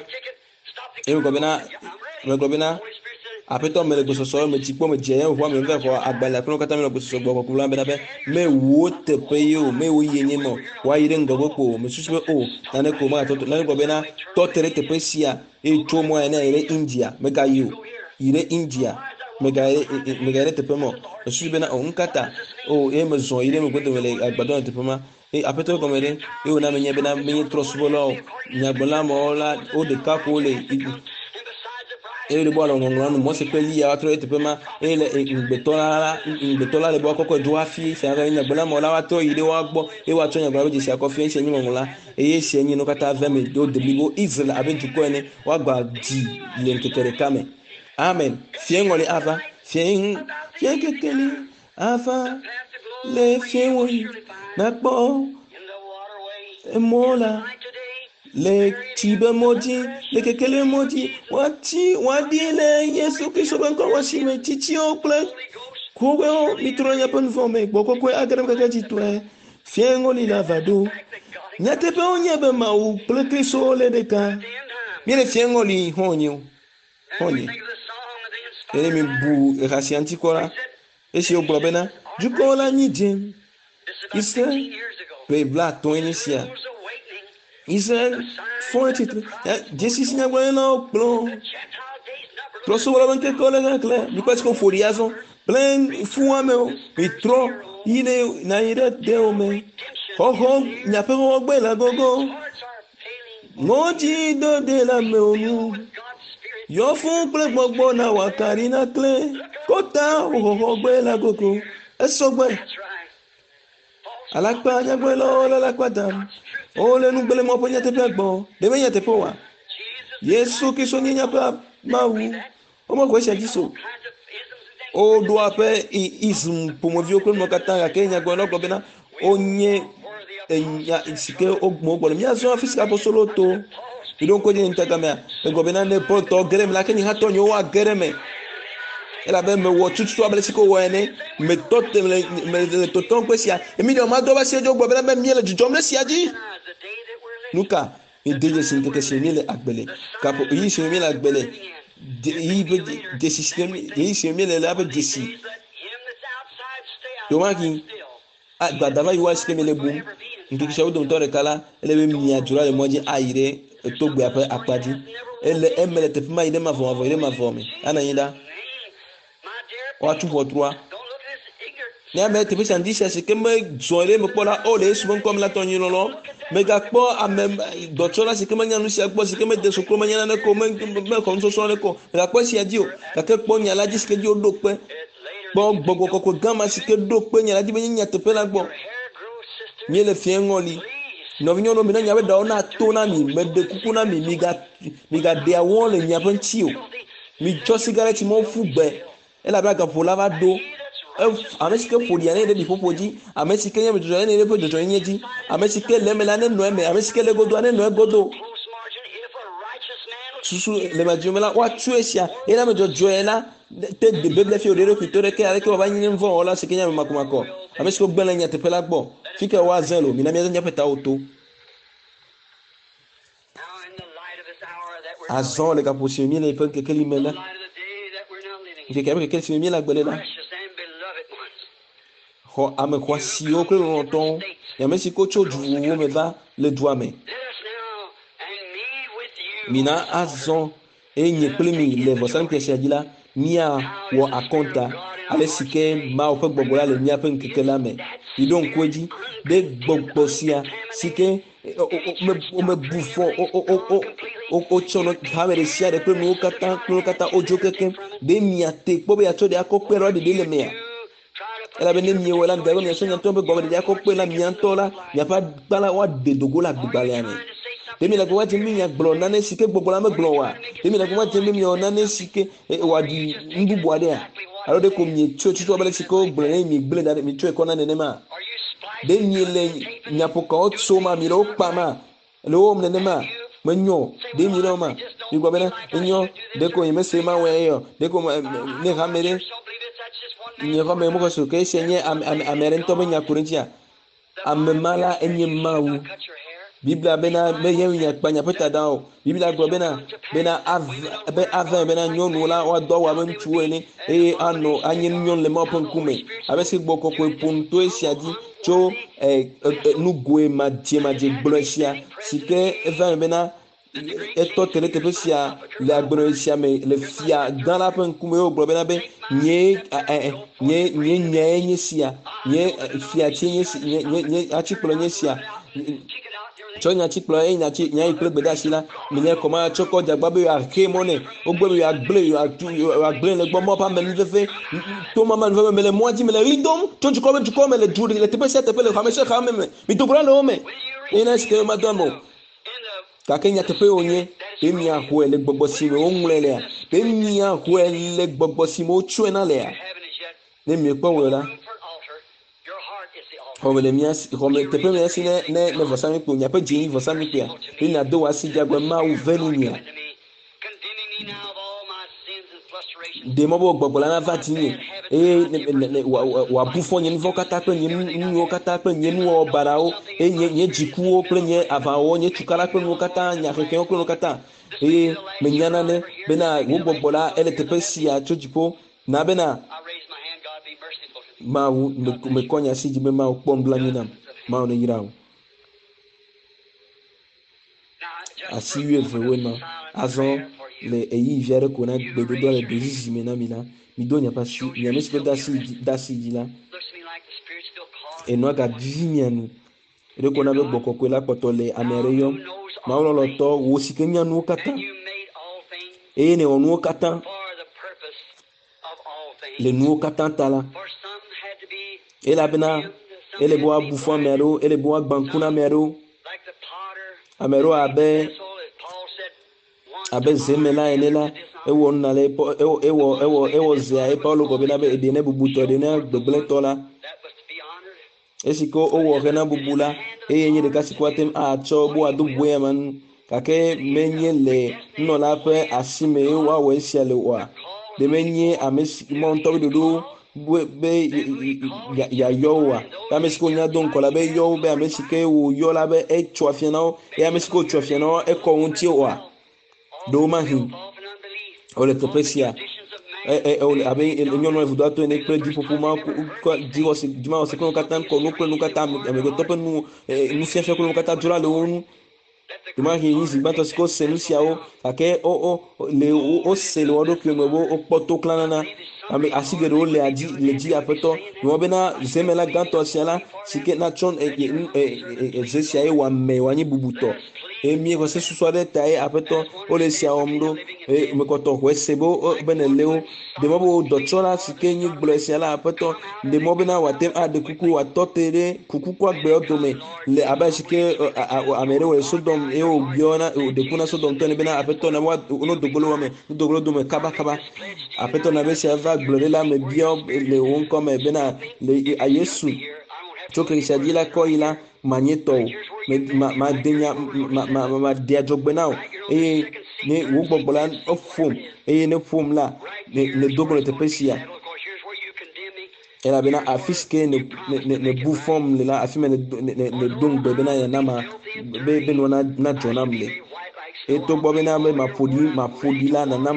gbena apeto mele gososo me tikpo me je ho me ve ko agbala kuno kata me gososo gbo ko la be me wo te pe yo me wo yenye mo wa yire ngogo po me susu o na ne ko ma to na go be na to tere te pe sia to mo na ire India me ga yo ire India me ga te pe mo susu be na o nkata me zo ire me godo mele agbado te pe ma apeto ko mere o na me nye be na me trosbolo nyagbola mo la o de ka ko le ele bo lo ngongolo mo se peli ya atro ete pema ele ngbetola le bo akoko do afi se ara nya gbona mo la wa to ile wa gbo wa to nya gba be se akofi se nyi ngongola se nyi no kata veme do de bibo Israel abentu ko ene wa gba di le nkekere kame amen fiengoli ava fien kekeli ava le fienwi na gbo emola le tibe modi le kekele modi wadi le Yesu Kristo ben ko wasi me titi o ple ko we mitro nya pon fome boko ko agram ka titwe fiengo li lavado nyate pe onye be ma u ple Kristo le deka mire fiengo li honye ele mi bu rasi antikora esi o globena jukola ni jem Israel pe bla to inisia Israël font un titre. Jésus signe quoi non plan. Trosso wala banque colle clair. Mi quasi con furiaso. Plein fuame mi tro ine na ire de ome. Ho ho nya pe ho gbe la gogo. Ngoji do de la me onu. Yo fún ple gbogbo na wakari na kle. Kota ho gbe la gogo. Eso gbe. Alakpa nya gbe lo la dam. O le nu gbele mo po nya te pe gbon. De me nya te po wa. Yesu ki so nya pa mawu. O mo ko se jiso. O do ape ism promovio ko mo katanga Kenya go no gobena onye enya isike ogmo gbolo mi aso afisi apostolo to. Idon ko je ntagama e gobena ne poto gerem la keni hato nyo wa gereme. Ela be me wo tutu abele siko wo ene me tote me toton ko sia emi do ma do ba se jo gobena be miele jujom le sia ji. Nuka ideje sin keke senile agbele kapo yi senile agbele yi be de system yi senile la be desi domaki gbadava yi wa system le bum nki kisha udum tore kala ele be mi adura le moji aire to gbe ape apadi ele emele te pima ide ma fo me ana yinda wa tu for 3 ni ame te pisa ndisha se keme zonre me pola o le su comme la tonyi lolo me ga po amem doctora se keme nyanu se agbo se keme de so ko manya na ko me ko so so le ko ga po si adio ga ke po nya la dis ke di o do pe gbogbo koko gama si ke do pe nya la di be nya te pe la gbo mi le fie ngoli no vinyo no mi na nya be da ona to na mi me de kuku na mi ga de awon le nya pen ti o mi jo cigarette mo fu gbe e la bra ga po la va do amesike podi ane de bipopoji amesike nya bedo ane de bedo nyeji amesike lemela ne no eme amesike le godo ane no godo susu le majumela wa tuesia ina mejo joela te de bible fi odere ku tore ke ale ke baba nyin mvo ola se kenya makumako amesike gbela nya te pela gbo fike wa zelo mi na mi nya peta auto azon le kaposi mi le pe ke kelimela ke ke ke si mi la gbelela ho ame kwa si o kle longtemps ya me si ko choju wo me va le doigt me mina azon enye kle mi le vosan ke shajila mia wo akonta ale sike ma o pe gbogbo la le mia pe nkeke la me idon kweji de gbogbo sia sike o me bufo o chono hamere sia de pe mo kata ojo keke de mia te po be ya to de akopero de le mea ela bene mi wala ndago mi sonya tombe gobe de akopela mi antola mi pa bala wa de dogola gbale ane temi la ko wati mi nya gblo na ne sike gbogbo la me gblo wa temi la ko wati mi ona ne sike wa di mbubu ade a alo de ko mi chochu to bele sike gblo ne mi gbele da mi cho e kona ne ma de mi le nya poka o so ma mi ro pa ma lo om ne ma menyo de mi ro ma mi gobe na enyo de ko yeme se ma we yo de ko ne hamere nye va me mo so ke senye amerento be nya kurintia amemala enye mawu biblia bena me nya kpanya peta dao biblia go bena bena nyonu la wa do wa me tuo ni ano anyi nyon le mo pon kume abesi gboko ko punto esiadi cho nugoe madie blosia sike eva bena eto tele te pesia la gbrosia me le fia dans la pen kume o gbro bena be nye sia nye fia nye achiplo nye sia chonya chiplo nya nya ikle gbeda sila menye koma choko jagba be arke mone ogbe be agble le gbomo pa me fefe to mama ne me le moji me le ridom choju ko me le dure le te pesia te pe le khamesha khameme mi to gralo me ina ske madamo ka kenya te pe onye emi ahwele gbogbo si me onwele emi ahwele gbogbo si mo chu na le ne mi po wela homele mias homele te pe mias ne vosami po nya pe jini vosami pe ina do wasi jagwa ma u venunia de mo bo gbogbo la na vatini wa bufo nyen vo kata pe nyen wo kata pe nyen wo barao nye jikuo pe nye avawo nye chukara pe wo kata nya keke wo pe kata menyana ne bena wo gbogbo la ele te pe sia chojipo na bena ma me konya si jibe ma okpom bla nyina ma o ne yirawo asi yuevewe ma azɔ le eyi via ɖe ko na gbedodo le dozizi me na mi la mi do nyapasi miame si ke dasi dzi la enua gavivi mia nu ɖe ko na be gbɔ kɔkɔe la kpɔtɔ le ame aɖe yɔm mawu lɔlɔtɔ wo si ke nya nuwo katã eye ne wɔ nuwo katã le nuwo katã ta la elabena ele be woabu fɔ ame aɖewo ele be woagbã ŋku na ame aɖewo abe zeme la ene la ewɔ nuna le ewɔ zea ye Paulo gɔ be na be eɖe ne bubutɔ eɖe ne gbegblẽtɔ la esi ke wowɔ xe na bubu la eye nye ɖeka si ke woate atsɔ be woado bue ya ma nu gake menye le nunɔla ƒe asi me woawɔ esia le oa ɖe menye ame si mɔ ŋutɔ be ɖoɖo be yayɔ woa ame si ke wonya do ŋkɔ la be yɔ be ame si ke woyɔ la be etso afia na wo eye ame si ke wotso afia na wo ekɔ ŋuti oa ɖewo ma hin wole teƒe sia abe nyɔnu evudo ato ene kple dziƒoƒo ma dziwɔsi kple nu katã kɔ nu kple nu katã amegbetɔ ƒe nufiafia kple nu katã dzra le wo nu ɖema hin yi zi gbãtɔ si ke wose nu siawo gake wose le wo ɖokui me be wokpɔ to klãna ame asi geɖewo le dzi aƒetɔ nua bena zeme la gãtɔ sia la si ke natsɔ ze sia ye wòame wòanyi bubutɔ eye xɔse susu aɖe ta ye aƒetɔ wole sia wɔm ɖo mekɔtɔ xɔ ese be ne le wo ɖemɔ be wo dɔtsɔla si ke nyi gblɔ sia la aƒetɔ ɖemɔ bena wòate aɖe kuku wòatɔ te ɖe kuku agbewo dome le abe si ke ame ɖewo le Sodom eye wòbiɔna ɖeku na Sodomtɔ ne bena aƒetɔ na no dogolo wɔme nudogolo dome kabakaba aƒetɔ na be sia va gblɔ ɖe la me bia le wo ŋkɔ me bena le Yesu tso kesia dzi la kɔ yi la manye tɔ o ma de adzɔgbe na o eye ne wo gbɔgbɔ la eƒom eye ne ƒom la ne dogo le teƒe sia elabena afi si ke ne bu fɔm le la afi me ne do ŋugbe bena yanama be nua na dzɔ nam le eye togbɔ bena be maƒoɖi la nana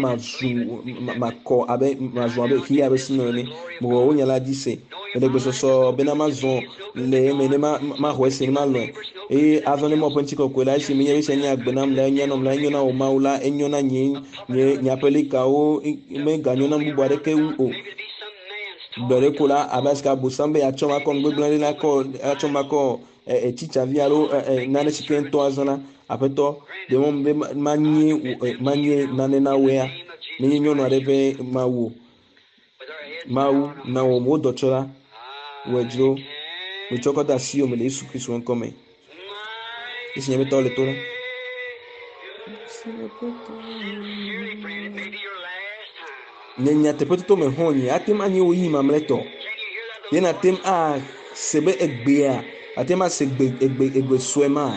makɔ abe mazɔ abe xi abe sinɔ ene mɔgɔ wo nya la dzi se ele gbesɔsɔ bena mazɔ le eme ne maxɔ ese ne malɔe eye azɔ ne mɔ ƒe ŋutikɔkɔe la esi menye be sia nye agbe nam la enyo na wo mawu la enyo na nye aƒe likawo meganyɔ na bubu aɖeke wu o gbe ɖe ko la abe asika abosam be atsɔ makɔ nugbegblẽ ɖe la atsɔ makɔ tsitsavi alo nane si ke ŋutɔ azɔ la aƒetɔ ɖemɔ be manye nane na woea menye nyɔnu aɖe ƒe mawu na wò wo dɔtsɔla wòedzro metsɔ kɔ da asi me le Yesu Kristo ŋkɔ me esi nye betɔ le to la nye nyateƒetoto me hɔn nye atem anyi wo yi mamlɛtɔ yena atem ase be egbea atem ase egbe sue ma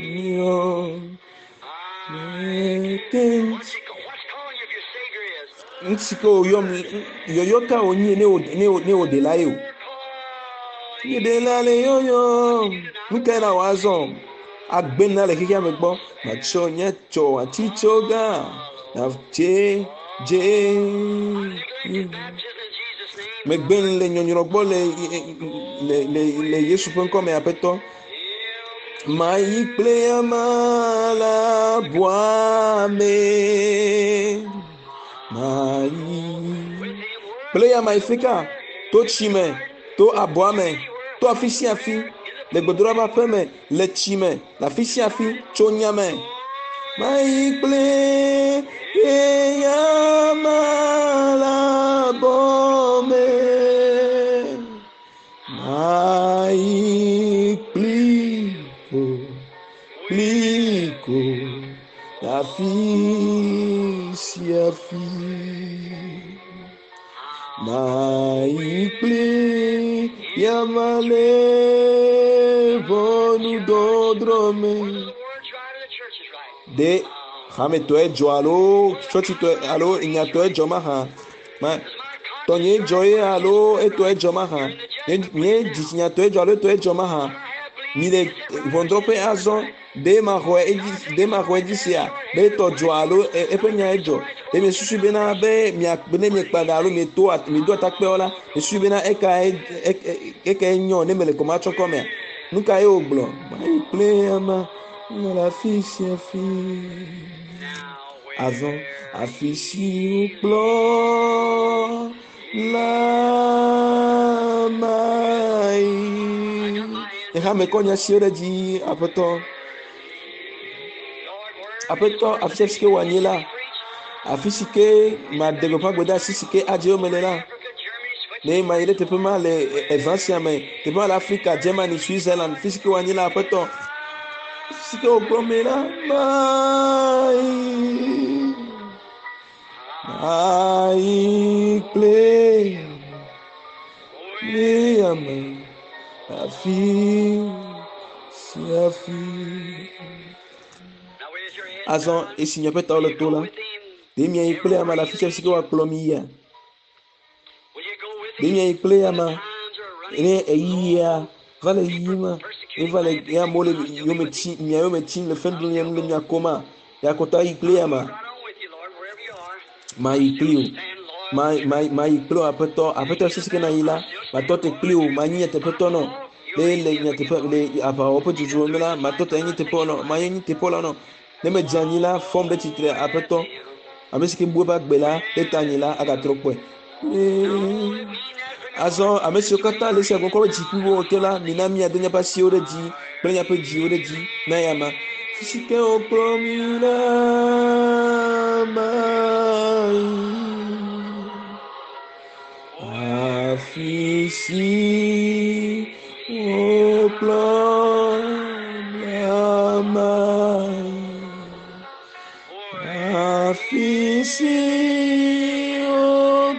ŋuti ke woyɔm yɔyɔ ka wonyi ne wo de la ye o nye de la le yɔyɔ nuka na wòazɔ agbe na le xexea me gbɔ matsɔ nye tsɔ atitso gã na tse megbe le nyɔnyrɔ gbɔ le Yesu ƒe ŋkɔ me aƒetɔ mayi kple ama la bua me mayi kple ama ifika to tsi me to abɔa me to afi sia afi le gbedoɖa ƒe me le tsi me le afi sia afi tso nya me mayi kple ama la bɔ me mayi pliko afi sia afi mayi kple yamale vonu dodro me de hame to edzɔ alo tsɔtsi to alo nyatɔ edzɔ ma hã tɔnye edzɔ ye alo eto edzɔ ma hã nye dzisi nyatɔ edzɔ alo eto edzɔ ma hã mi le ʋɔnudrɔƒe azɔ de ma xɔ edzi sia be etɔ dzɔ alo eƒe nya edzɔ eye susu bena be ne miekpa ɖa alo miedo atakpewo la susu bena eka enyɔ ne mele kɔma tsɔ kɔmea nuka ye wògblɔ mayi kple ama la fiche avant affiché au plan la maille ehame konya siore di apeto afisike wanyela afisike ma degopa goda sisike adio melela ne ma ile tepe ma le evansia me tepe ma l'Afrique, Germany, Switzerland fisike wanyela apeto fisike ogbomela I play me I feel azon esinyo peta ole tola demia I play ama la fiche fisike wa plomia demia I play ama ene eya vale yima e vale ya mole yometin le fin dunia ngle nya koma ya kota I play ama ma I play ma I play apeto sisi na ila ma tote play ma nya te petono le nya te le apa opo juju mela ma tote nya te pono ma nya te polo no ne me janila forme de titre apeto amesiki buba gbela etanila aga trokwe azo amesio kata lesi agonkoro jipiwo okela minami adenya pasi ore di plenya pe di ore di na yama fisike o promina mai afisi o promina mai afisi o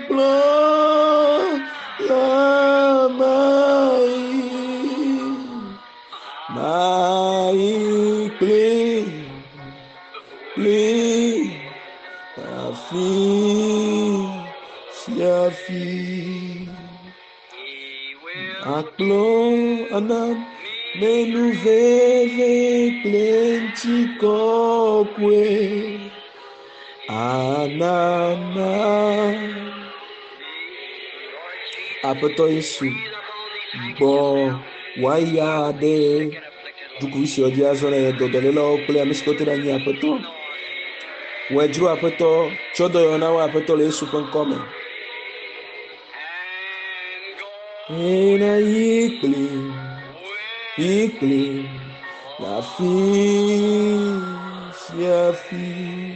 promina mai play Siafi Aklo anam menu veve plenty kokwe anana apeto isu bo waya de dukusi odi azona ye dodolela okle amiskote na nya apeto wejru apeto chodo yona wa apeto le isu kon come ena ikli la fi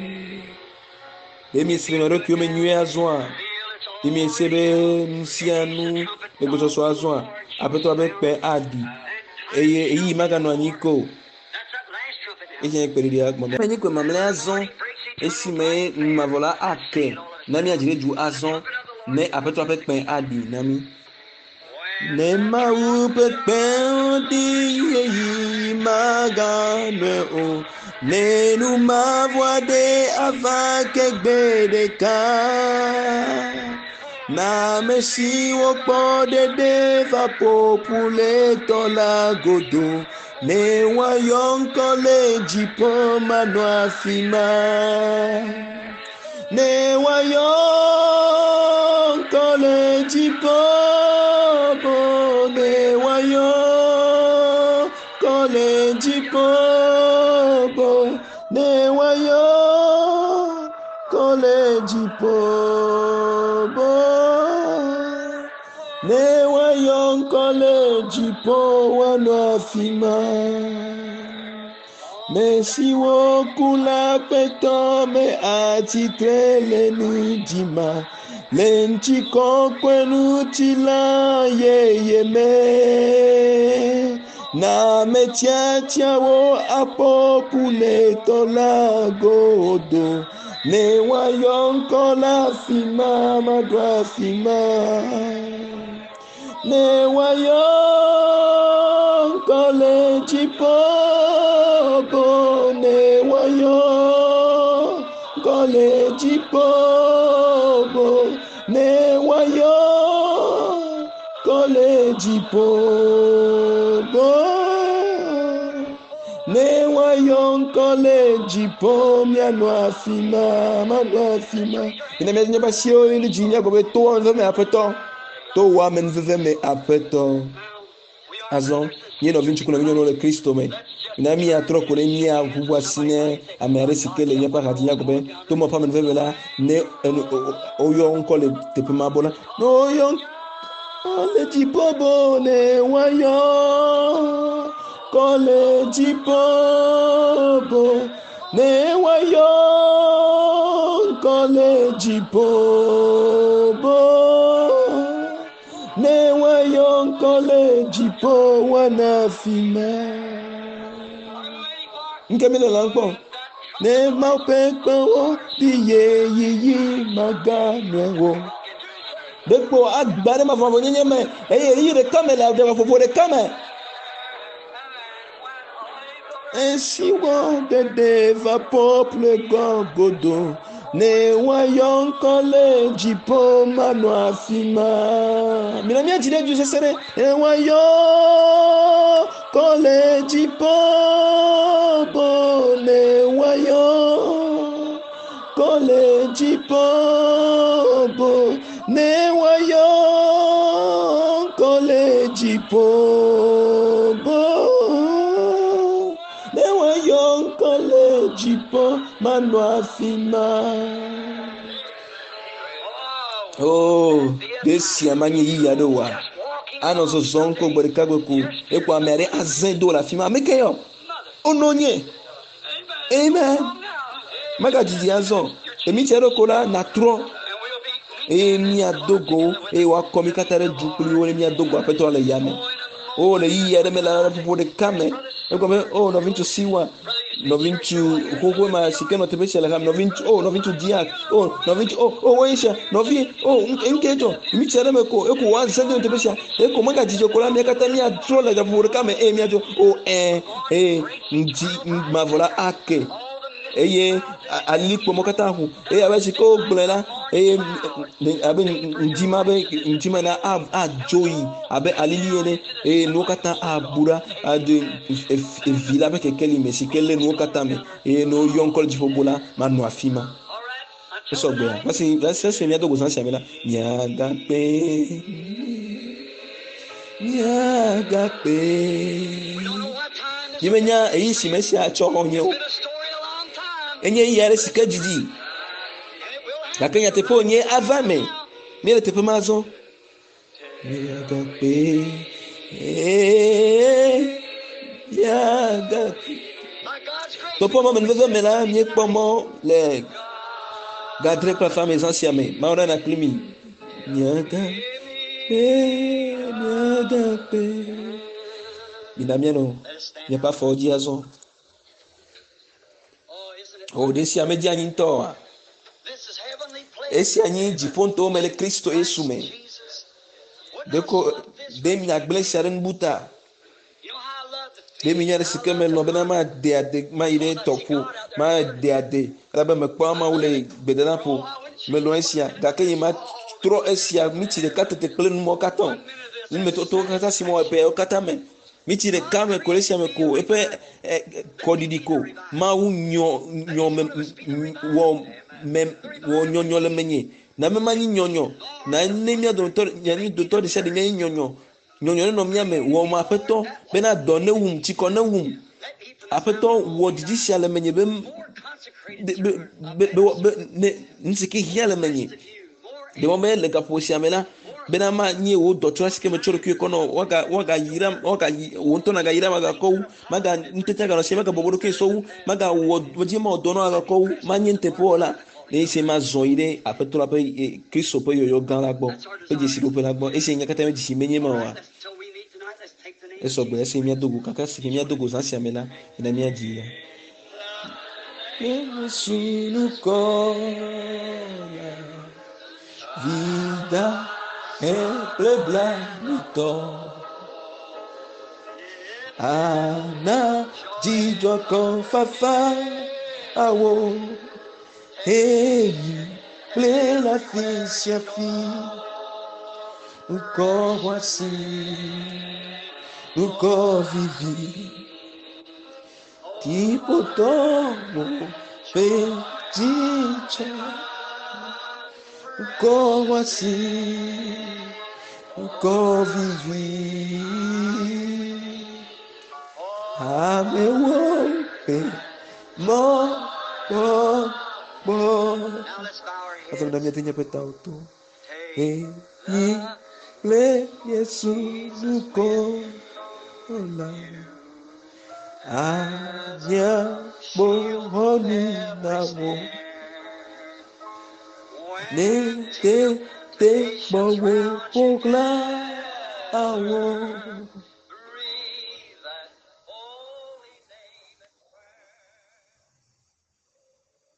demi srimero ki o menue azwa demi sebe nsianu ego so azwa apeto abepe adi eyi magano aniko eje peridi agmo menyi ko mamle azon esi me mavola ake nami ajire ju azon ne apeto abepe adi nami ne ma upepe odi eyi magano o nenu ma voide avake gbedeka na mesi wopo dede va popule tola godo ne wayonko le jipo manu afima ne wayonko le jipo ne wayonko le jipo ne wayonko le jipo ne wayonko le jipo wanu afima mesi wo kula peto me atitrele nujima lenchi kokwenu tila ye me na metia wo apopule tola godo ne wayonko la fima madwa fima ne wayonko le jipobo ne wayonko le jipobo ne wayonko le jipobo ne wayonko le jipo miano afima mano afima ina menya basio ili jinya gobe to on me apeto to wa men veve me apeto azɔ nye nɔvi ŋutsu kple nɔvi nyɔnuwo le kristo me na míatrɔ ko ɖe mía ʋuʋu asi ne ame aɖe si ke le míaƒe axadzi ya gbe to mɔ ƒe amenuveve la ne woyɔ ŋkɔ le teƒe ma bɔ la ne woyɔ le dziƒobo ne woayɔ kɔ le dziƒobo ne woayɔ kɔ le dziƒobo ne woayɔ kɔ le dziƒo wana fi me. Nke mi le la gbɔ ne mawo ƒe kpewo ɖi yeyiyi maganɔwo ɖekpo agba ɖe mavɔvɔ nyenye me eye yi ɖeka me le aɖewo ƒoƒo ɖeka me esi wɔ ɖeɖe va pɔple gɔgodo ne woayɔ ŋkɔ le dziƒo manɔ afi ma mina míadzi ɖe du sese ɖe ne woayɔ kɔ le dziƒo bo ne woayɔ kɔ le dziƒo bo ne woayɔ kɔ le dziƒo bo ne woayɔ kɔ le dziƒo manɔ afi ma. Oh, desia manye yiya ɖe wa anɔ zɔzɔm ko gbe ɖeka gbe ko ekɔ ame aɖe azẽ do le afi ma ame ke yɔ wonɔ nye amen megadzidzi azɔ emi tse ɖo ko la natrɔ eye míado go eye woakɔ mi katã ɖe du kpli wo ne míado go aƒetɔ le yame o le yiya ɖe me le ƒoƒo ɖeka me egɔme o nɔvi ŋutsu siwa nɔvi ŋutsu xoxo ma si ke nɔ teƒe sia le ha nɔvi ŋutsu diak o nɔvi ŋutsu o wo sia nɔvi o nke dzɔ mi tse ɖe me ko eko wa zẽ do teƒe sia eko megadzidzɔ ko la mía katã míatrɔ le ƒoƒo ɖeka me eye míadzo o ŋdi mavɔ la ake eye alikpɔmɔ katã ƒo eye abe si ke wogblẽ la eye abe ŋdima na adzo yi abe alili ene eye nuwo katã abu ɖa aɖe evi la ƒe kekeli me si ke lé nuwo katã me eye ne woyɔ ŋkɔ le dziƒobo la manɔ afi ma esɔ gbea esi míado go zã sia me la miagakpe yemenya eyi si me sia tsɔ xɔ nye o enye yi aɖe si ke didi gake nyateƒe wonye ava me míele teƒe ma zɔ miagakpe tɔƒe ma menuveve me la míekpɔ mɔ le gadre kple afa me zã sia me mawo ɖe na kpli mi miagakpe mina míanɔ míaƒe afɔwo dzi azɔ o ɖe sia medzi anyi ŋutɔ esi anyi dziƒo ŋutɔwo me le kristo yesu me ɖeko ɖe miagblẽ sia ɖe nubuta ɖe mi nya ɖe si ke melɔ bena made ade mayi ɖe tɔƒo made ade elabe mekpɔ amawo le gbedeɖaƒo melɔ esia gake yi matrɔ esia mitsi ɖeka tete kple numɔ katã numetotowo katã si mɔ eƒeawo katã me mitsi ɖeka me ko ɖe sia me ko eƒe kɔɖiɖi ko mawu wɔ nyɔnyɔ le menye na mema nyi nyɔnyɔ na ne mía dometɔ ɖe sia ɖe mía nyi nyɔnyɔ ne nɔ mía me wɔ mo aƒetɔ bena dɔ ne wum tsikɔ ne wum aƒetɔ wɔ didi sia le menye be ne ŋusike hia le menye ɖe me le gaƒo sia me la bena ma nye wo dɔtɔ si ke me tsɔ ɖokui kɔnɔ waga yiram wo ŋutɔ naga yiram agakɔ wu maga ŋutete aganɔ si maga bɔbɔ ɖokui sɔ wu maga wɔ dzi ma dɔ nɔ agakɔ wu ma nye nuteƒe wɔ la ne esi ma zɔ yi ɖe aƒetɔ la ƒe kristo ƒe yɔyɔ gã la gbɔ ƒe dzesiɖoƒe la gbɔ esi nya katã me dzesi menye ma oa esɔ gbe esi míadogo kaka si ke míadogo zã sia me la yina míadzi ya vida ebreblanitɔ ana dzidzɔ kɔ fafa awo eyi kple la fi sia fi ukɔ wasi ukɔ vivi tipotɔ mo pe dzidzɔ ukɔ wasi encore vivi. Amewo pe mo. Asal namanya tinya petau tu. Le Yesus ko ola. Anya bohoni nawo. Ne te bowe pokla awo.